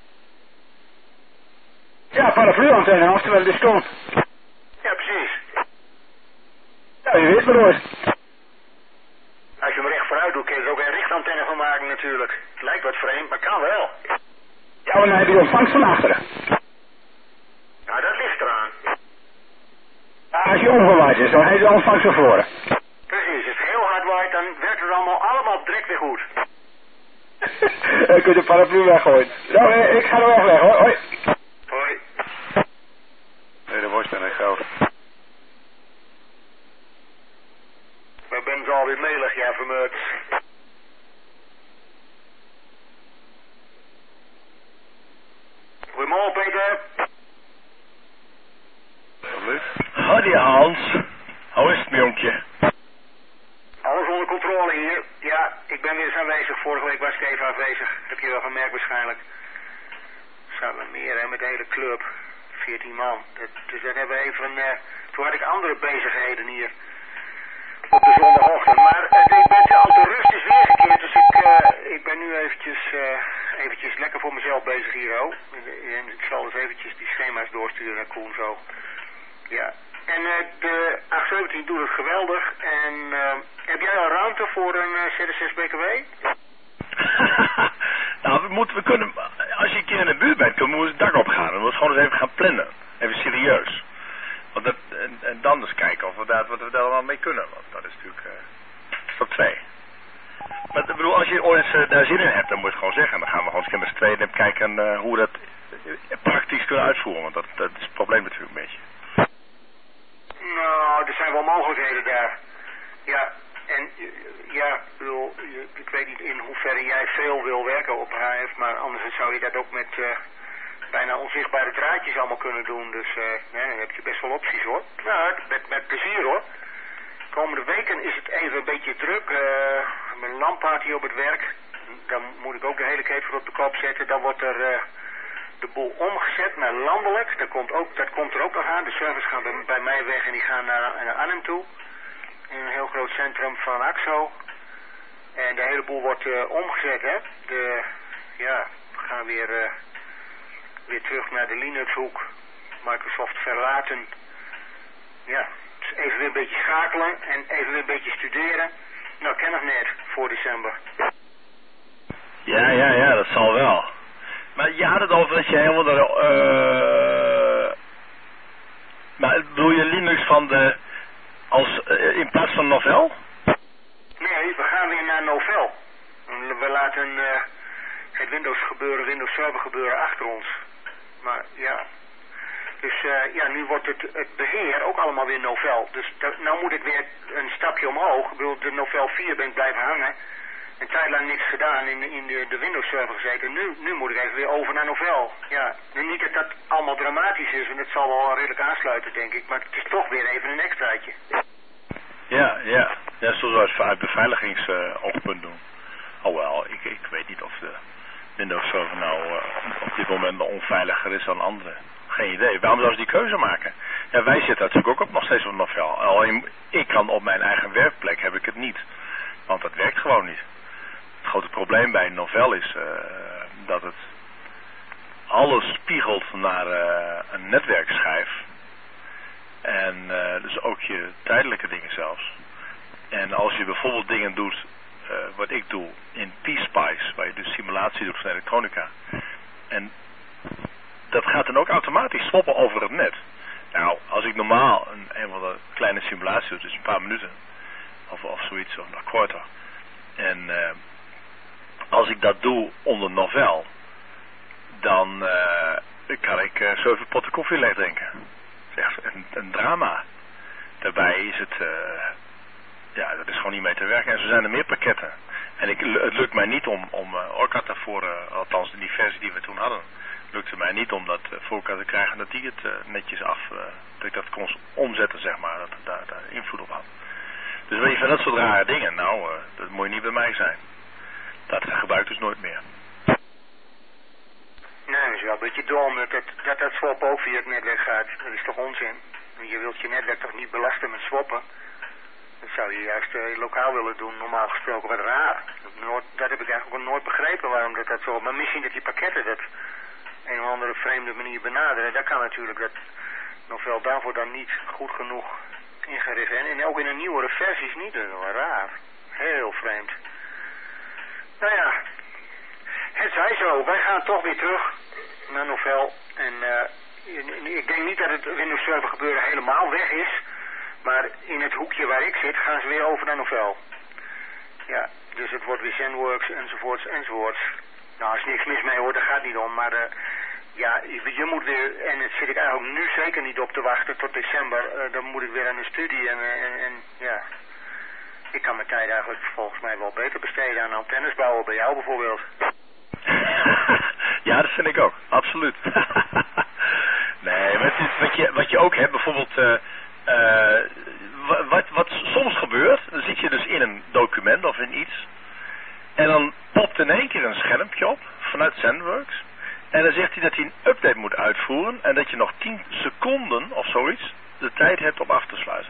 Ja, paraplu-antenne, oftewel de stond. Ja, precies. Ja, je weet maar nooit. Als je hem recht vooruit doet, kun je er ook een richtantenne van maken natuurlijk. Het lijkt wat vreemd, maar kan wel. Ja, maar dan heb je ontvangst van achteren. Nou, dat ligt eraan. Als je onverwacht is, dan heb je de ontvangst van voren. Precies, als het heel hard waait, dan werkt het allemaal, allemaal direct weer goed. Je kunt de paraplu weggooien. Nou, ik ga er weg weg hoor. Hoi. Hoi. Nee, dat was dan echt goud. Maar ben ze alweer melig, ja, vermeurd. Goedemorgen, Peter. Howdy Hans. Hoe is het, jongetje? Alles onder controle hier. Ja, ik ben weer eens aanwezig. Vorige week was ik even afwezig. Heb je wel gemerkt waarschijnlijk. Er zaten meer hè, met de hele club. veertien man. Dat, dus dat hebben we even... Uh, toen had ik andere bezigheden hier. Op de zondagochtend. Maar uh, ik ben al de rust is weergekeerd. Dus ik, uh, ik ben nu eventjes, uh, eventjes lekker voor mezelf bezig hier ook. En ik zal dus eventjes die schema's doorsturen naar Koen zo. Ja. En uh, de acht zeventien doet het geweldig. En uh, heb jij al ruimte voor een uh, Z S S B K W? Nou, we, moeten, we kunnen, als je een keer in de buurt bent, kunnen we het dak opgaan. En we moeten gewoon eens even gaan plannen. Even serieus. Want dat, en, en dan dus kijken of we daar, wat we daar allemaal mee kunnen. Want dat is natuurlijk uh, stap twee. Maar ik bedoel, als je ooit uh, daar zin in hebt, dan moet je het gewoon zeggen. Dan gaan we gewoon eens met z'n tweeën even kijken uh, hoe we dat uh, praktisch kunnen uitvoeren. Want dat, dat is het probleem natuurlijk een beetje. Nou, er zijn wel mogelijkheden daar. Ja, en ja, ik bedoel, ik weet niet in hoeverre jij veel wil werken op H F, maar anders zou je dat ook met uh, bijna onzichtbare draadjes allemaal kunnen doen. Dus uh, nee, dan heb je best wel opties hoor. Nou, met, met plezier hoor. Komende weken is het even een beetje druk. Uh, mijn lampparty op het werk. Dan moet ik ook de hele keet voor op de kop zetten. Dan wordt er... Uh, de boel omgezet naar landelijk. Dat komt, ook, dat komt er ook nog aan. De servers gaan bij, bij mij weg en die gaan naar, naar Arnhem toe. In een heel groot centrum van A X O. En de hele boel wordt uh, omgezet, hè. De, ja, we gaan weer, uh, weer terug naar de Linux-hoek. Microsoft verlaten. Ja, dus even weer een beetje schakelen en even weer een beetje studeren. Nou, ken nog net voor december. Ja, ja, ja, dat zal wel. Maar je had het over dat je helemaal daar... Uh, maar bedoel je Linux van de... Als, uh, in plaats van Novell? Nee, we gaan weer naar Novell. We laten... Uh, het Windows gebeuren, Windows Server gebeuren achter ons. Maar ja, dus uh, ja, nu wordt het, het beheer ook allemaal weer Novell. Dus dat, nou moet ik weer een stapje omhoog. Ik bedoel, de Novell vier ben ik blijven hangen. Een tijd lang niks gedaan in, in de, de Windows Server gezeten. Nu, nu moet ik even weer over naar Novell. Ja, nu niet dat dat allemaal dramatisch is, en het zal wel redelijk aansluiten, denk ik. Maar het is toch weer even een extraatje. Ja, ja. Ja, zoals we het vanuit beveiligingsoogpunt doen. Alhoewel, ik, ik weet niet of de Windows Server nou uh, op dit moment nog onveiliger is dan andere. Geen idee. Waarom zou ze die keuze maken? Ja, wij zitten natuurlijk ook op, nog steeds op Novell. Alleen, ik kan op mijn eigen werkplek, heb ik het niet. Want dat werkt gewoon niet. Het grote probleem bij Novell is uh, dat het alles spiegelt naar uh, een netwerkschijf. En uh, dus ook je tijdelijke dingen zelfs. En als je bijvoorbeeld dingen doet, uh, wat ik doe, in T-Spice, waar je dus simulatie doet van elektronica. En dat gaat dan ook automatisch swappen over het net. Nou, als ik normaal een, een van de kleine simulaties doe, dus een paar minuten, of, of zoiets, of een kwartier. En uh, als ik dat doe onder Novell, dan uh, kan ik uh, zeven potten koffie leeg drinken. Dat is echt een, een drama. Daarbij is het, uh, ja, dat is gewoon niet mee te werken. En zo zijn er meer pakketten. En ik, het lukt mij niet om, om uh, Orca daarvoor, uh, althans in die versie die we toen hadden, lukte mij niet om dat uh, voor elkaar te krijgen, dat die het uh, netjes af, uh, dat ik dat kon omzetten, zeg maar, dat het daar, daar invloed op had. Dus weet je, van dat soort rare dingen, nou, uh, dat moet je niet bij mij zijn. Dat gebruikt dus nooit meer. Nee, dat is wel een beetje dom dat dat, dat, dat swap ook via het netwerk gaat. Dat is toch onzin? Je wilt je netwerk toch niet belasten met swappen? Dat zou je juist uh, lokaal willen doen, normaal gesproken wat raar. Nooit, dat heb ik eigenlijk ook nooit begrepen waarom dat, dat zo... Maar misschien dat die pakketten dat een of andere vreemde manier benaderen. Dat kan natuurlijk, dat Novell daarvoor dan niet goed genoeg ingericht. En, en ook in een nieuwere versies niet, dat is wel raar. Heel vreemd. Nou ja, het zij zo. Wij gaan toch weer terug naar Novell. En uh, ik denk niet dat het Windows Server gebeuren helemaal weg is. Maar in het hoekje waar ik zit gaan ze weer over naar Novell. Ja, dus het wordt weer ZenWorks enzovoorts enzovoorts. Nou, als niks mis mee hoor, daar gaat het niet om. Maar uh, ja, je, je moet weer, en het zit ik eigenlijk nu zeker niet op te wachten tot december. Uh, dan moet ik weer aan de studie en, en, en ja... Ik kan mijn tijd eigenlijk volgens mij wel beter besteden aan antennes bouwen bij jou bijvoorbeeld. Ja, dat vind ik ook. Absoluut. Nee, maar het is, wat, je, wat je ook hebt, bijvoorbeeld... Uh, uh, wat, wat soms gebeurt, dan zit je dus in een document of in iets. En dan popt in één keer een schermpje op vanuit ZenWorks. En dan zegt hij dat hij een update moet uitvoeren. En dat je nog tien seconden of zoiets de tijd hebt om af te sluiten.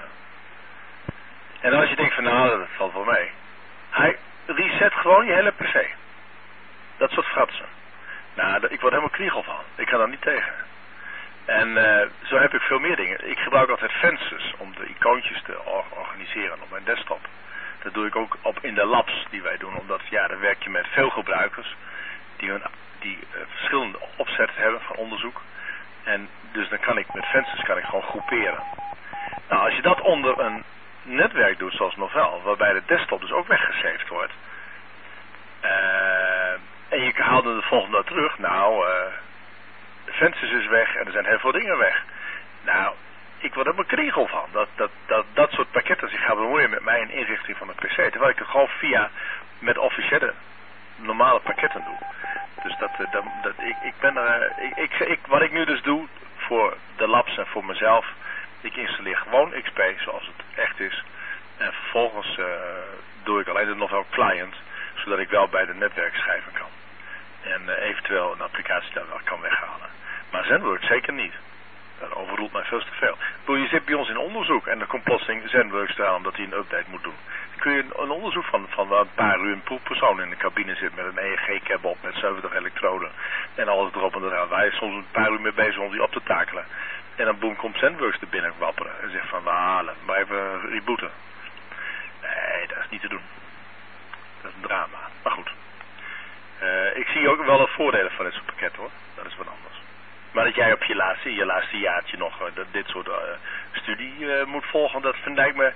En als je denkt van nou, dat valt wel mee. Hij reset gewoon je hele pc. Dat soort fratsen. Nou, ik word helemaal kriegel van. Ik kan daar niet tegen. En uh, zo heb ik veel meer dingen. Ik gebruik altijd vensters om de icoontjes te or organiseren op mijn desktop. Dat doe ik ook op in de labs die wij doen. Omdat ja, dan werk je met veel gebruikers die, hun, die uh, verschillende opzetten hebben van onderzoek. En dus dan kan ik met vensters kan ik gewoon groeperen. Nou, als je dat onder een netwerk doet zoals Novell, waarbij de desktop dus ook weggesaved wordt. Uh, en je haalt er de volgende dag terug. Nou, uh, de vensters is weg en er zijn heel veel dingen weg. Nou, ik word er mijn kriegel van. Dat, dat, dat, dat soort pakketten zich gaan bemoeien met mijn inrichting van de pc. Terwijl ik het gewoon via, met officiële, normale pakketten doe. Dus dat, dat, dat ik, ik ben er, ik, ik, ik, wat ik nu dus doe voor de labs en voor mezelf, ik installeer gewoon X P zoals het echt is. En vervolgens uh, doe ik alleen de Novell client, zodat ik wel bij de netwerk schrijven kan. En uh, eventueel een applicatie daar wel kan weghalen. Maar ZenWorks zeker niet. Dat overroelt mij veel te veel. Bedoel, je zit bij ons in onderzoek en dan komt plotseling ZenWorks eraan omdat hij een update moet doen. Dan kun je een, een onderzoek van, van een paar uur een proefpersoon in de cabine zit met een E E G-kabel op met zeventig elektroden en alles erop en eraan. Wij zijn soms een paar uur mee bezig om die op te takelen. En dan boem komt ZenWorks er binnen wapperen en zegt van, ah, laten we maar even rebooten. Nee, dat is niet te doen. Dat is een drama. Maar goed. Uh, ik zie ook wel de voordelen van dit soort pakketten hoor. Dat is wat anders. Maar dat jij op je laatste, je laatste jaartje nog uh, dat dit soort uh, studie uh, moet volgen, dat vind ik me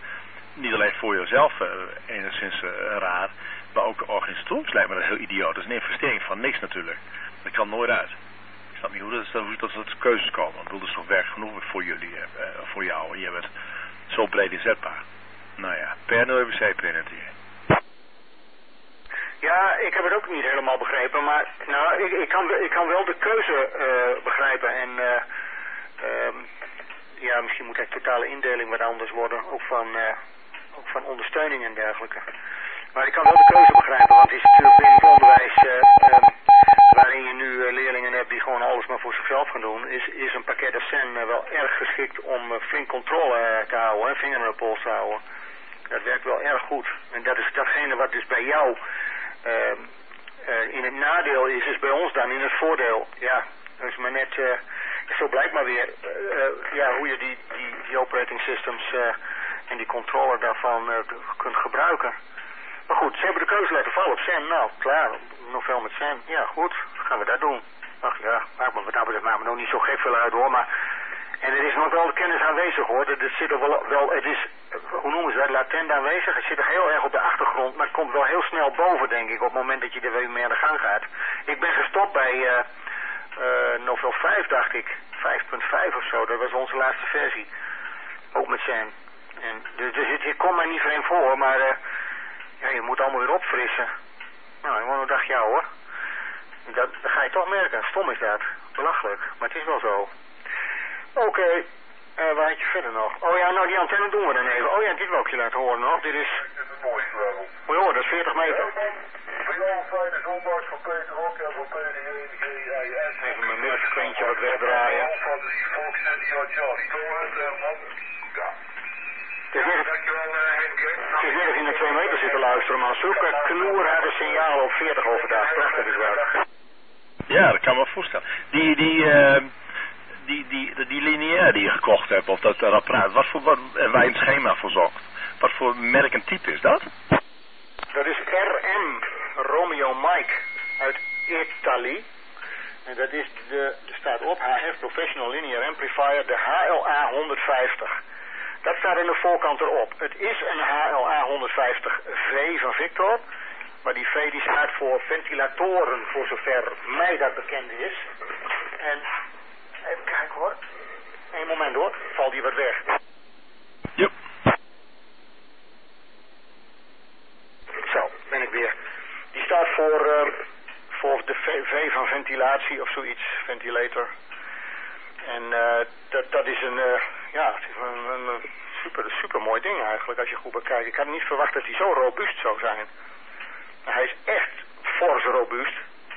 niet alleen voor jezelf uh, enigszins uh, raar, maar ook organisatorisch lijkt me dat heel idioot. Dat is een investering van niks natuurlijk. Dat kan nooit uit. Ik snap niet hoe dat, dat, dat, dat keuzes komen. Want dat is toch werk genoeg voor jullie, uh, voor jou. En je bent zo breed inzetbaar. Nou ja, per nul W C-printer hier. Ja, ik heb het ook niet helemaal begrepen, maar nou, ik, ik, kan, ik kan wel de keuze uh, begrijpen en uh, um, ja, misschien moet de totale indeling wat anders worden, ook van, uh, ook van ondersteuning en dergelijke. Maar ik kan wel de keuze begrijpen, want het is natuurlijk in het onderwijs uh, um, waarin je nu uh, leerlingen hebt die gewoon alles maar voor zichzelf gaan doen, is, is een pakket als Zen uh, wel erg geschikt om uh, flink controle uh, te houden, hè, vinger aan de pols te houden. Dat werkt wel erg goed. En dat is datgene wat dus bij jou uh, uh, in het nadeel is, is bij ons dan in het voordeel. Ja, dat is maar net, uh, zo blijkt maar weer uh, uh, ja, hoe je die, die, die operating systems uh, en die controle daarvan uh, kunt gebruiken. Maar goed, ze hebben de keuze laten vallen op Zen. Nou, klaar, nog veel met Zen. Ja, goed, gaan we dat doen. Ach ja, maakt me wat dat betreft maakt me nog niet zo gek veel uit hoor, maar... En er is nog wel de kennis aanwezig hoor, er zit er wel, wel, het is, hoe noemen ze dat, latent aanwezig. Het zit er heel erg op de achtergrond, maar het komt wel heel snel boven denk ik, op het moment dat je er weer mee aan de gang gaat. Ik ben gestopt bij uh, uh, Novel vijf dacht ik, vijf punt vijf of zo, dat was onze laatste versie. Ook met Zen. En dus, dus het, het komt mij niet vreemd voor, maar uh, ja, je moet allemaal weer opfrissen. Nou, ik wou een dag jou hoor. Dat, dat ga je toch merken, stom is dat, belachelijk, maar het is wel zo. Oké, okay. uh, waar had je verder nog? Oh ja, nou die antenne doen we dan even. Oh ja, dit wil ik je laten horen nog. Dit is... Moet je horen, dat is veertig meter. Even mijn middenfrequentje wat wegdraaien. Het is net of je naar twee meter zit te luisteren, maar zulke knoerharde signalen op veertig overdag. Prachtig is dat. Ja, dat kan me voorstellen. Die, die, uh... Die, die, die lineair die je gekocht hebt, of dat apparaat, wat voor, wat, en waar je een schema voor zocht, wat voor merk en type is dat? Dat is R M Romeo Mike uit Italië. En dat is de, er staat op H F Professional Linear Amplifier, de H L A honderdvijftig. Dat staat aan de voorkant erop. Het is een H L A honderdvijftig V van Victor, maar die V die staat voor ventilatoren, voor zover mij dat bekend is. En... Even kijken hoor. Eén moment hoor. Valt die wat weg. Yep. Zo, ben ik weer. Die staat voor, uh, voor de v, v van ventilatie of zoiets. Ventilator. En uh, dat, dat is een, uh, ja, het is een, een, een super, super mooi ding eigenlijk als je goed bekijkt. Ik had niet verwacht dat hij zo robuust zou zijn. Maar hij is echt fors robuust.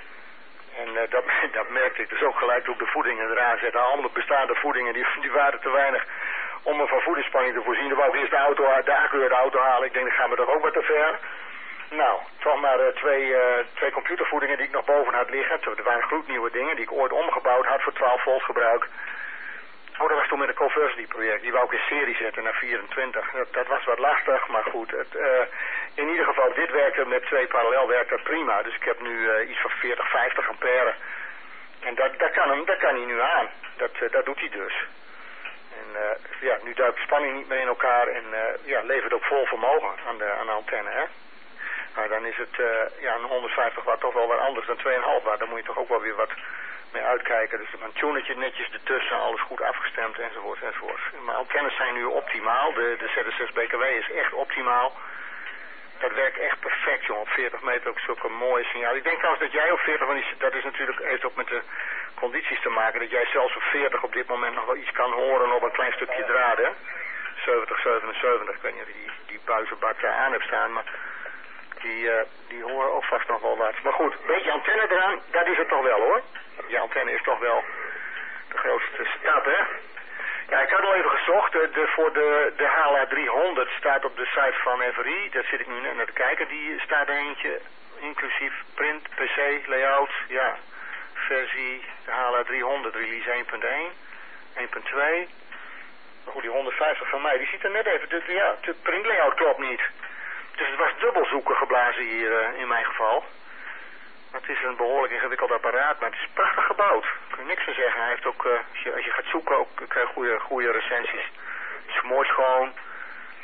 En uh, dat, dat merkte ik dus ook gelijk toen ik de voedingen eraan zette. Alle bestaande voedingen die, die waren te weinig om me van voedingsspanning te voorzien. Dan wou ik eerst de, auto, de accu uit de auto halen. Ik denk, dat gaat me toch ook wat te ver. Nou, toch maar uh, twee, uh, twee computervoedingen die ik nog boven had liggen. Er waren gloednieuwe dingen die ik ooit omgebouwd had voor twaalf volt gebruik. Oh, dat was toen met een Conversity project. Die wou ik in serie zetten naar vierentwintig. Dat, dat was wat lastig, maar goed. Het, uh, in ieder geval, dit werkte met twee parallel werkt dat prima. Dus ik heb nu uh, iets van veertig, vijftig ampère. En dat, dat, kan, hem, dat kan hij nu aan. Dat, uh, dat doet hij dus. En uh, ja, nu duikt de spanning niet meer in elkaar. En uh, ja, levert ook vol vermogen aan de, aan de antenne, hè. Maar dan is het uh, ja, een honderdvijftig watt toch wel wat anders dan twee komma vijf watt. Dan moet je toch ook wel weer wat mee uitkijken. Dus een tunetje netjes ertussen, alles goed afgestemd enzovoort enzovoort. Maar antennes zijn nu optimaal. De, de Z S zes B K W is echt optimaal. Dat werkt echt perfect, jongen. Op veertig meter ook zulke mooie signaal. Ik denk trouwens dat jij op veertig, want dat is natuurlijk, heeft ook met de condities te maken, dat jij zelfs op veertig op dit moment nog wel iets kan horen op een klein stukje draad, hè. zeventig, zevenenzeventig, ik weet niet of je die, die buizenbak daar aan hebt staan, maar die, uh, die horen ook vast nog wel wat. Maar goed, een beetje antenne eraan, dat is het toch wel, hoor. Die antenne is toch wel de grootste stap, hè. Ja, ik had al even gezocht. De, de, voor de, de H L A driehonderd staat op de site van F R I. Daar zit ik nu net naar te kijken. Die staat er eentje, inclusief print, P C, layout. Ja, versie de H L A driehonderd, release één punt één, één punt twee. Maar goed, die honderdvijftig van mij, die ziet er net even... De, ja, de print layout klopt niet. Dus het was dubbel zoeken geblazen hier uh, in mijn geval. Het is een behoorlijk ingewikkeld apparaat, maar het is prachtig gebouwd. Daar kun je niks van zeggen. Hij heeft ook, uh, als, je, als je gaat zoeken, ook krijg je goede, goede recensies. Het is mooi schoon.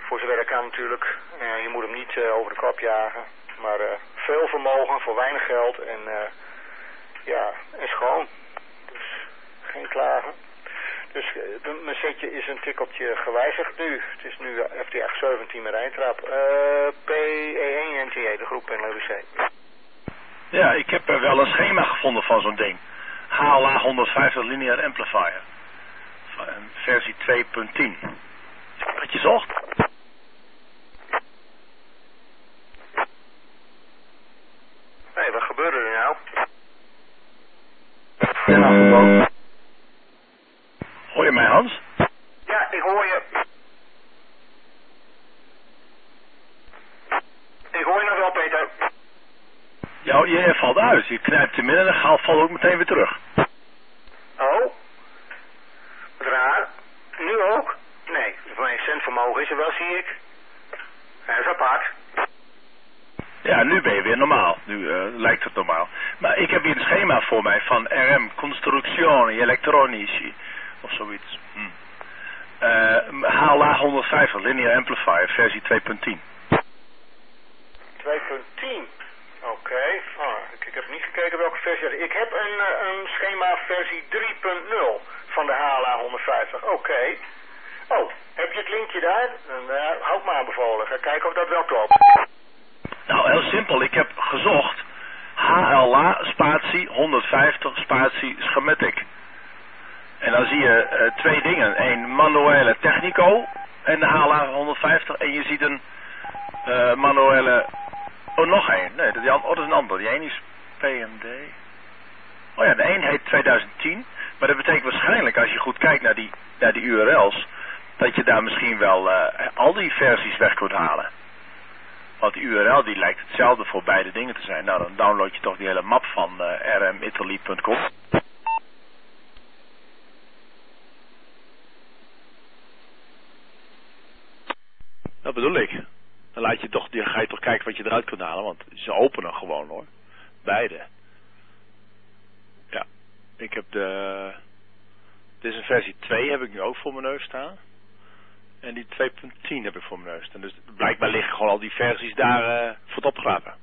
voor zover dat kan natuurlijk. Uh, je moet hem niet uh, over de kop jagen. Maar uh, veel vermogen voor weinig geld en uh, ja, en schoon. Dus geen klagen. Dus uh, mijn setje is een tikkeltje gewijzigd nu. Het is nu F T acht zeventien met eindtrap. Uh, P E één N T E, de groep N L U C. Ja, ik heb er wel een schema gevonden van zo'n ding. H L A honderdvijftig linear amplifier. Versie twee punt tien. Wat je zocht? Hé, hey, wat gebeurde er nou? Ja, hoor je mij, Hans? Ja, ik hoor je. Ik hoor je nog wel, Peter. Ja, je valt uit. Je knijpt in midden en dan valt ook meteen weer terug. Oh? Wat raar. Nu ook? Nee, mijn zendvermogen is er wel, zie ik. Dat is apart. Ja, nu ben je weer normaal. Nu uh, lijkt het normaal. Maar ik heb hier een schema voor mij van R M Construzioni Elettronici. Of zoiets. Hm. Uh, H L A honderdvijftig linear amplifier versie twee punt tien. twee punt tien? Oké. Okay. Oh, ik, ik heb niet gekeken welke versie. Ik heb een, een schema versie drie punt nul van de H L A honderdvijftig. Oké. Okay. Oh, heb je het linkje daar? Dan uh, houd maar bevolen. Ga kijken of dat wel klopt. Nou, heel simpel. Ik heb gezocht H L A spatie honderdvijftig spatie schematic. En dan zie je uh, twee dingen. Een manuele technico en de H L A honderdvijftig. En je ziet een uh, manuele... Oh, nog één. Nee, die, oh, dat is een ander. Die één is P M D. Oh ja, de een heet tweeduizend tien. Maar dat betekent waarschijnlijk, als je goed kijkt naar die, naar die U R L's... dat je daar misschien wel uh, al die versies weg kunt halen. Want die U R L die lijkt hetzelfde voor beide dingen te zijn. Nou, dan download je toch die hele map van uh, r m italy punt com. Dat bedoel ik. Dan laat je toch, dan ga je toch kijken wat je eruit kunt halen. Want ze openen gewoon hoor. Beide. Ja. Ik heb de... Dit is een versie twee heb ik nu ook voor mijn neus staan. En die twee punt tien heb ik voor mijn neus staan. Dus blijkbaar liggen gewoon al die versies daar uh, voor het opgraven.